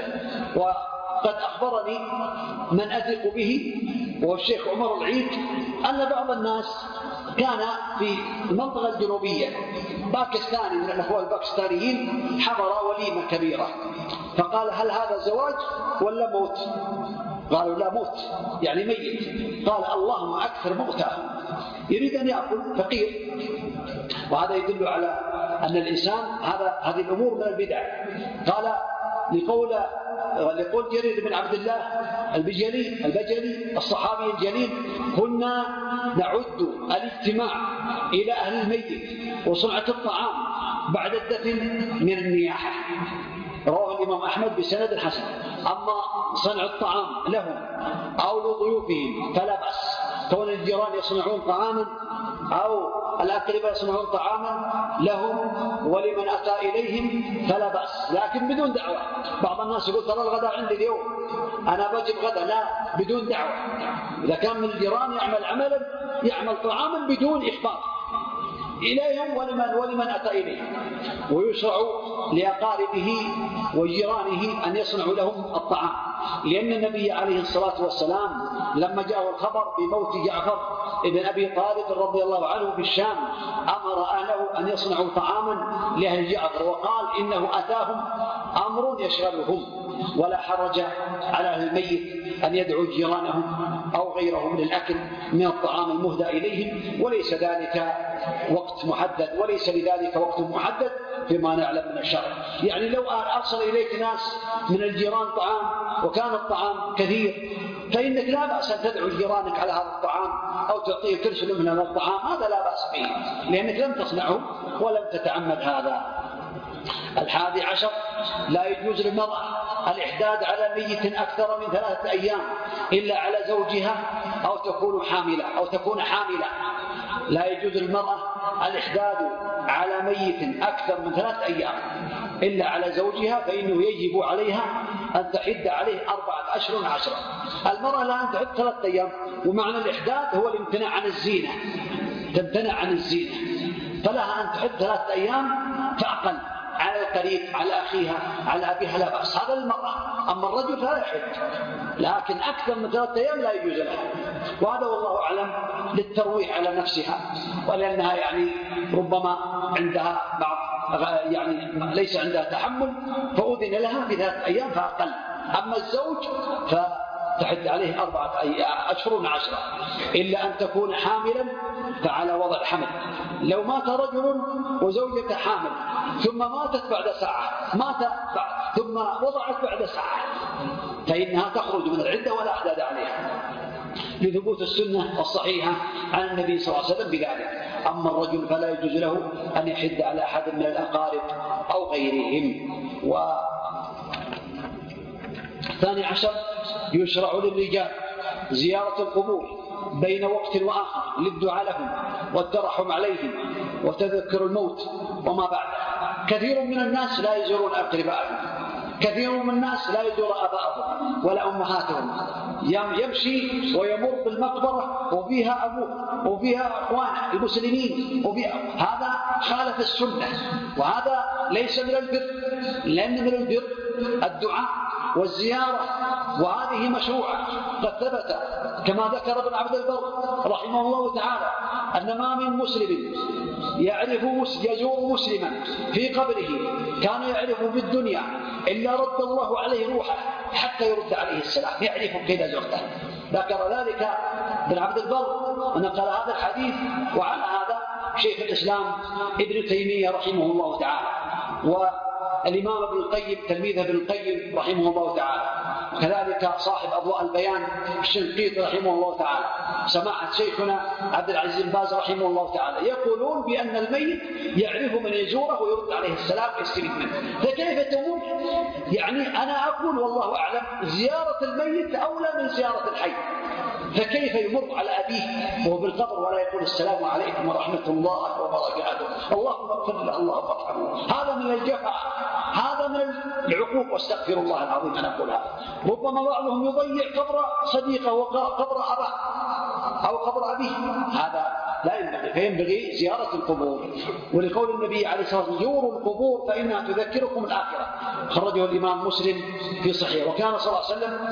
Speaker 4: وقد أخبرني من أثق به وهو الشيخ عمر العيد أن بعض الناس كان في المنطقة الجنوبية باكستاني من الأخوة الباكستانيين حضر وليمة كبيرة، فقال: هل هذا زواج ولا موت؟ قالوا: لا، موت، يعني ميت. قال: اللهم أكثر موتاه، يريد أن يأكل فقير. وهذا يدل على أن الإنسان هذا هذه الأمور من البدع. قال لقول لقول جرير بن عبد الله البجلي البجلي الصحابي الجليل: كنا نعد الاجتماع إلى أهل الميت وصنعة الطعام بعد الدفن من النياحة. رواه الإمام أحمد بسند حسن. أما صنع الطعام لهم أو لضيوفهم فلا بأس، كون الجيران يصنعون طعاما أو الأقرباء يصنعون طعاما لهم ولمن أتى إليهم فلا بأس، لكن بدون دعوة. بعض الناس يقول: ترى الغداء عندي اليوم، أنا بجيب غدا. لا، بدون دعوة. إذا كان من الجيران يعمل عملا يعمل طعاما بدون إخبار إليهم ولمن ولمن أتى إليهم. ويشرع لأقاربه وجيرانه أن يصنعوا لهم الطعام، لأن النبي عليه الصلاة والسلام لما جاءه الخبر بموت جعفر ابن أبي طالب رضي الله عنه في الشام أمر أهله أن يصنعوا طعاما لأهل جعفر، وقال: إنه أتاهم أمر يشغلهم، ولا حرج على أهل الميت أن يدعوا جيرانهم أو غيرهم للأكل من الطعام المهدى إليهم، وليس ذلك وقت محدد، وليس لذلك وقت محدد فيما نعلم من الشرع. يعني لو أرسل إليك ناس من الجيران طعام وكان الطعام كثير فإنك لا بأس أن تدعو جيرانك على هذا الطعام أو تعطيه ترسل من هذا الطعام، هذا لا بأس به، لأنك لم تصنعه ولم تتعمد هذا. الحادي عشر لا يجوز للمرأة الإحداد على ميت أكثر من ثلاثة أيام إلا على زوجها أو تكون حاملة أو تكون حاملة. لا يجوز للمرأة الإحداد على ميت أكثر من ثلاثة أيام إلا على زوجها، فإنه يجب عليها أن تحد عليه أربعة أشهر عشرة. المرأة لا أن تحد ثلاثة أيام، ومعنى الإحداد هو الامتناع عن الزينة، تمتنع عن الزينة، فلها أن تحد ثلاثة أيام فأقل على القريب، على أخيها، على أبيها، لا بأس. هذا المرأة. أما الرجل فلا يحد، لكن أكثر من ثلاثة أيام لا يجوز لها. وهذا والله أعلم للترويح على نفسها، ولأنها يعني ربما عندها بعض يعني ليس عندها تحمل فأذن لها بثلاثة أيام فأقل. أما الزوج فتحد عليه أربعة أشهر عشرة إلا أن تكون حاملا فعلى وضع الحمل. لو مات رجل وزوجته حامل ثم ماتت بعد ساعة مات بعد ثم وضعت بعد ساعة فإنها تخرج من العدة ولا أحداد عليها. لثبوت السنة الصحيحة عن النبي صلى الله عليه وسلم بذلك. أما الرجل فلا يجوز له أن يحد على أحد من الأقارب أو غيرهم. والثاني عشر يشرع للرجال زيارة القبور بين وقت وآخر للدعاء لهم والترحم عليهم وتذكر الموت وما بعده. كثير من الناس لا يزورون أقربائهم، كثير من الناس لا يزور آبائهم ولا أمهاتهم، يمشي ويمر بالمقبرة وفيها أبوه وفيها أخوانه المسلمين وفيها. هذا خالف السنة وهذا ليس من البر، لأن من البر الدعاء والزيارة، وهذه مشروعة قد ثبت كما ذكر ابن عبد البر رحمه الله تعالى أن ما من مسلم يعرف يزور مسلما في قبره كان يعرفه في الدنيا إلا رد الله عليه روحه حتى يرد عليه السلام، يعرفه كذا زرته. ذكر ذلك ابن عبد البر ونقل هذا الحديث، وعلى هذا شيخ الإسلام ابن تيمية رحمه الله تعالى، والإمام ابن القيم تلميذه ابن القيم رحمه الله تعالى، وكذلك صاحب أضواء البيان الشنقيطي رحمه الله تعالى، سماحة شيخنا عبد العزيز بن باز رحمه الله تعالى، يقولون بأن الميت يعرف من يزوره ويرد عليه السلام ويستفيد منه. فكيف تمر؟ يعني أنا أقول والله أعلم زيارة الميت أولى من زيارة الحي، فكيف يمر على أبيه وهو بالقبر ولا يقول السلام عليكم ورحمة الله وبركاته، اللهم اغفر له اللهم ارحمه؟ هذا من الجفاء، هذا من العقوق، واستغفر الله العظيم أن أقول هذا. ربما بعضهم يضيع قبر صديقه وقبر أباه أو قبر أبيه، هذا لا ينبغي، فينبغي زيارة القبور. ولقول النبي عليه الصلاة والسلام زوروا القبور فإنها تذكركم الآخرة، خرجه الإمام مسلم في صحيح. وكان صلى الله عليه وسلم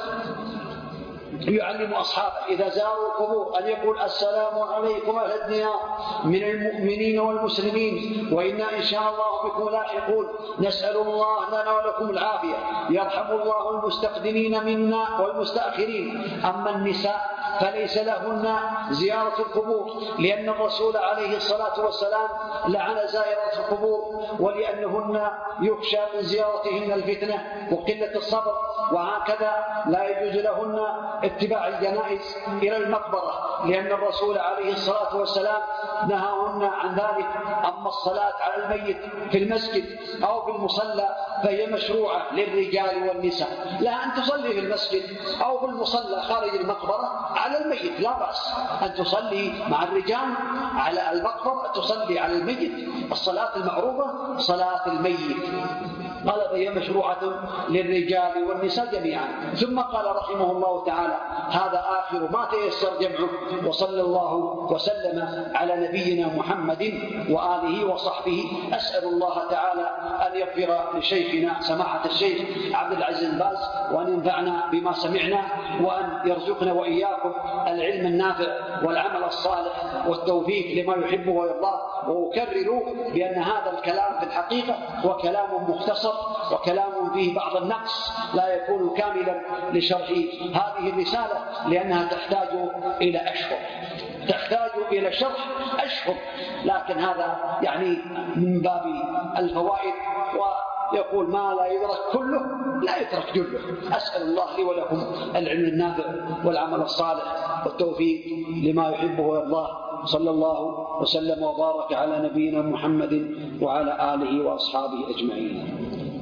Speaker 4: يعلم أصحابه إذا زاروا القبور أن يقول السلام عليكم أهل الديار من المؤمنين والمسلمين وإنا إن شاء الله بكم لاحقون، نسأل الله لنا ولكم العافية، يرحم الله المستقدمين منا والمستأخرين. أما النساء فليس لهن زيارة القبور، لأن الرسول عليه الصلاة والسلام لعن زائرات القبور، ولأنهن يخشى من زيارتهن الفتنة وقلة الصبر، وهكذا لا يجوز لهن اتباع الجنائز إلى المقبرة، لأن الرسول عليه الصلاة والسلام نهاهن عن ذلك. أما الصلاة على الميت في المسجد أو في المصلى فهي مشروعة للرجال والنساء، لا أن تصلي في المسجد أو في المصلى خارج المقبرة على الميت، لا بأس أن تصلي مع الرجال على المقبرة، تصلي على الميت الصلاة المعروفة صلاة الميت. قال فهي مشروعة للرجال والنساء جميعا. ثم قال رحمه الله تعالى هذا آخر ما تيسر جمعه، وصلى الله وسلم على نبينا محمد وآله وصحبه. أسأل الله تعالى أن يغفر لشيخنا سماحة الشيخ عبد العزيز بن باز، وأن ينفعنا بما سمعنا، وأن يرزقنا وإياكم العلم النافع والعمل الصالح والتوفيق لما يحبه ويرضاه. وأكرر بأن هذا الكلام في الحقيقة هو كلام مختصر وكلام فيه بعض النقص، لا يكون كاملا لشرح هذه الرسالة، لأنها تحتاج إلى أشهر، تحتاج إلى شرح أشهر، لكن هذا يعني من باب الفوائد، ويقول ما لا يدرك كله لا يترك جله. أسأل الله لي ولكم العلم النافع والعمل الصالح والتوفيق لما يحبه ويرضاه. صلى الله وسلم وبارك على نبينا محمد وعلى آله وأصحابه أجمعين.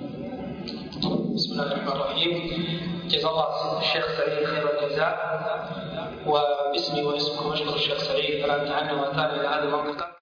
Speaker 5: بسم الله الرحمن الرحيم. جزا الله الشيخ سعيد خير الجزاء، وباسمي واسمكم أشكر الشيخ سعيد على أن وأتانا إلى هذا المنطقة.